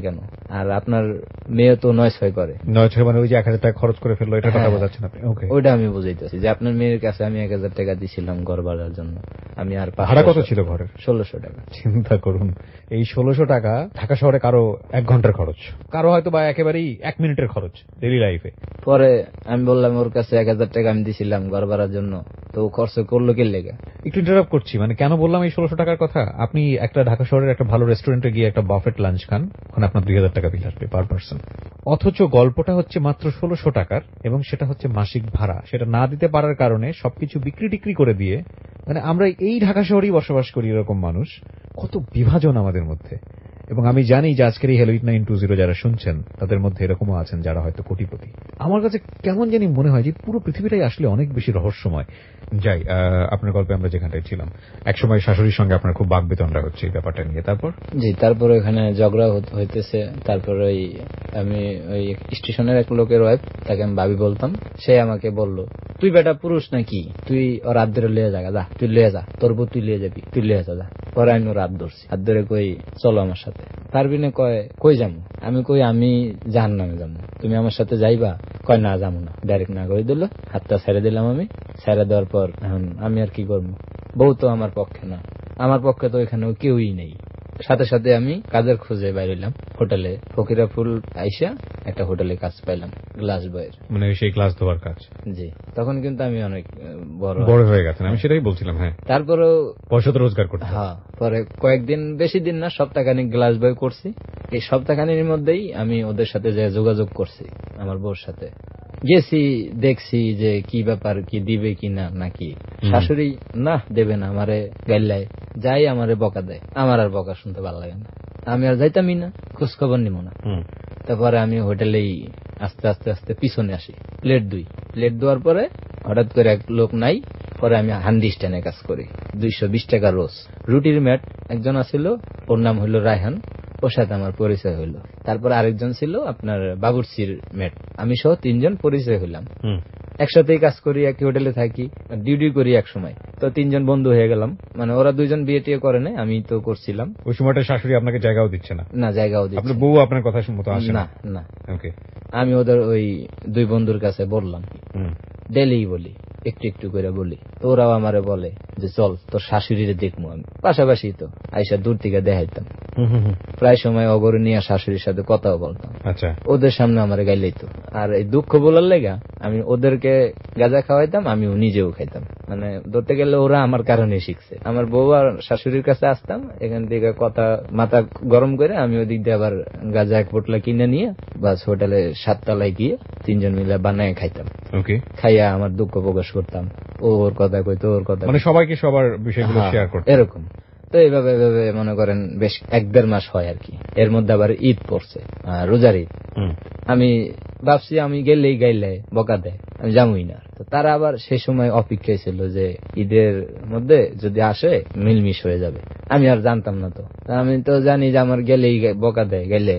আর আপনার মেয়ে তো নয় ছয় করে। নয় ছয় মানে ওই যে এক হাজার টাকা খরচ করে ফেললো, এটা কথা বোঝাচ্ছেন আপনি? ওকে, ওইটা আমি বুঝাইতেছি যে আপনার মেয়ের কাছে আমি এক হাজার টাকা দিছিলাম ঘর ভাড়ার জন্য, আমি আর ভাড়া কত ছিল ঘরের? ষোলোশো টাকা। চিন্তা করুন, এই ষোলোশো টাকা ঢাকা শহরে কারো এক ঘন্টার খরচ, কারো হয়তো বা একেবারেই এক মিনিটের খরচ ডেইলি লাইফে। পরে আমি বললাম ওর কাছে এক হাজার টাকা আমি দিছিলাম ঘর ভাড়ার জন্য, তো ও খরচ করলো কি লেগে। একটু ইন্টারাপ্ট করছি, মানে কেন বললাম এই ষোলোশো টাকার কথা, আপনি একটা ঢাকা শহরের একটা ভালো রেস্টুরেন্টে গিয়ে একটা বাফেট লাঞ্চ খান, ওখানে আপনার দুই হাজার টাকা বিল আসবে পার পার্সন, অথচ গল্পটা হচ্ছে মাত্র ষোলোশো টাকার, এবং সেটা হচ্ছে মাসিক ভাড়া। সেটা না দিতে পারার কারণে সবকিছু বিক্রি টিক্রি করে দিয়ে, মানে আমরা এই ঢাকা শহরেই বসবাস করি এরকম মানুষ, কত বিভাজন আমাদের মধ্যে। এবং আমি জানি যে আজকের এই hello eight nine two zero যারা শুনছেন তাদের মধ্যে এরকমও আছেন যারা হয়তো কোটিপতি। আমার কাছে কেমন জানি মনে হয় যে পুরো পৃথিবীটাই আসলে অনেক বেশি রহস্যময়। যাই, আপনার গল্পে আমরা যেখানটায় ছিলাম, একসময় শাশুড়ির সঙ্গে আপনার খুব বাকবিতণ্ডা হচ্ছে এই ব্যাপারটা নিয়ে, তারপর? জি, তারপরে ওখানে ঝগড়া হইতেছে। তারপর ওই আমি ওই স্টেশনের এক লোকের ওয়াইফ, তাকে আমি ভাবি বলতাম, সে আমাকে বলল, তুই বেটা পুরুষ নাকি, তুই ওর হাত ধরে লিয়ে যা, যা তুই লিয়ে যা, তোর বউ তুই লিয়ে যাবি, তুই লিয়ে যা। পরে আমি ওর হাত ধরছি, হাত ধরে কই চলো আমার সাথে। পারবিনে কয় কই যাবো, আমি কই আমি জাহান্নামে যাবো, তুমি আমার সাথে যাইবা, কয় না যাবো না, ডাইরেক্ট না করে দিল, হাতটা ছেড়ে দিলাম। আমি ছেড়ে দেওয়ার পর এখন আমি আর কি করবো, বউ তো আমার পক্ষে না, আমার পক্ষে তো এখানে কেউই নেই। সাথে সাথে আমি কাজের খোঁজে বাইরেলাম হোটেলে, ফকিরা ফুল আইসা একটা হোটেলে কাজ পাইলাম গ্লাস বয়ের, মানে সেই গ্লাস ধোয়ার কাজ। জি, তখন কিন্তু আমি অনেক বড় বড় হয়ে গেছেন, আমি সেটাই বলছিলাম। হ্যাঁ, তারপরেও পয়সা তো রোজগার করতে। হ্যাঁ, পরে কয়েকদিন, বেশি দিন না, সপ্তাহখানিক গ্লাস বয় করছি। এই সপ্তাহখানির মধ্যেই আমি ওদের সাথে যে যোগাযোগ করছি, আমার বউর সাথে গেছি, দেখছি যে কি ব্যাপার, কি দিবে কি না, নাকি শাশুড়ি না দেবে না, আমারে গাইল্লায় যাই, আমারে বকা দেয়, আমার আর বকা শুনতে ভালো লাগে না, আমি আর যাইতামই না, খোঁজ খবর নিব না। তারপরে আমি হোটেলেই আস্তে আস্তে আস্তে পিছনে আসি, প্লেট দুই প্লেট দেওয়ার পরে হঠাৎ করে এক লোক নাই, পরে আমি হান্ডি স্ট্যান্ডে কাজ করি, দুইশো বিশ টাকা রোজ। রুটির ম্যাট একজন আছিল, ওর নাম হইল রায়হান, ওর সাথে আমার পরিচয় হইল। তারপর আরেকজন ছিল আপনার বাবুর্চির ম্যাট, আমি সহ তিনজন পরিচয় হইলাম। একসাথেই কাজ করি, একই হোটেলে থাকি, ডিউটি করি এক সময়, তো তিনজন বন্ধু হয়ে গেলাম। মানে ওরা দুইজন বিয়ে টিয়ে করে না, আমি তো করছিলাম। ওই সময়টা শাশুড়ি আপনাকে জায়গাও দিচ্ছে না? না, জায়গাও দিচ্ছে আপনার বউ আপনার কথা মতো আসে না? না। ওকে, আমি ওদের ওই দুই বন্ধুর কাছে বললাম, ডেলি বলি, একটু একটু করে বলি, তো ওরাও আমারে বলে যে চল তোর শাশুড়িরে দেখবো। আমি পাশাপাশি তো আইসা দূর থেকে দেখাইতাম, প্রায় সময় অগরে নিয়ে শাশুড়ির সাথে কথাও বলতাম। আচ্ছা, ওদের সামনে আমার গাইলেই তো। আর এই দুঃখ বলার লেগা আমি ওদেরকে গাঁজা খাওয়াইতাম, আমিও নিজেও খাইতাম। মানে ধরতে গেলে ওরা আমার কারণে শিখছে। আমার বউ আর শাশুড়ির কাছে আসতাম, এখান থেকে কথা মাথা গরম করে আমি ওই দিক দিয়ে আবার গাঁজা এক পোটলা কিনে নিয়ে বাস হোটেলে সাততলায় গিয়ে তিনজন মিলে বানায় খাইতাম। ওকে, খাইয়া আমার দুঃখ প্রকাশ করতাম, ও ওর কথা কইতো, ওর কথা, মানে সবাইকে সবার বিষয়গুলো শেয়ার করতে, এরকম। তো এইভাবে এইভাবে মনে করেন বেশ এক দেড় মাস হয় আর কি। এর মধ্যে আবার ঈদ পড়ছে, রোজার ঈদ। আমি ভাবছি আমি গেলেই গাইলে বকা দেয়, আমি যাবই না। তো তারা আবার সেই সময় অপেক্ষায় ছিল যে ঈদের মধ্যে যদি আসে মিলমিশ হয়ে যাবে। আমি আর জানতাম না, তো আমি তো জানি যে আমার গেলেই বকা দেয়, গেলে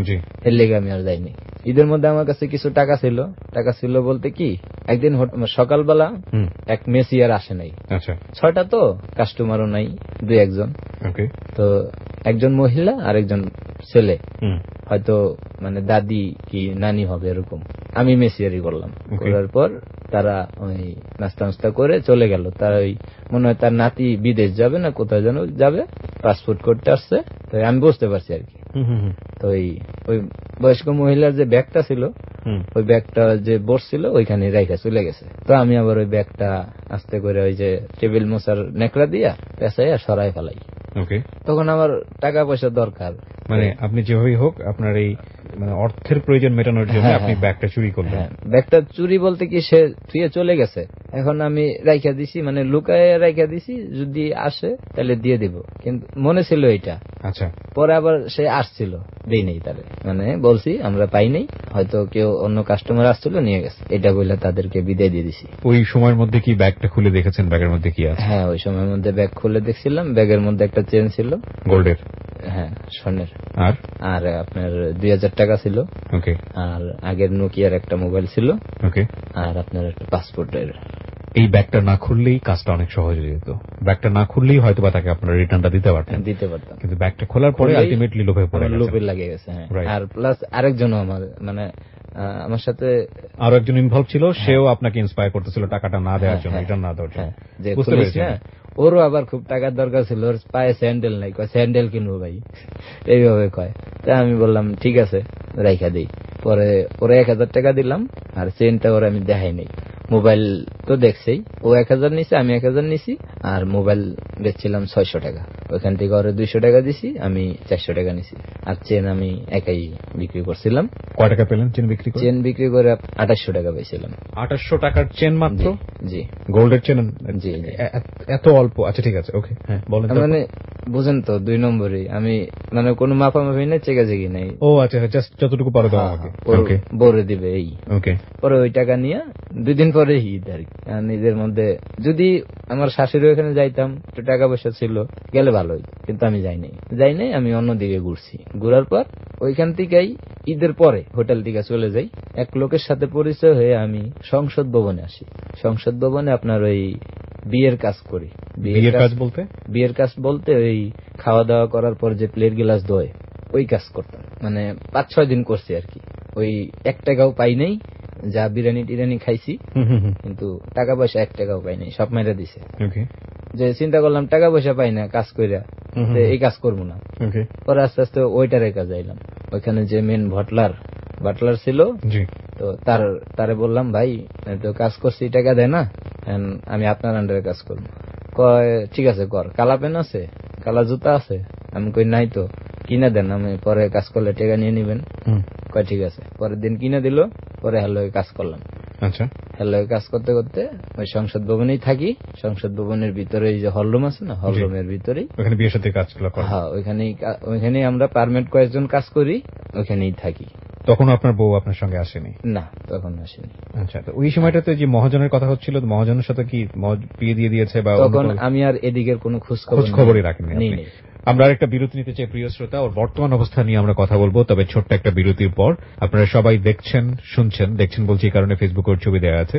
এর লেগে আমি আর যাইনি। ঈদের মধ্যে আমার কাছে কিছু টাকা ছিল, টাকা ছিল বলতে কি, একদিন সকালবেলা এক মেসিয়ার আসে নাই, ছয়টা তো কাস্টমারও নাই, দুই একজন। তো একজন মহিলা আর একজন ছেলে, হয়তো মানে দাদি কি নানি হবে এরকম। আমি মেসিয়ারি করলাম, করার পর তারা ওই নাস্তা নাস্তা করে চলে গেল। তার ওই মনে হয় তার নাতি বিদেশ যাবে না কোথায় যেন যাবে, পাসপোর্ট করতে আসছে, তো আমি বুঝতে পারছি আর কি। তো ওই ওই বয়স্ক মহিলার যে ব্যাগটা ছিল, ওই ব্যাগটা যে বসছিল ওইখানে রেখে চলে গেছে। তো আমি আবার ওই ব্যাগটা আস্তে করে ওই যে টেবিল মোছার নেকড়া দিয়া পেঁচাইয়া সরাই ফেলাই। তখন আমার টাকা পয়সা দরকার, মানে আপনি যেভাবেই হোক আপনার এই মানে অর্থের প্রয়োজন মেটানোর জন্য আপনি ব্যাগটা চুরি করলেন। ব্যাগটা চুরি বলতে কি, সে থুয়ে চলে গেছে, এখন আমি রাইখা দিছি, মানে লুকায় রাইখা দিছি, যদি আসে তাহলে দিয়ে দিব, কিন্তু মনে ছিল এটা। আচ্ছা, পরে আবার সে আসছিল, দেই নেই তারে, মানে বলছি আমরা পাই নাই, হয়তো কেউ অন্য কাস্টমার আসছিল নিয়ে গেছে, এটা বলে তাদেরকে বিদায় দিয়ে দিছি। ওই সময়ের মধ্যে কি ব্যাগটা খুলে দেখেছেন ব্যাগের মধ্যে কি আছে? হ্যাঁ, ওই সময়ের মধ্যে ব্যাগ খুলে দেখছিলাম, ব্যাগের মধ্যে একটা চেন ছিল গোল্ডের, হ্যাঁ স্বর্ণের, আর আর আপনার দুই হাজার টাকা ছিল, ওকে, আর আগের নোকিয়ার একটা মোবাইল ছিল, ওকে, আর আপনার একটা পাসপোর্টের এই ব্যাগটা না খুললেই কাজটা অনেক সহজ হয়ে যেত, ব্যাগটা না খুললেই হয়তো বা তাকে আপনারা রিটার্নটা দিতে পারতেন দিতে পারতাম কিন্তু ব্যাগটা খোলার পরে আলটিমেটলি লোভে পড়ে গেছে, লোভে লাগে গেছে। আর প্লাস আরেকজনও আমার মানে আমার সাথে আরো একজন ইনভলভ ছিল, সেও আপনাকে ইন্সপায়ার করতেছিল টাকাটা না দেওয়ার জন্য, রিটার্ন না দেওয়ার জন্য। বুঝতে পেরেছি। ওরও আবার খুব টাকার দরকার ছিল, ওর পায়ে স্যান্ডেল নাই, কয় স্যান্ডেল কিনবো ভাই, এইভাবে কয়। তা আমি বললাম ঠিক আছে রাইখা দিই। পরে ওরা এক হাজার টাকা দিলাম, আর চেনটা ওরা আমি দেখাই নাই। মোবাইল তো দেখছেই, ও এক হাজার নিছি, আমি এক হাজার নিছি, আর মোবাইল বেচছিলাম ছয়শো টাকা। ওইখান থেকে ওরা দুইশো টাকা দিছি, আমি চারশো টাকা নিছি। আর চেন আমি একাই বিক্রি করছিলাম। কয় টাকা পেলেন চেন বিক্রি করে? চেন বিক্রি করে আঠাশশো টাকা পেয়েছিলাম। আঠাশশো টাকার চেন মাত্র? জি গোল্ডের চেন? জি। এত অল্প? আচ্ছা ঠিক আছে, ওকে হ্যাঁ বলেন। মানে বুঝেন তো, দুই নম্বরে আমি মানে কোনো মাপামাপি নেই, চেকাচেকি নাই। ও আচ্ছা, জাস্ট যতটুকু পারো দাও আমাকে, ওকে বরে দিবে এই। ওকে। পরে ওই টাকা নিয়ে দুই দিন পরে ঈদ আর কি। নিজের মধ্যে যদি আমার শাশুড়ি ওখানে যাইতাম, একটু টাকা পয়সা ছিল, গেলে ভালো হইত, কিন্তু আমি যাই নাই যাই নাই আমি অন্যদিকে ঘুরছি। ঘুরার পর ওইখান থেকেই ঈদের পরে হোটেল থেকে চলে যাই। এক লোকের সাথে পরিচয় হয়ে আমি সংসদ ভবনে আসি। সংসদ ভবনে আপনার ওই বিয়ের কাজ করি। বিয়ের কাজ বলতে? বিয়ের কাজ বলতে ওই খাওয়া দাওয়া করার পর যে প্লেট গ্লাস ধোয়, ওই কাজ করতাম। মানে পাঁচ ছয় দিন করছি আর কি। ওই এক টাকাও পাই নাই, যা বিরিয়ানি টিরানি খাইছি, কিন্তু টাকা পয়সা এক টাকাও পাই নাই, সব মেরে দিছে। যে চিন্তা করলাম টাকা পয়সা পাই না কাজ কইরা, এই কাজ করবো না। পরে আস্তে আস্তে ওইটারের কাজ আইলাম। ওইখানে যে মেন ভটলার বাটলার ছিল, তো তার তারে বললাম ভাই তো কাজ করছি, টাকা দেয় না, আমি আপনার আন্ডারে কাজ করবো। কয় ঠিক আছে কর। কালা পেন আছে, কালা জুতা আছে? আমি কই নাই তো। কিনে দেন, আমি পরে কাজ করলে টাকা নিয়ে নিবেন। কয় ঠিক আছে। পরের দিন কিনে দিল, পরে হ্যালো কাজ করলাম। আচ্ছা। হ্যালো কাজ করতে করতে ওই সংসদ ভবনেই থাকি। সংসদ ভবনের ভিতরে এই যে হলরুম আছে না, হলরুমের ভিতরেই ওখানে বিয়ের সাথে কাজগুলো করেন? হ্যাঁ, ওইখানেই ওইখানেই আমরা পার্মানেন্ট কয়েকজন কাজ করি, ওইখানেই থাকি। তখন আপনার বউ আপনার সঙ্গে আসেনি? না, তখন আসেনি। আচ্ছা, তো ওই সময়টাতে যে মহাজনের কথা হচ্ছিল, মহাজনের সাথে কি বিয়ে দিয়ে দিয়েছে? বা তখন আমি আর এদিকের কোনো খোঁজ খবরই রাখেননি? আমরা আরেকটা বিরতি নিতে চাই প্রিয় শ্রোতা, ওর বর্তমান অবস্থা নিয়ে আমরা কথা বলবো, তবে ছোট্ট একটা বিরতির পর। আপনারা সবাই দেখছেন, শুনছেন, দেখছেন বলছি এই কারণে ফেসবুকের ছবি দেওয়া আছে,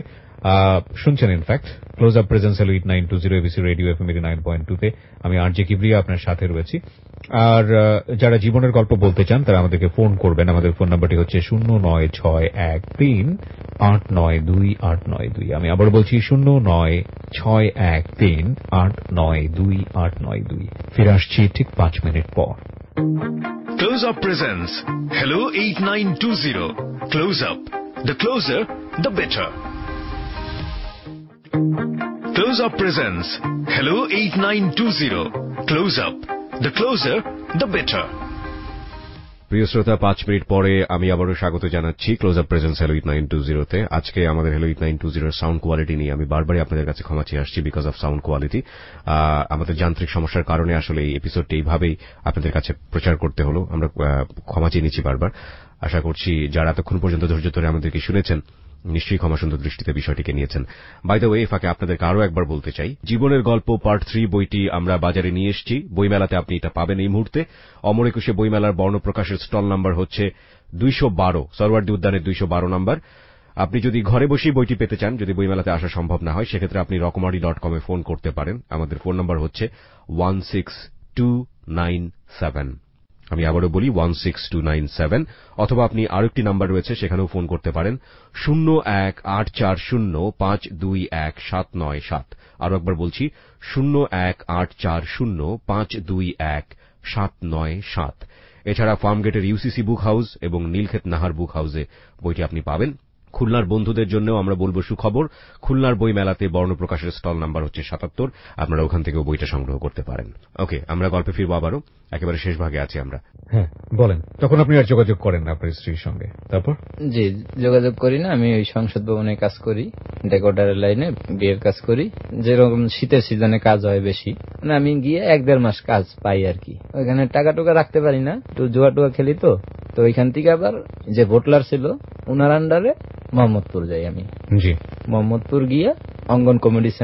শুনছেন in fact Close Up presents hello eight nine two zero ABC radio FM nine point two তে। আমি আরজে কিবরিয়া আপনার সাথে রয়েছি। আর যারা জীবনের গল্প বলতে চান তারা আমাদেরকে ফোন করবেন। আমাদের ফোন নাম্বারটি হচ্ছে শূন্য নয় ছয় এক তিন আট নয় দুই আট নয় দুই। আমি আবার বলছি শূন্য নয় ছয় এক তিন আট নয় দুই আট নয় দুই। ফিরে আসছি ঠিক পাঁচ মিনিট পর। Close Up presents hello eight nine two zero. Close Up, the closer the better. Close Up presents Hello eight nine two zero. Close Up, the closer, the better. প্রিয় শ্রোতা, পাঁচ মিনিট পরে আমি আবারও স্বাগত জানাচ্ছি Close Up presents hello eight nine two zero তে। আজকে আমাদের হ্যালো এইট নাইন টু জিরোর সাউন্ড কোয়ালিটি নিয়ে আমি বারবারই আপনাদের কাছে ক্ষমা চেয়ে আসছি বিকজ অফ সাউন্ড কোয়ালিটি। আমাদের যান্ত্রিক সমস্যার কারণে আসলে এই এপিসোডটি এইভাবেই আপনাদের কাছে প্রচার করতে হলো। আমরা ক্ষমা চেয়ে নিচ্ছি বারবার। আশা করছি যারা এতক্ষণ পর্যন্ত ধৈর্য ধরে আমাদেরকে শুনেছেন নিশ্চয়ই ক্ষমা সুন্দর দৃষ্টিতে বিষয়টিকে নিয়েছেন। বাই দ্য ওয়ে, এই ফাঁকে আপনাদেরকে আরও একবার বলতে চাই, জীবনের গল্প পার্ট থ্রি বইটি আমরা বাজারে নিয়ে এসেছি। বইমেলাতে আপনি এটা পাবেন এই মুহূর্তে। অমর একুশে বইমেলার বর্ণপ্রকাশের স্টল নাম্বার হচ্ছে দুইশো বারো, সরওয়ার্দী উদ্যানের দুইশো বারো নাম্বার। আপনি যদি ঘরে বসেই বইটি পেতে চান, যদি বইমেলাতে আসা সম্ভব না হয়, সেক্ষেত্রে আপনি রকমারি ডট কমে ফোন করতে পারেন। আমাদের ফোন নাম্বার হচ্ছে one six two nine seven. আমি আবারও বলি one six two nine seven. অথবা আপনি আরেকটি নাম্বার রয়েছে, সেখানেও ফোন করতে পারেন শূন্য এক আট চার শূন্য পাঁচ দুই এক সাত নয় সাত। আরো একবার বলছি শূন্য এক আট চার শূন্য পাঁচ দুই এক সাত নয় সাত। এছাড়া ফার্মগেটের ইউসিসি বুক হাউস এবং নীলক্ষেত নাহার বুক হাউসে বইটি আপনি পাবেন। খুলনার বন্ধুদের জন্যও আমরা বলবো সুখবর, খুলনার বই মেলাতে বর্ণপ্রকাশের স্টল নাম্বার হচ্ছে সাতাত্তর। আপনারা ওখান থেকেও বইটা সংগ্রহ করতে পারেন। ওকে, আমরা গল্পে ফিরবো আবারও। একেবারে শেষ ভাগে আছি আমরা। হ্যাঁ বলেন, তখন আপনি আর যোগাযোগ করেন না আপনার স্ত্রীর সঙ্গে? তারপর? জি, যোগাযোগ করি না। আমি ওই সংসদ ভবনে কাজ করি, ডেকোরেটরের লাইনে বিয়ের কাজ করি। যেরকম শীতের সিজনে কাজ হয় বেশি, মানে আমি গিয়ে এক দেড় মাস কাজ পাই আর কি। ওইখানে টাকা টুকা রাখতে পারি না, একটু জুয়া টুয়া খেলি তো। তো ওইখান থেকে আবার যে ভোটলার ছিল উনার আন্ডারে মোহাম্মদপুর যাই আমি। জি। মোহাম্মদপুর গিয়ে অঙ্গন কমেডি সেন্টার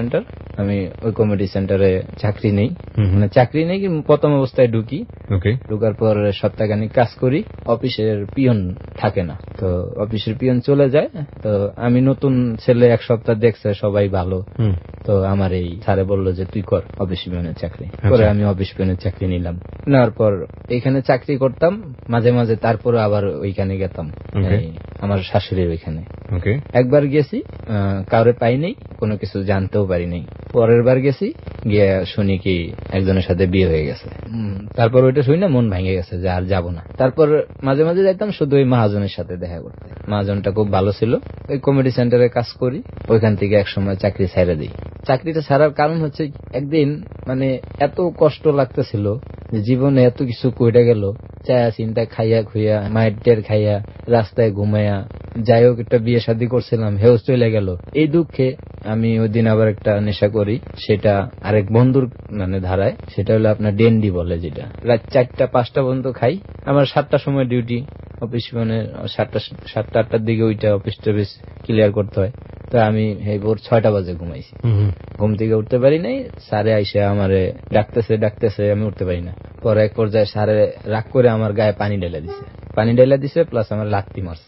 আমি ওই কমিউনিটি সেন্টারে চাকরি নেই, মানে চাকরি নেই প্রথম অবস্থায় ঢুকি, ঢুকার পর সপ্তাহখানিক কাজ করি, অফিসের পিয়ন থাকে না, তো অফিসের পিয়ন চলে যায়, তো আমি নতুন ছেলে এক সপ্তাহ দেখছে সবাই ভালো, তো আমার এই স্যারে বললো যে তুই কর অফিস পিয়নের চাকরি, পরে আমি অফিস পিয়নের চাকরি নিলাম, নেওয়ার পর এখানে চাকরি করতাম মাঝে মাঝে, তারপরে আবার ওইখানে গেতাম আমার শাশুড়ির ওইখানে। একবার গেছি কাউরে পাই নাই, কোনো কিছু জানতেও পারি নাই, পরের বার গেছি গিয়ে শুনি কি একজনের সাথে বিয়ে হয়ে গেছে, তারপর ওইটা শুনি না মন ভেঙে গেছে যে আর যাবো না। তারপর মাঝে মাঝে যাইতাম শুধু ওই মহাজনের সাথে দেখা করতে, মহাজনটা খুব ভালো ছিল, ওই কমিউনিটি সেন্টারে কাজ করি, ওইখান থেকে এক সময় চাকরি ছেড়ে দিই। চাকরিটা ছাড়ার কারণ হচ্ছে একদিন মানে এত কষ্ট লাগতেছিল যে জীবনে এত কিছু কইটা গেল, চায়া চিন্তা খাইয়া খুইয়া মায়ের টের খাইয়া রাস্তায় ঘুমাইয়া, যাই হোক একটা বিয়ে শাদী করছিলাম হেউ চলে গেল, এই দুঃখে আমি ওই দিন আবার একটা নেশা করি, সেটা আরেক বন্ধুর মানে ধারায়, সেটা হলো আপনার ডেন্ডি বলে, যেটা রাত চারটা পাঁচটা পর্যন্ত খাই, আমার সাতটার সময় ডিউটি অফিস, মানে সাতটা সাতটা আটটার দিকে ওইটা অফিস টফিস ক্লিয়ার করতে হয়, তো আমি এই ভোর ছয়টা বাজে ঘুমাইছি, ঘুম থেকে উঠতে পারি নাই, স্যারে আইসে আমারে ডাকতেছে ডাকতেছে আমি উঠতে পারি না, পরে এক পর্যায়ে স্যারে রাগ করে আমার গায়ে পানি ঢেলে দিছে, পানি ঢেলে দিছে প্লাস আমার লাত্তি মারছে।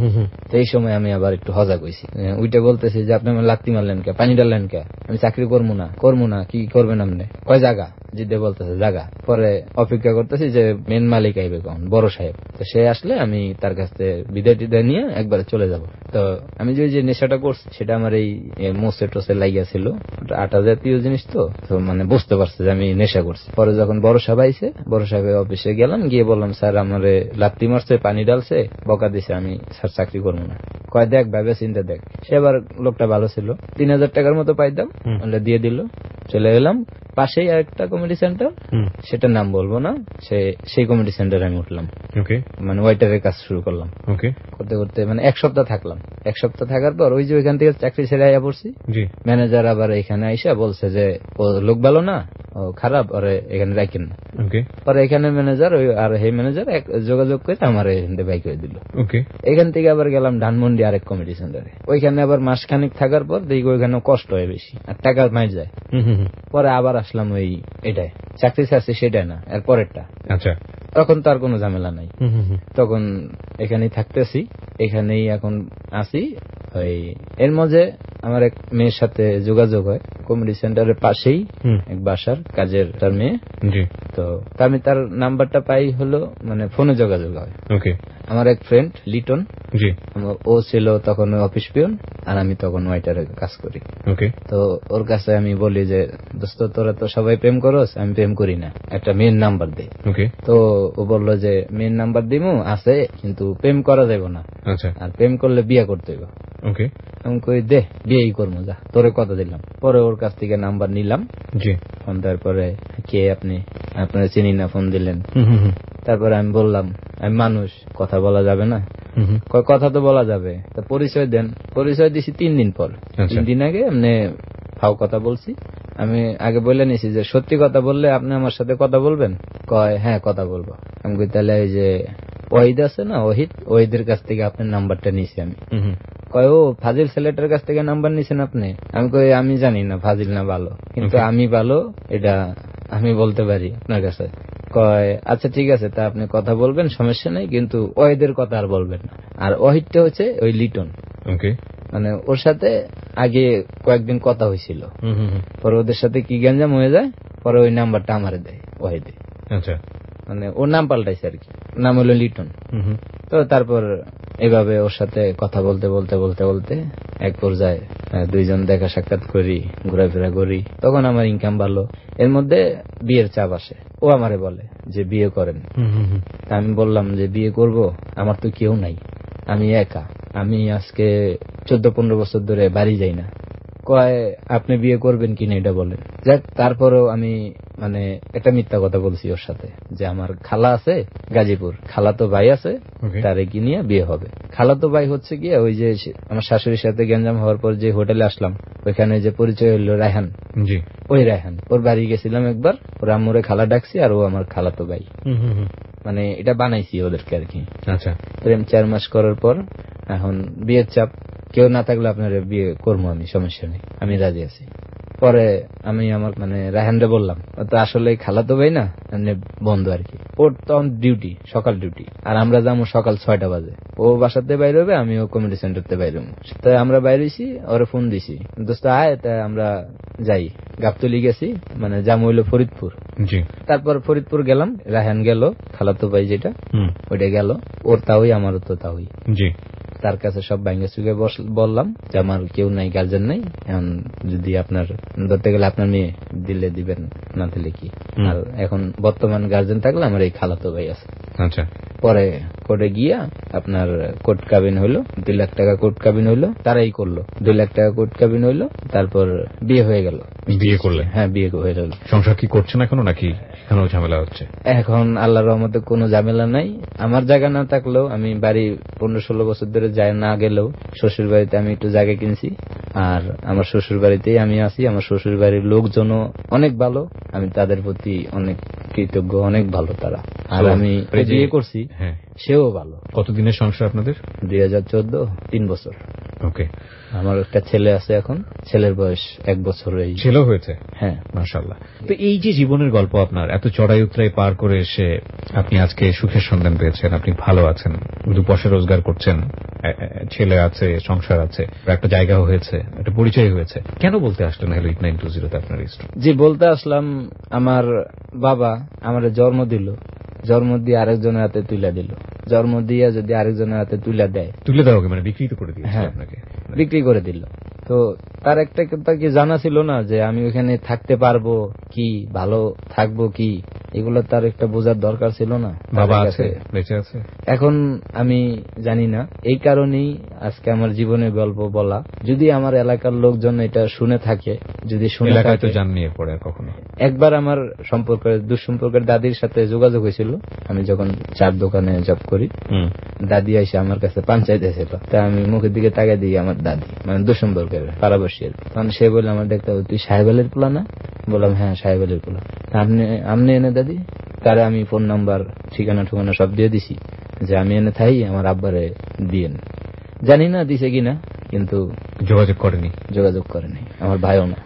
তো এই সময় আমি আবার একটু হজা কইছি, উইটা বলতেছি যে আপনি আমার লাত্তি মারলেন কে, পানি ঢাললেন কে, আমি চাকরি করবো না করবো না কি করবেন আপনি, কয় জায়গা জিদ্দে বলতেছে জায়গা। পরে অপেক্ষা করতেছি যে মেন মালিক আইবে কখন, বড় সাহেব, তো সে আসলে আমি তার কাছে বিদায় টিদায় নিয়ে একবারে চলে যাব। তো আমি যে নেশাটা করছি সেটা আমার এই মোসে টোসে লাগিয়েছিল, আটা জাতীয় জিনিস, তো তো মানে বুঝতে পারছে যে আমি নেশা করছি। পরে যখন বড় সাহেব আইছে, বড় সাহেবের অফিসে গেলাম, গিয়ে বললাম স্যার আমারে লাত্তি মারছে, পানি ডালছে, বকা দিছে, আমি স্যার চাকরি করবো না। কয় দেখ ভাবে চিন্তা দেখ, সে আবার লোকটা ভালো ছিল, তিন হাজার টাকার মতো পাইতাম, দিয়ে দিল, চলে গেলাম। পাশেই আরেকটা কমিউনিটি সেন্টার, সেটার নাম বলবো না, সে সেই কমিউনিটি সেন্টারে আমি উঠলাম, মানে ওয়েটারের কাজ শুরু করলাম, করতে করতে মানে এক সপ্তাহ থাকলাম। এক সপ্তাহ থাকার পর ওই যে ওইখান থেকে চাকরি ছেড়ে আইয়া পড়ছি, ম্যানেজার আবার এখানে আইসা বলছে যে ও লোক ভালো না, ও খারাপ, ওরে এখানে রাখেন না। পরে এখানে ম্যানেজার আর এই ম্যানেজার যোগাযোগ করে আমার এখান থেকে বাইক করে দিল। এখান থেকে আবার গেলাম ধানমন্ডি আরেক কমিউনিটি সেন্টারে, ওইখানে আবার মাসখানিক থাকার পর দেখি ওইখানে কষ্ট হয় বেশি আর টাকা মাইর যায়। পরে আবার আসলাম ওই এটাই, চাকরি ছাড়ছি সেটাই না, এর পরেরটা। আচ্ছা, তখন তো আর কোনো ঝামেলা নাই, তখন এখানেই থাকতেছি, এখানেই এখন আছি। ওই এর মাঝে আমার এক মেয়ের সাথে যোগাযোগ হয় কমিউনিটি সেন্টারের পাশেই, এক বাসার কাজের তার মেয়ে, তো আমি তার নাম্বারটা পাই হলো মানে ফোনে যোগাযোগ হয়। আমার এক ফ্রেন্ড লিটন, ও ছিল তখন অফিস পিয়ন আর আমি তখন ওয়াইটারে কাজ করি। তো ওর কাছে আমি বলি যে দোস্ত তোরা তো সবাই প্রেম করস, আমি প্রেম করি না, একটা মেয়ের নাম্বার দে। তো ও বললো যে মেয়ের নাম্বার দিমু আছে, কিন্তু প্রেম করা যাবে না, আর প্রেম করলে বিয়ে করতে হইব। আমি কই দে বিয়েই করবো, যা তোরে কথা দিলাম। পরে ওর কাছ থেকে নাম্বার নিলাম, ফোন দেওয়ার পরে কে আপনি, আপনারা চিনি না, ফোন দিলেন। তারপরে আমি বললাম আমি মানুষ, কথা বলা যাবে না? কথা তো বলা যাবে, তা পরিচয় দেন। পরিচয় দিছি তিন দিন পর, তিন দিন আগে এমনি ফাও কথা বলছি। আমি আগে বলে নিছি যে সত্যি কথা বললে আপনি আমার সাথে কথা বলবেন? কয় হ্যাঁ কথা বলবো। আমি কই তাহলে এই যে ওহিদ আছে না, ওহিদ, ওহিদের কাছ থেকে আপনার নাম্বারটা নিছি আমি। কয় ও ফাজিল ছেলেটার কাছ থেকে নাম্বার নিছেন আপনি? আমি কই আমি জানি না ফাজিল না ভালো, কিন্তু আমি ভালো এটা আমি বলতে পারি আপনার কাছে। কয় আচ্ছা ঠিক আছে, তা আপনি কথা বলবেন, সমস্যা নেই, কিন্তু ওহিদের কথা আর বলবেন না। আর ওহিদটা হচ্ছে ওই লিটন, মানে ওর সাথে আগে কয়েকদিন কথা হয়েছিল, পরে ওদের সাথে কি গ্যাঞ্জাম হয়ে যায়, পরে ওই নাম্বারটা আমারে দেয় ওহিদে। আচ্ছা, মানে ওর নাম পাল্টাইছে আর কি, নাম হলো লিটন। তো তারপর এভাবে ওর সাথে কথা বলতে বলতে বলতে বলতে এক পর্যায়ে দুইজন দেখা সাক্ষাৎ করি, ঘোরাফেরা করি, তখন আমার ইনকাম ভালো। এর মধ্যে বিয়ের চাপ আসে, ও আমারে বলে যে বিয়ে করেন। আমি বললাম যে বিয়ে করব, আমার তো কেউ নাই, আমি একা, আমি আজকে চোদ্দ পনেরো বছর ধরে বাড়ি যাই না। কয় আপনি বিয়ে করবেন কিনা এটা বলেন। যাক, তারপরেও আমি মানে একটা মিথ্যা কথা বলছি ওর সাথে যে আমার খালা আছে গাজীপুর, খালাতো ভাই আছে, তারে কি নিয়ে বিয়ে হবে। খালাতো ভাই হচ্ছে গিয়ে ওই যে আমার শাশুড়ির সাথে গ্যাঞ্জাম হওয়ার পর যে হোটেলে আসলাম, ওইখানে যে পরিচয় হইলো রায়হান, ওই রায়হান, ওর বাড়ি গেছিলাম একবার, ওর আম্মুরে খালা ডাকছি, আর ও আমার খালাতো ভাই। মানে এটা বানাইছি ওদেরকে আর কি। আচ্ছা, প্রেম চার মাস করার পর এখন বিয়ের চাপ, কেউ না থাকলে আপনার বিয়ে করবো আমি, সমস্যা নেই, আমি রাজি আছি। পরে আমি আমার মানে রায়হানরে বললাম, তো আসলে খালাতো ভাই না মানে বন্ধু আর কি, ওর তখন ডিউটি সকাল ডিউটি, আর আমরা যাবো সকাল ছয়টা বাজে, ও বাসাতে বাইরে হবে, আমি ও কমিউনিটি সেন্টারতে বাইরে হবো। তাই আমরা বাইরে হয়েছি, ওরে ফোন দিছি, দোস্ত আয়, তাই আমরা যাই। গাবতলি গেছি, মানে জামু হইলো ফরিদপুর। জি। তারপর ফরিদপুর গেলাম, রায়হান গেল, খালাতো ভাই যেটা ওইটা গেল, ওর তাওই আমারও তো তাওই। জি। তার কাছে সব ভাঙ্গে চুকে বললাম যে আমার কেউ নাই, গার্জেন নাই, এখন যদি আপনার ধরতে গেলে আপনার মেয়ে দিলে দিবেন, না দিলে কি। আর এখন বর্তমান গার্জেন থাকলে আমার এই খালাতো ভাই আছে। আচ্ছা। পরে কোর্টে গিয়া আপনার কোর্ট কাবিন হইলো, দুই লাখ টাকা কোর্ট কাবিন হইলো, তারাই করলো, দুই লাখ টাকা কোর্ট কাবিন হইলো, তারপর বিয়ে হয়ে গেল। বিয়ে করলে? হ্যাঁ, বিয়ে হয়ে গেল। সংসার কি করছেন এখনো নাকি এখনো ঝামেলা হচ্ছে? এখন আল্লাহর রহমতে কোনো ঝামেলা নাই। আমার জায়গা না থাকলেও, আমি বাড়ি পনেরো ষোলো বছর ধরে যায় না গেলেও, শ্বশুর বাড়িতে আমি একটু জায়গা কিনছি, আর আমার শ্বশুর বাড়িতেই আমি আছি। আমার শ্বশুর বাড়ির লোকজনও অনেক ভালো, আমি তাদের প্রতি অনেক কৃতজ্ঞ, অনেক ভালো তারা। আর আমি বিয়ে করছি, সেও ভালো। কতদিনের সংসার আপনাদের? দুই হাজার চোদ্দ, তিন বছর। ওকে। আমার একটা ছেলে আছে, এখন ছেলের বয়স এক বছর। ছেলেও হয়েছে? হ্যাঁ, মাশাআল্লাহ। তো এই যে জীবনের গল্প আপনার, এত চড়াই উতরাই পার করে এসে আপনি আজকে সুখের সন্ধান পেয়েছেন, আপনি ভালো আছেন, দু পয়সা রোজগার করছেন, ছেলে আছে, সংসার আছে, একটা জায়গাও হয়েছে, একটা পরিচয় হয়েছে, কেন বলতে আসলেন hello eight nine two zero তে আপনার স্টোরি? জি, বলতে আসলাম, আমার বাবা আমার জন্ম দিল, জন্ম দিয়ে আরেকজনের হাতে তুলে দিল, জন্ম দিয়ে যদি আরেকজনের হাতে তুলে দেয়, তুলে দেওয়া মানে বিক্রি তো করে দিয়েছে আপনাকে? বিক্রি করে দিল। তো তার একটা কথা কি জানা ছিল না যে আমি ওখানে থাকতে পারবো কি, ভালো থাকবো কি, এগুলো তার একটা বোঝার দরকার ছিল না? বাবা আছে, বেঁচে আছে এখন, আমি জানি না। এই কারণেই আজকে আমার জীবনের গল্প বলা। যদি আমার এলাকার লোকজন এটা শুনে থাকে, যদি শুনে এলাকায় তো জাননি পরে কখনো। একবার আমার সম্পর্কের দুঃসম্পর্কের দাদির সাথে যোগাযোগ হয়েছিল, আমি যখন চার দোকানে জব করি, দাদি এসে আমার কাছে পঞ্চায়েত এসেছিল। তা আমি মুখের দিকে তাকাই দিই, আমার দাদি মানে দুঃসম্পর্কের পাড়াবর্ষীর, মানে সে বললে আমার দেখতে হবে, তুই সাহেব আলীর পোলা না? বললাম হ্যাঁ, সাহেব আলীর পোলা। আপনি আপনি এনে দাদি, তারা আমি ফোন নাম্বার, ঠিকানা ঠিকানা সব দিয়ে দিছি, যে আমি এনে থাই, আমার আব্বারে দিয়েন। জানি না দিছে কিনা, কিন্তু যোগাযোগ করেনি, যোগাযোগ করেনি, আমার ভাইও না।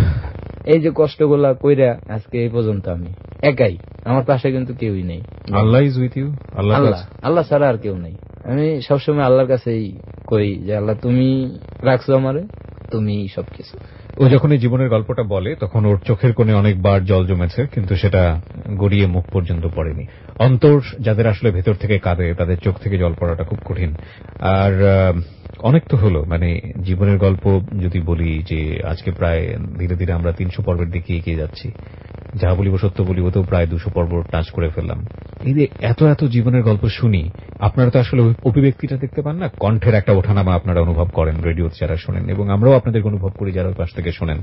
এই যে কষ্টগুলা কইরা আজকে এই পর্যন্ত আমি একাই, আমার পাশে কিন্তু কেউই নেই। Allah is with you, Allah Allah ছাড়া আর কেউ নেই। আমি সবসময় আল্লাহর কাছেই কই যে আল্লাহ তুমি রাখছো আমারে, তুমি সবকিছু। ও যখন এই জীবনের গল্পটা বলে তখন ওর চোখের কোণে অনেকবার জল জমেছে, কিন্তু সেটা গড়িয়ে মুখ পর্যন্ত পড়েনি। অন্তর যাদের আসলে ভেতর থেকে কাঁদে, তাদের চোখ থেকে জল পড়াটা খুব কঠিন। আর অনেক তো হলো, মানে জীবনের গল্প যদি বলি যে আজকে প্রায় ধীরে ধীরে আমরা তিনশো পর্বের দিকে এগিয়ে যাচ্ছি, যা বলিব সত্য বলিব তো প্রায় দুশো পর্ব টাচ করে ফেললাম। এই যে এত এত জীবনের গল্প শুনি, আপনারা তো আসলে অভিব্যক্তিটা দেখতে পান না, কণ্ঠের একটা ওঠানামা আপনারা অনুভব করেন রেডিওতে যারা শোনেন, এবং আমরাও আপনাদের অনুভব করি যারা পাশ থেকে শোনেন।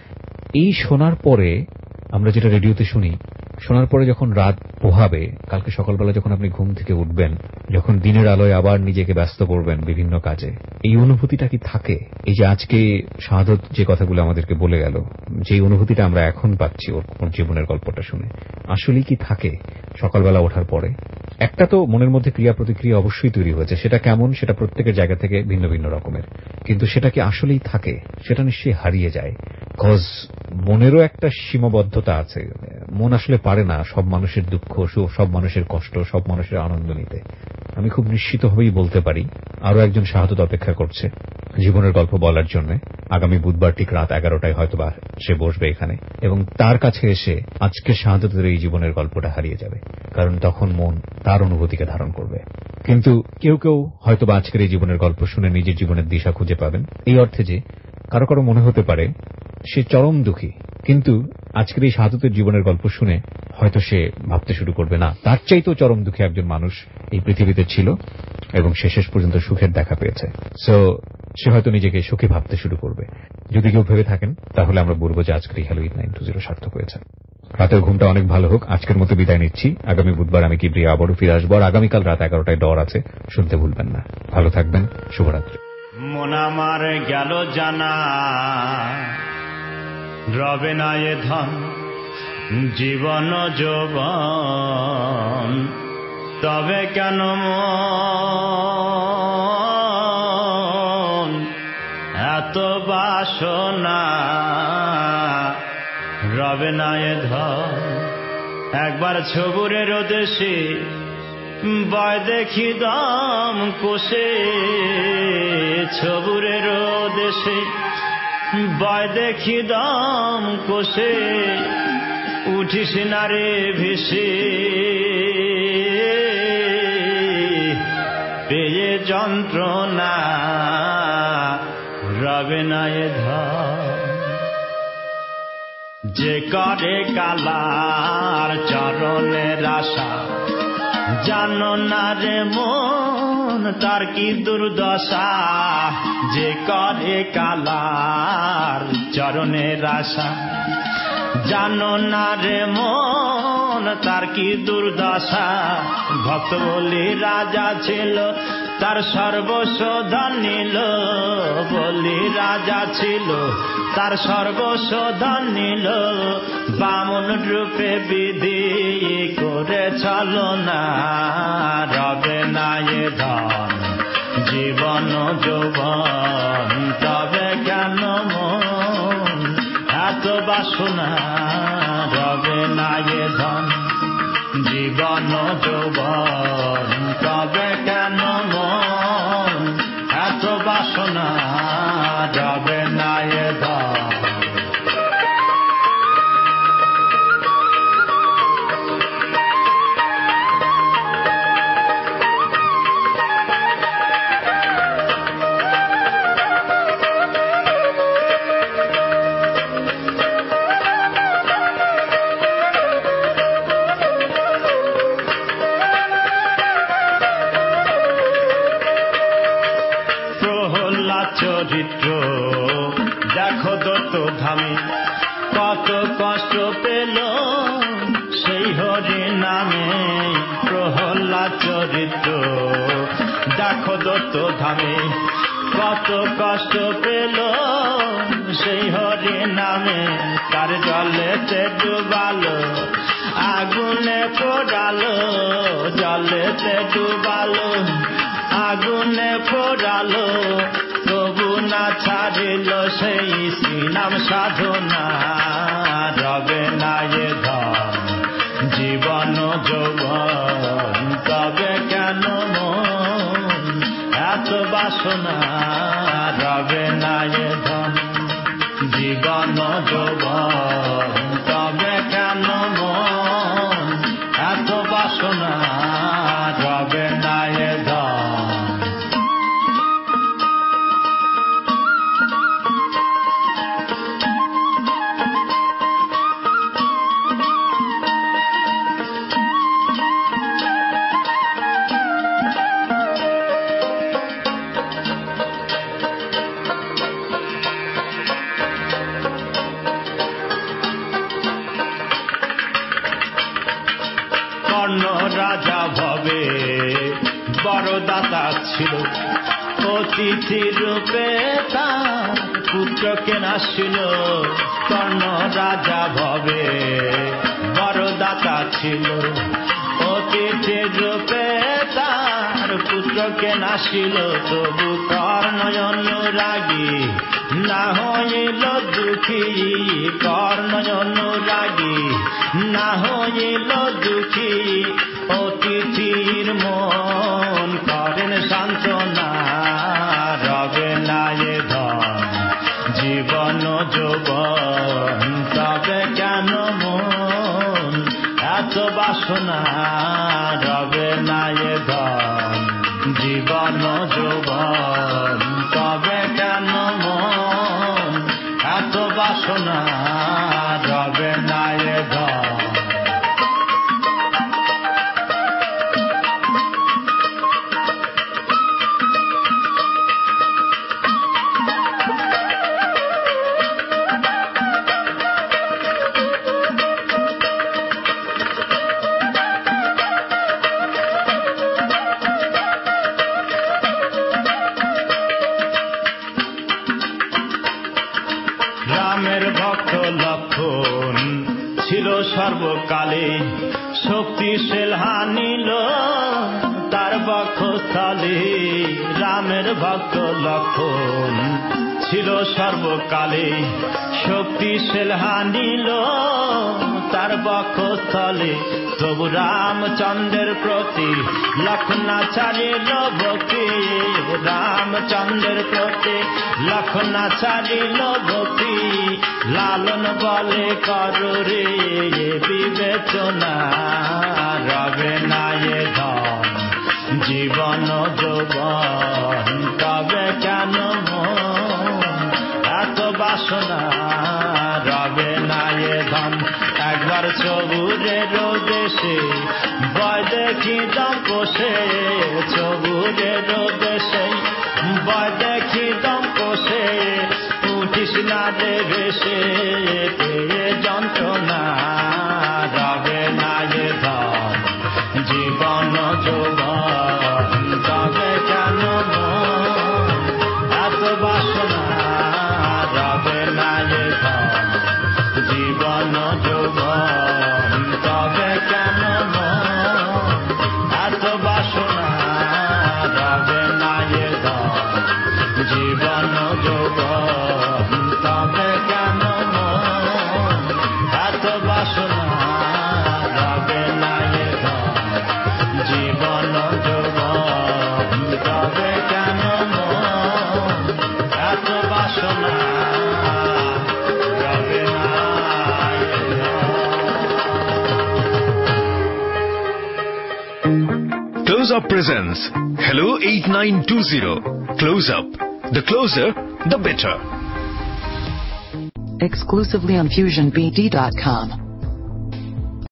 এই শোনার পরে আমরা যেটা রেডিওতে শুনি, শোনার পরে যখন রাত পোহাবে, কালকে সকালবেলা যখন আপনি ঘুম থেকে উঠবেন, যখন দিনের আলোয় আবার নিজেকে ব্যস্ত করবেন বিভিন্ন কাজে, এই অনুভূতিটা কি থাকে? এই যে আজকে শাহাদত যে কথাগুলো আমাদেরকে বলে গেল, যে অনুভূতিটা আমরা এখন পাচ্ছি ওর জীবনের গল্পটা শুনে, আসলেই কি থাকে সকালবেলা ওঠার পরে? একটা তো মনের মধ্যে ক্রিয়া প্রতিক্রিয়া অবশ্যই তৈরি হয়েছে, সেটা কেমন সেটা প্রত্যেকের জায়গা থেকে ভিন্ন ভিন্ন রকমের, কিন্তু সেটা কি আসলেই থাকে? সেটা নিশ্চয়ই হারিয়ে যায়। কজ মনেরও একটা সীমাবদ্ধতা আছে, মন আসলে পারে না সব মানুষের দুঃখ, সব মানুষের কষ্ট, সব মানুষের আনন্দ নিতে। আমি খুব নিশ্চিতভাবেই বলতে পারি আরো একজন শাহাদত অপেক্ষা করছে জীবনের গল্প বলার জন্য। আগামী বুধবার ঠিক রাত এগারোটায় হয়তো বা সে বসবে এখানে, এবং তার কাছে এসে আজকে শাহাদতের এই জীবনের গল্পটা হারিয়ে যাবে, কারণ তখন মন তার অনুভূতিকে ধারণ করবে। কিন্তু কেউ কেউ হয়তো বা আজকের এই জীবনের গল্প শুনে নিজের জীবনের দিশা খুঁজে পাবেন, এই অর্থে যে কারো কারো মনে হতে পারে সে চরম দুঃখী, কিন্তু আজকের এই শাহাদতের জীবনের গল্প শুনে হয়তো সে ভাবতে শুরু করবে, না, তার চাইতেও চরম দুঃখী একজন মানুষ এই পৃথিবীতে ছিল এবং সে শেষ পর্যন্ত সুখের দেখা পেয়েছে। সো সে হয়তো নিজেকে সুখী ভাবতে শুরু করবে। যদি কেউ ভেবে থাকেন তাহলে আমরা বলবো যে আজকের এই hello eight nine two zero সার্থক হয়েছে। রাতের ঘুমটা অনেক ভালো হোক। আজকের মতো বিদায় নিচ্ছি। আগামী বুধবার আমি কিবরিয়া আবারও ফিরে আসবো, আর আগামীকাল রাত এগারোটায় ডর আছে, শুনতে ভুলবেন না। ভালো থাকবেন, শুভরাত্রি। মন আমার গেল জানা, রবে না এ ধন জীবন যৌবন, তবে কেন মন এত বাসনা? রবে না এ ধন। একবার ছবুরের দেশে বয় দেখি দম কোষে, ছবুরের দেশে বয় দেখি দম কোষে, উঠিস না রে ভেসে, পেয়ে যন্ত্রণা রবে না এ ধন। যে করে কালার চরণের আশা, জানো না রে মন তার কি দুর্দশা। যে করে কালার চরণের আশা, জানো না রে মন তার কি দুর্দশা। ভক্ত বলি রাজা ছিল, তার সর্বস্ব ধন নিল, বলি রাজা ছিল, তার সর্বস্ব ধন নিল। বামন রূপে বিধি করে চলো না, রবে না এ ধন জীবন যৌবন। তবে কেন মন এত বাসনা, রবে না এ ধন জীবন যৌবন। তবে কেন মন এত বাসনা, রবে না এ ধন। চরিত্র দেখো দত্ত ধামে, কত কষ্ট পেল সেই হরি নামে। প্রহ্লাদ চরিত্র দেখো দত্ত ধামে, কত কষ্ট পেল সেই হরি নামে। তার জলেতে ডুবালো, আগুনে পোড়ালো, জলেতে ডুবালো, আগুনে পোড়ালো, তবু না ছাড়িল সেই শ্রীনাম সাধনা। রবে না এ ধন জীবন যৌবন। তবে কেন মন এত বাসনা, রবে না এ ধন জীবন যৌবন। তবে কেন মন এত বাসনা, রবে না এ ধন। কর্ণ রাজা ভবে বড় দাতা ছিল, অতিথি রূপে তার পুত্রকে নাসিল। কর্ণ রাজা ভবে বড় দাতা ছিল, অতিথি রূপে তার পুত্রকে নাসিল। তবু কর্ণ অনুরাগী না হইল দুঃখী, কর্ণ অনুরাগী না হইল দুঃখী। অতিথির মন করেন সান্ত্বনা, রবে না এ ধন জীবন যৌবন। তবে কেন মন এত বাসনা, রবে না এ ধন জীবন যৌবন। তবে কেন মন এত বাসনা, রবে না এ ধন। রামের ভক্ত লক্ষণ ছিল সর্বকালে, শক্তিশীল হানিল তার বক্ষস্থলে। রামের ভক্ত লক্ষণ ছিল সর্বকালে শক্তিশীল হানিল তার বক্ষস্থলে, তবু রামচন্দ্রের প্রতি লক্ষণাচারিল ভক্তি, রামচন্দ্রের প্রতি লক্ষণাচারিল ভক্তি, লালন বলে করুরে বিবেচনা, রবে না এ ধন জীবন যৌবন, তবে কেন এত বাসনা, রবে না এ ধন। একবার সবুজের দেশে বয় দেখি দম পোষে, সবুজের দেশে বয় দেখি দম পোষে, উঠিস না রে ভেসে পেয়ে যন্ত্রণা, রবে না এ ধন জীবন যৌবন, তবে কেন এত বাসনা, রবে না এ ধন জীবন যৌবন, তবে কেন এত বাসনা, রবে না এ ধন জীবন যৌবন, তবে কেন এত বাসনা, রবে না এ ধন জীবন যৌবন, তবে কেন এত বাসনা, রবে না এ ধন। Close Up presents Hello eight nine two zero. Close Up. The closer, the better. Exclusively on fusion b d dot com.